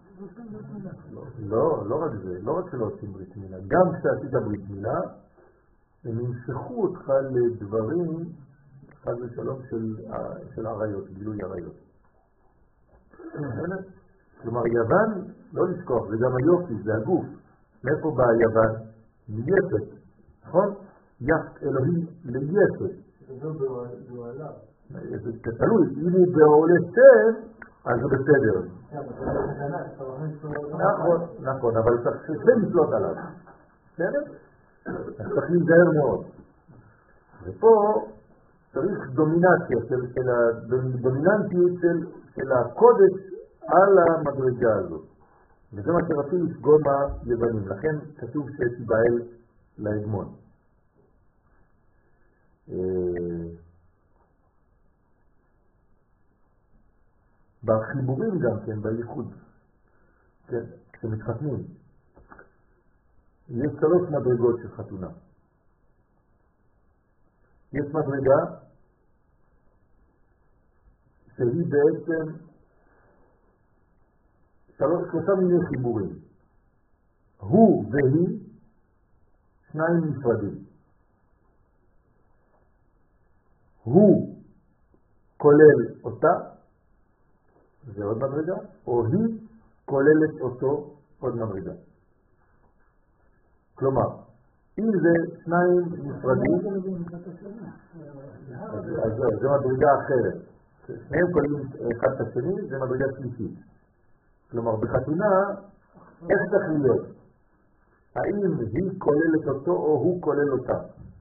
לא, לא רק זה, לא רק שלא עושים ברית מילה. גם כשעשית ברית מילה, הם ימשכו אותך לדברים, חד ושלום, של, של עריות, גילוי עריות. כלומר, יוון, לא לשכוח, זה גם היופי, זה הגוף. מאיפה בא יוון? מיפת, נכון? יפת אלוהים ליפת. זה בעולה. זה תלוי, אם הוא בעולה שם, אז זה בסדר. נכון, נכון, אבל צריך לשלוט עליו. בסדר? אז צריך להיזהר מאוד. ופה צריך דומינציה, של, של הדומיננטיות של, של הקודש על המדרגה הזאת. וזה מה שרצו לפגום היוונים. לכן כתוב שתיבעל להגמון. בחיבורים גם כן, בייחוד, כן, כשמתחתנים, יש שלוש מדרגות של חתונה. יש מדרגה שהיא בעצם שלוש, שלושה מיני חיבורים. הוא והיא שניים נפרדים. הוא כולל אותה, זה עוד מדרגה, או היא כוללת אותו, עוד מדרגה. כלומר, אם זה שניים נפרדים, אז זה מדרגה אחרת. שניהם כוללים אחד את השני, זה מדרגה שלישית. כלומר, בחתונה, איך צריך להיות? האם היא כוללת אותו או הוא כולל אותה?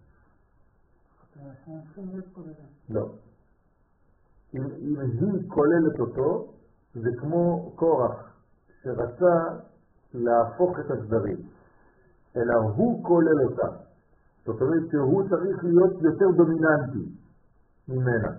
לא. אם, אם היא כוללת אותו, זה כמו קורח שרצה להפוך את הסדרים. אלא הוא כולל אותה. זאת אומרת שהוא צריך להיות יותר דומיננטי ממנה.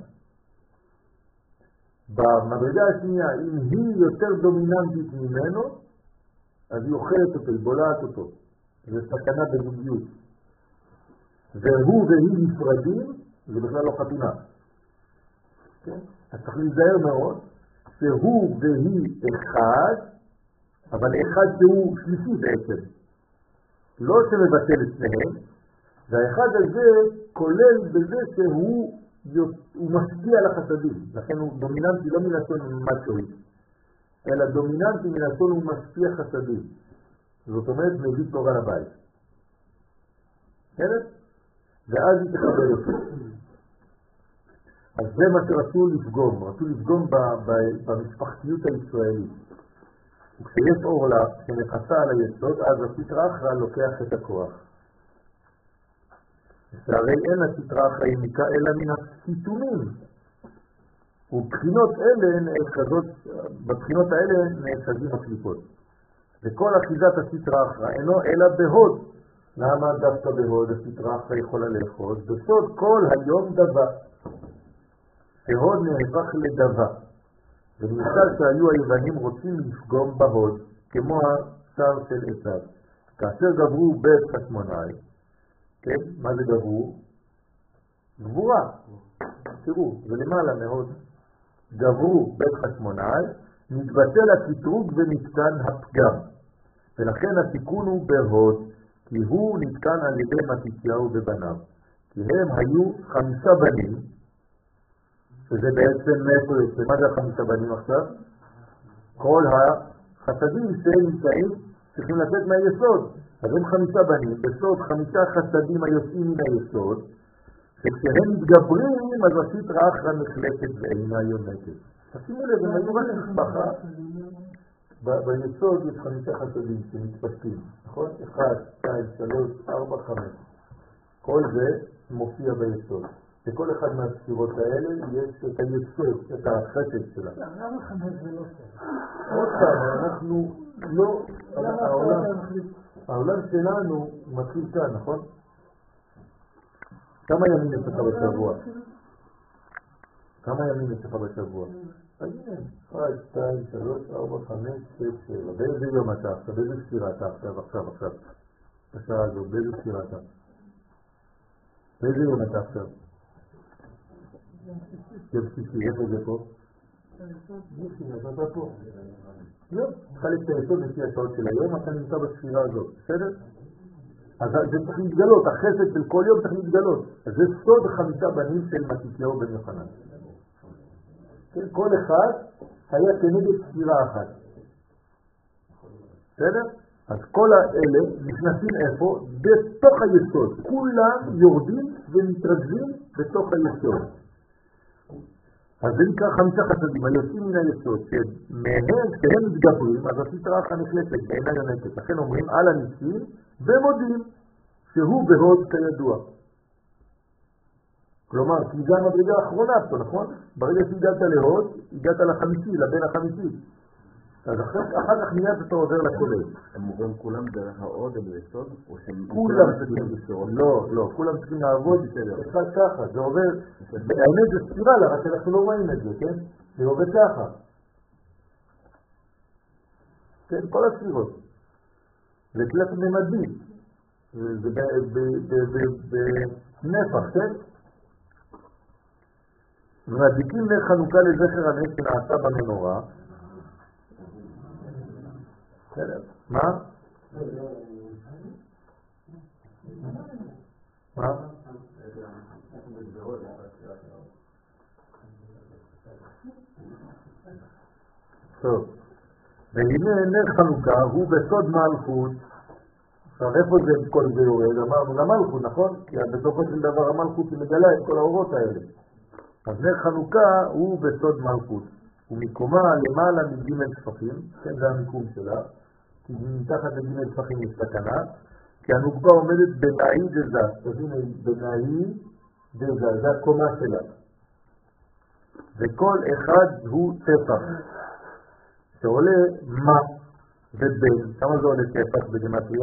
במדרגה השנייה, אם היא יותר דומיננטית ממנו, אז היא אוכלת אותו, היא בולעת אותו. זה סכנה בזוגיות. והוא והיא נפרדים, זה בכלל לא חתונה. כן? אז צריך להיזהר מאוד שהוא והיא אחד, אבל אחד שהוא שלישי בעצם. לא שמבטל את שניהם, והאחד הזה כולל בזה שהוא הוא משפיע על החסדים. לכן הוא דומיננטי לא מלשון מצ'ואי, אלא דומיננטי מלשון הוא משפיע חסדים. זאת אומרת, מביא תורה לבית. בסדר? ואז היא תקבל אותו. אז זה מה שרצו לפגום, רצו לפגום במשפחתיות הישראלית. וכשיש אורלה שנכנסה על היסוד, אז הסטרא אחרא לוקח את הכוח. שהרי אין הסתרה החיימיקה אלא מן הסיתונים, ובחינות אלה נאחזות, בבחינות האלה נאחזים הקליפות. וכל אחיזת הסתרה אחרא אינו אלא בהוד. למה דווקא בהוד הסתרה אחרא יכולה לאחוז? בסוד כל היום דבה, שהוד נהפך לדבה. ונמצא שהיו היוונים רוצים לפגום בהוד, כמו השר של עשיו. כאשר גברו בית חשמונאי, כן? מה זה גברו? גבורה. תראו, זה למעלה מאוד. גברו בית חשמונאי, מתבטל הקטרוג ונתקן הפגם. ולכן התיקון הוא בהוד, כי הוא נתקן על ידי מתתיהו ובניו. כי הם היו חמישה בנים, שזה בעצם מאיפה יוצא. מה זה החמישה בנים עכשיו? כל החסדים שנמצאים צריכים לצאת מהיסוד. אז הם חמישה בנים, בסוד חמישה חסדים היוצאים מן היסוד, וכשהם מתגברים, אז הסתרה אחרא נחלקת ואינה יונקת. תשימו לב, הם היו רק משפחה. ביסוד יש חמישה חסדים שמתפשטים, נכון? אחד, שתיים, שלוש, ארבע, חמש. כל זה מופיע ביסוד. בכל אחד מהספירות האלה יש את היסוד, את החסד שלה. למה חמש ולא שתיים? עוד פעם, אנחנו לא... העולם שלנו מתחיל כאן, נכון? כמה ימים יש לך בשבוע? כמה ימים יש לך בשבוע? אז הנה, אחד, שתיים, שלוש, ארבע, חמש, שש, שבע. באיזה יום אתה עכשיו? באיזה ספירה אתה עכשיו, עכשיו, עכשיו? בשעה הזו, באיזה ספירה אתה? באיזה יום אתה עכשיו? יום שישי, איפה זה פה? יופי, אז אתה פה. יום, תחלק את היסוד לפי השעות של היום, אתה נמצא בספירה הזאת, בסדר? אז זה צריך להתגלות, החסד של כל יום צריך להתגלות. אז זה סוד חמישה בנים של מתתיהו בן יוחנן. כל אחד היה כנגד ספירה אחת. בסדר? אז כל האלה נכנסים איפה? בתוך היסוד. כולם יורדים ומתרכזים בתוך היסוד. אז זה נקרא חמישה חסדים, היוצאים מן היסוד, שמהם, כשהם מתגברים, אז הסתרה אחרא נחלקת ואינה יונקת. לכן אומרים על הניסים ומודים שהוא בהוד כידוע. כלומר, כי זה המדרגה האחרונה פה, נכון? ברגע שהגעת להוד, הגעת לחמישי, לבן החמישי. אז אחר כך מיד אתה עובר לכולל. הם עוברים כולם דרך ההוד או ביסוד? כולם צריכים, לא, לא, כולם צריכים לעבוד אחד ככה, זה עובר, האמת זה ספירה לה, רק אנחנו לא רואים את זה, כן? זה עובד ככה. כן, כל הספירות. זה קלף ממדים. זה בנפח, כן? מדליקים נר חנוכה לזכר הנס שנעשה במנורה. מה? מה? טוב. והנה נר חנוכה הוא בסוד מלכות. עכשיו איפה זה כל זה יורד? אמרנו למלכות, נכון? כי בסופו של דבר המלכות היא מגלה את כל האורות האלה. אז נר חנוכה הוא בסוד מלכות. הוא מקומה למעלה מג' ספחים, כן, זה המיקום שלה, כי מתחת לג' ספחים יש סכנה, כי הנוקבה עומדת בנאי דזה, תבינו, בנאי דזה, זה הקומה שלה. וכל אחד הוא ספח, שעולה מה ובן. כמה זה עולה ספח בגמטריה?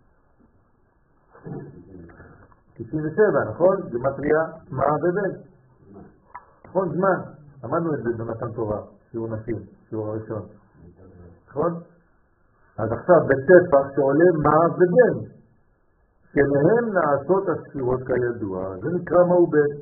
תשעים ושבע, נכון? גמטריה מה ובן. נכון, זמן. למדנו את זה במתן תורה, שיעור נשים, שיעור הראשון. נכון? אז עכשיו בספח שעולה מה ובן, שמהם נעשות הספירות כידוע, זה נקרא מה הוא בן.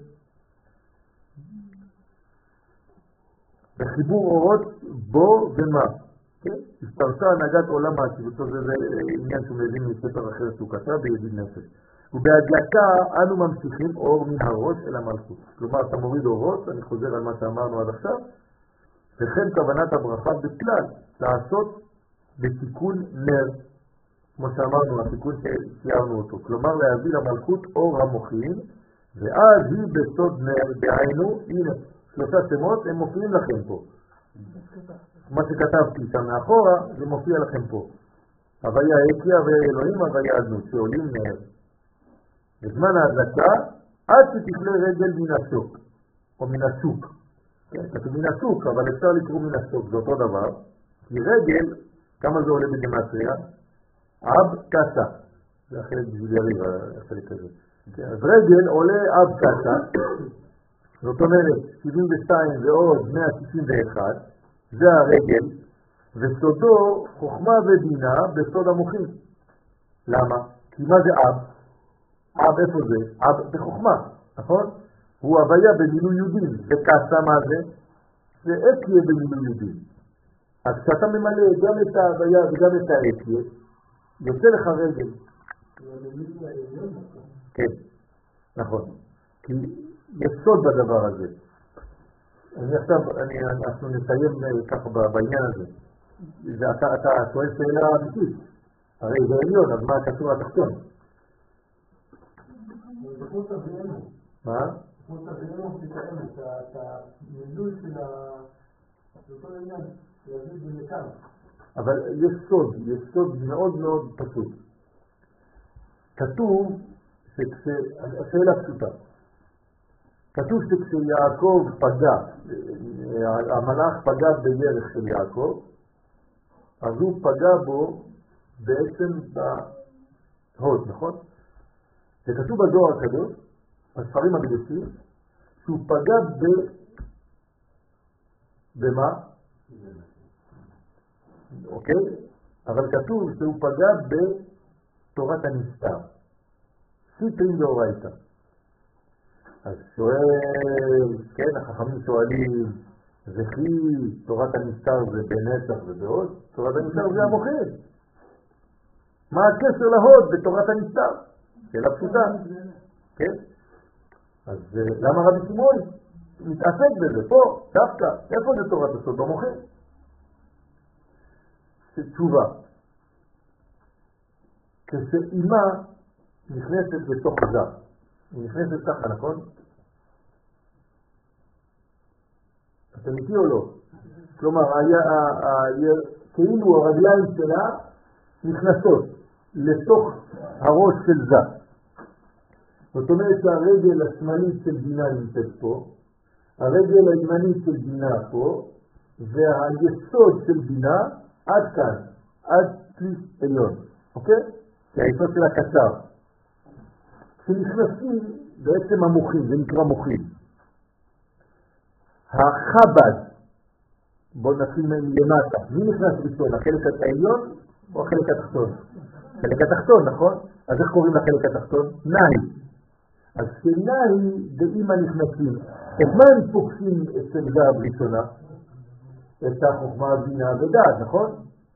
בחיבור אורות בו ומה. כן? הסתרתה הנהגת עולם העשיבות, זה, זה עניין שהוא מבין מספר אחר שהוא כתב בידיד נפש. ובהדלקה אנו ממשיכים אור מן הראש אל המלכות. כלומר, אתה מוריד אורות, אני חוזר על מה שאמרנו עד עכשיו, וכן כוונת הברכה בכלל, לעשות בתיקון נר, כמו שאמרנו, התיקון שציירנו אותו. כלומר, להביא למלכות אור המוחין, ואז היא בסוד נר, דהיינו, הנה, שלושה שמות, הם מופיעים לכם פה. מה שכתבתי שם מאחורה, זה מופיע לכם פה. הוויה אקיה ואלוהים הוויה אדנות, שעולים נר. בזמן ההדלקה, עד שתכלה רגל מן הסוק, או מן הסוק. כן, כתוב מן הסוק, אבל אפשר לקרוא מן הסוק, זה אותו דבר. כי רגל, כמה זה עולה בגימטריה? אב קסה. זה החלק בשביל יריב, החלק הזה. כן, אז רגל עולה אב קסה, זאת אומרת, שבעים ושתיים ועוד מאה שישים ואחת, זה הרגל, וסודו חוכמה ובינה בסוד המוחים. למה? כי מה זה אב? אב איפה זה? אב בחוכמה, נכון? הוא הוויה במילוי יודים. וקסה מה זה? זה אקיה במילוי יודים. אז כשאתה ממלא גם את ההוויה וגם את האקיה, יוצא לך רגל. כן, נכון. כי יש סוד בדבר הזה. אני עכשיו, אני, אנחנו נסיים ככה בעניין הזה. זה, אתה, אתה שואל שאלה אמיתית. הרי זה עליון, אז מה קשור לתחתון? בחוץ אבינו. מה? בחוץ אבינו תתאם את המילוי של אותו עניין, להביא את זה לכאן. אבל יש סוד, יש סוד מאוד מאוד פשוט. כתוב שכש... השאלה פשוטה. כתוב שכשיעקב פגע, המלאך פגע בירך של יעקב, אז הוא פגע בו בעצם בהוד, נכון? זה כתוב בזוהר הקדוש, בספרים הקדושים, שהוא פגע ב... במה? אוקיי? אבל כתוב שהוא פגע בתורת הנסתר. סיטרין דאורייתא. אז שואל, כן, החכמים שואלים, וכי תורת הנסתר זה בנצח ובעוד? תורת הנסתר זה המוחים. מה הקשר להוד בתורת הנסתר? שאלה פשוטה. כן? אז למה רבי שמעון מתעסק בזה? פה, דווקא, איפה זה תורת הסוד? במוחים. תשובה. כשאימא נכנסת לתוך זה, היא נכנסת ככה, נכון? אתם איתי או לא? כלומר, כאילו הרגליים שלה נכנסות לתוך הראש של זה. זאת אומרת שהרגל השמאלית של בינה נמצאת פה, הרגל הימנית של בינה פה, והיסוד של בינה עד כאן, עד פליס עליון, אוקיי? זה היסוד של הקצר. כשנכנסים בעצם המוחים, זה נקרא מוחים. החב"ד, בואו נתחיל למטה, מי נכנס ראשון, החלק העליון או החלק התחתון? החלק התחתון, נכון? אז איך קוראים לחלק התחתון? נאי. אז כשנאי באמא נכנסים, את מה הם פוגשים אצל זה הראשונה? את החוכמה, בינה ודעת, נכון?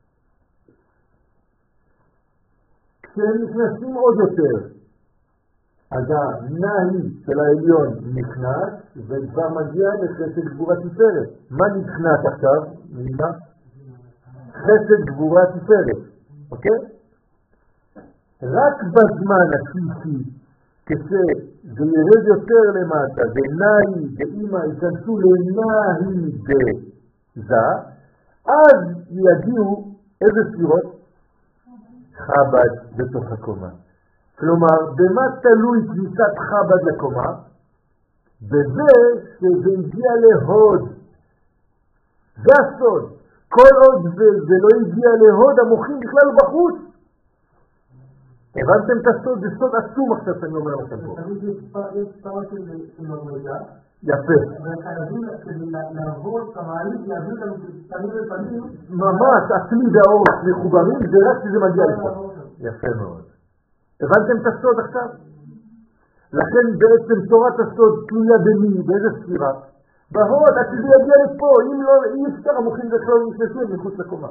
כשהם נכנסים עוד יותר, אז הנאי של העליון נכנס, וכבר מגיע לחסד גבורה תפארת. מה נכנס עכשיו? מימה? חסד גבורה תפארת, אוקיי? רק בזמן השישי, כשזה ירד יותר למטה, ונאי ואמא ייכנסו לנאי בזה, אז יגיעו איזה ספירות? חב"ד בתוך הקומה. כלומר, במה תלוי כניסת חב"ד לקומה? בזה שזה הגיע להוד. זה הסוד. כל עוד זה, זה לא הגיע להוד, המוחים בכלל בחוץ. הבנתם את הסוד? זה סוד עצום עכשיו שאני אומר לכם פה. יש ספרה של מדרגה. יפה. וחייבים לעבור את המעלית, להביא אותנו פנים לפנים. ממש, עצמי והאור מחוברים, זה רק שזה מגיע לפה. יפה מאוד. הבנתם את הסוד עכשיו? לכן בעצם תורת הסוד תלויה במי, באיזה ספירה? בהוד, עד שזה יגיע לפה, אם לא, אי אפשר המוחים בכלל נכנסים מחוץ לקומה.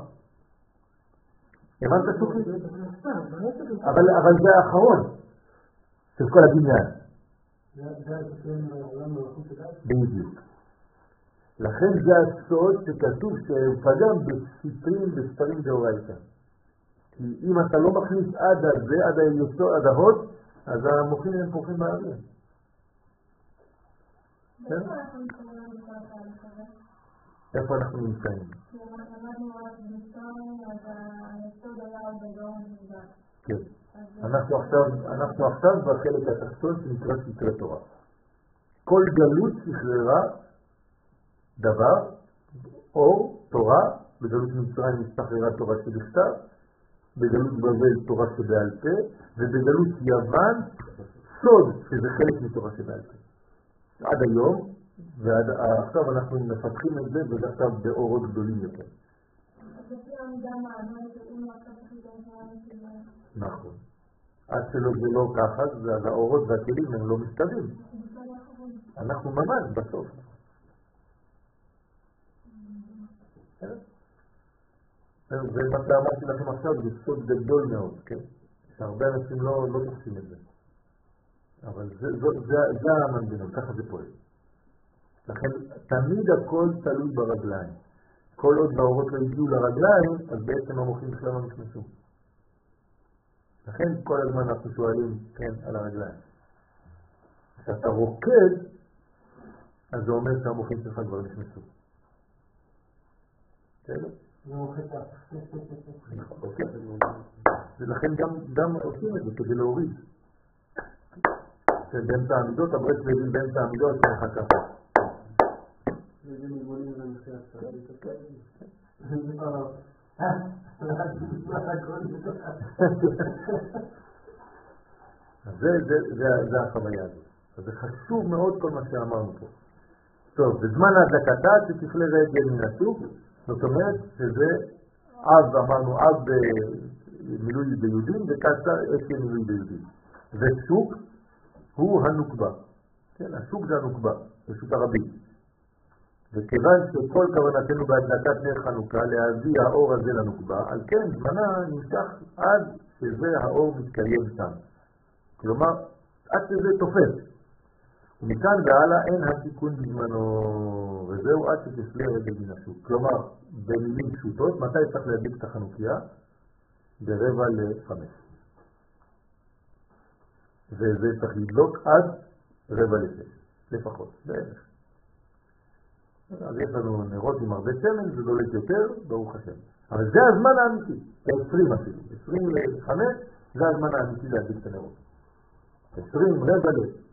הבנת סוכי? אבל זה האחרון של כל הבניין. בדיוק. לכן זה הסוד שכתוב שפגם בספרים בספרים דאורייתא. כי אם אתה לא מכניס עד הזה, עד היסוד, עד ההוד, אז המוחים הם פורחים באוויר. איפה אנחנו נמצאים? למדנו רק בניסיון, אז היסוד היה עוד בדור נמדד. כן. אז אנחנו עכשיו, אנחנו עכשיו בחלק התחתון שנקרא סתרי תורה. כל גלות שחררה דבר, אור, תורה, בגלות מצרים השתחררה תורה שבכתב, בגלות בבל תורה שבעל פה, ובגלות יוון סוד, שזה חלק מתורה שבעל פה. עד היום, ועכשיו אנחנו מפתחים את זה, וזה עכשיו באורות גדולים יותר. נכון. עד שלא זה לא ככה, אז האורות והכלים הם לא מסתדרים. אנחנו ממש בסוף. זה מה שאמרתי לכם עכשיו, זה סוד גדול מאוד, כן? שהרבה אנשים לא תופסים את זה. אבל זה המנגנון, ככה זה פועל. לכן תמיד הכל תלוי ברגליים. כל עוד האורות לא הגיעו לרגליים, אז בעצם המוחים בכלל לא נכנסו. לכן כל הזמן אנחנו שואלים, כן, על הרגליים. כשאתה רוקד, אז זה אומר שהמוחים שלך כבר נכנסו. בסדר? ולכן גם עושים את זה כדי להוריד. באמצע העמידות, הברית לבין באמצע העמידות, זה מחכה. זה מגבולים למחיר זה החוויה הזאת. אז זה חשוב מאוד כל מה שאמרנו פה. טוב, בזמן ההדלקתה שתכלה רגל מן הסוג, זאת אומרת שזה אב, אמרנו אב במילוי ביהודים וקצה אשי מילוי ביהודים. וסוג הוא הנוקבה. כן, הסוג זה הנוקבה, רשות הרבים. וכיוון שכל כוונתנו בהדלקת נר חנוכה להביא האור הזה לנוקבה, על כן זמנה נמשך עד שזה האור מתקיים שם. כלומר, עד שזה תופס. ומכאן והלאה אין התיקון בזמנו, וזהו עד שתפלה רגל מן הסוג. כלומר, במילים פשוטות, מתי צריך להדליק את החנוכיה? ברבע לחמש. וזה צריך לדלוק עד רבע לשש, לפחות, בערך. אז יש לנו נרות עם הרבה שמן, זה דולק יותר, ברוך השם. אבל זה הזמן האמיתי, עשרים אפילו, עשרים לחמש, זה הזמן האמיתי להדליק את הנרות. עשרים רבע לשש.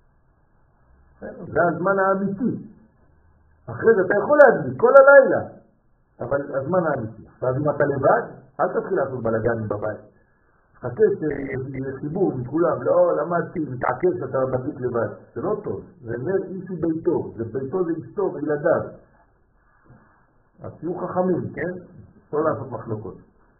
זה הזמן האמיתי. אחרי זה אתה יכול להדליק כל הלילה, אבל הזמן האמיתי. ואז אם אתה לבד, אל תתחיל לעשות בלגנים בבית. חכה שיהיה חיבור מכולם, לא למדתי, מתעקש שאתה מדליק לבד. זה לא טוב, זה נר איש וביתו, זה ביתו זה אשתו וילדיו. אז תהיו חכמים, כן? לא לעשות מחלוקות.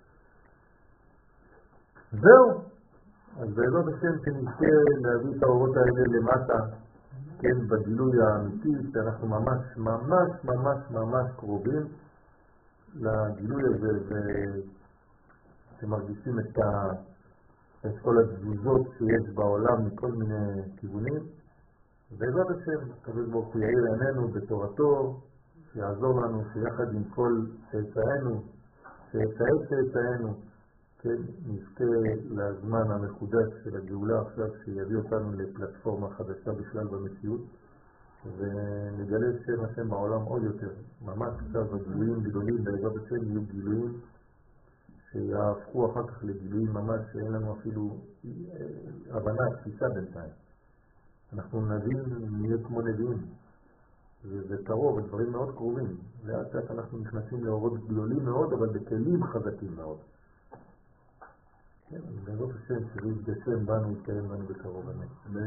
זהו. אז בעזרת השם שנזכה להביא את האורות האלה למטה, כן, בגילוי האמיתי, שאנחנו ממש ממש ממש ממש קרובים לגילוי הזה, שמרגישים את, ה... את כל התזוזות שיש בעולם מכל מיני כיוונים. בעזרת השם, הקדוש ברוך הוא יאיר עינינו בתורתו, שיעזור לנו שיחד עם כל צאצאינו, צאצאי צאצאינו, כן, נזכה לזמן המחודש של הגאולה עכשיו, שיביא אותנו לפלטפורמה חדשה בכלל במציאות, ונגלה שם השם בעולם עוד יותר. ממש עכשיו הגילויים גדולים בעזרת השם יהיו גילויים שיהפכו אחר כך לגילויים ממש שאין לנו אפילו הבנה, תפיסה בינתיים. אנחנו נבין, נהיה כמו נביאים. זה קרוב, דברים מאוד קרובים. לאט לאט אנחנו נכנסים לאורות גדולים מאוד, אבל בכלים חזקים מאוד. כן, בעזרת השם שזה יתגשם בנו, יתקיים בנו בקרוב. אמן.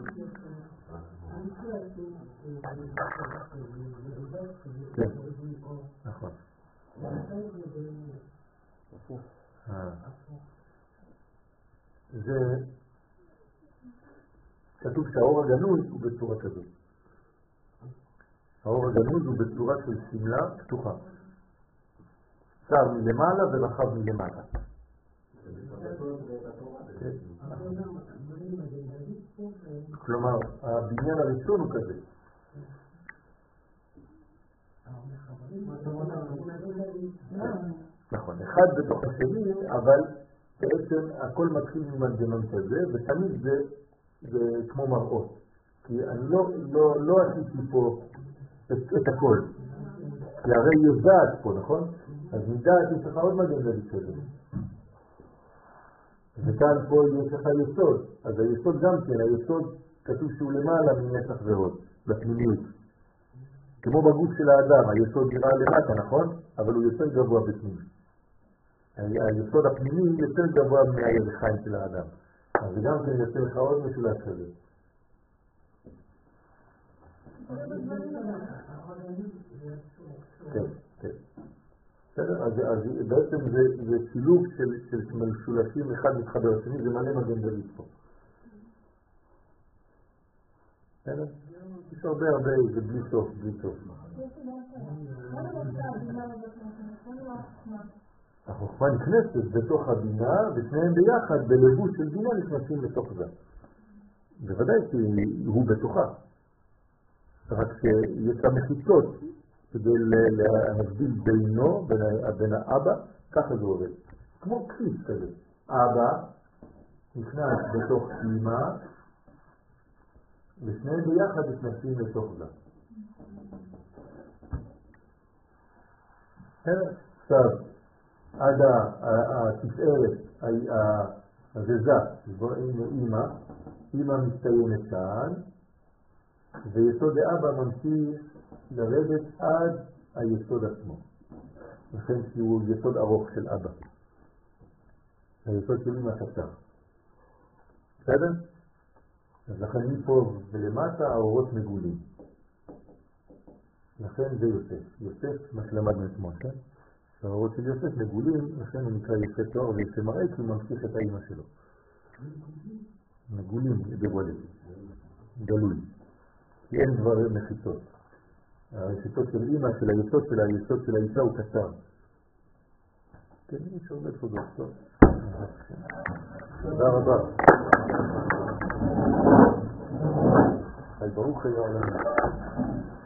כן, נכון. זה כתוב שהאור הגנוז הוא בצורה כזאת. האור הגנוז הוא בצורה של סמלה פתוחה. צר מלמעלה ורחב מלמטה. כלומר, הבניין הראשון הוא כזה. נכון, אחד בתוך השני, אבל בעצם הכל מתחיל ממנגנון כזה, ותמיד זה, זה כמו מראות. כי אני לא, לא, לא עשיתי פה את, את הכל. כי הרי יודעת פה, נכון? אז נדעת יש לך עוד מגן דוד כזה. וכאן פה יש לך יסוד, אז היסוד גם כן, היסוד כתוב שהוא למעלה מנצח והוד, בפנימיות. כמו בגוף של האדם, היסוד נראה למטה, נכון? אבל הוא יותר גבוה בפנים. היסוד הפנימי יותר גבוה מהירחיים של האדם. אז גם כן יוצא לך עוד משולש כזה. כן, כן. בסדר? אז בעצם זה שילוב של משולשים אחד מתחבר השני, זה מלא מגן דוד פה. בסדר? יש הרבה הרבה, זה בלי סוף, בלי סוף. החוכמה נכנסת בתוך הבינה, ושניהם ביחד בלבוש של בינה נכנסים לתוך זה. בוודאי שהוא בתוכה. רק שיש לה מחיצות כדי להבדיל בינו, בין האבא, ככה זה עובד. כמו כיס כזה. אבא נכנס בתוך אמא, ושניהם ביחד נכנסים לתוך זה. עכשיו, עד התפארת, הזזה, שבו אמא, אמא מסתיימת כאן, ויסוד האבא ממשיך לרדת עד היסוד עצמו. לכן שהוא יסוד ארוך של אבא. היסוד של אמא קצר. בסדר? אז לכן מפה ולמטה האורות מגולים. לכן זה יוסף. יוסף, מה שלמדנו אתמול, כן? האורות של יוסף מגולים, לכן הוא נקרא יוסף תואר ויוסף מראה, כי הוא ממשיך את האמא שלו. מגולים, בגולים. גלוי. כי אין דברים מחיצות. היסוד של אמא, של היסוד של היסוד של האישה הוא קצר. כן, יש הרבה תודות. טוב. תודה רבה. ברוך היה עולמי.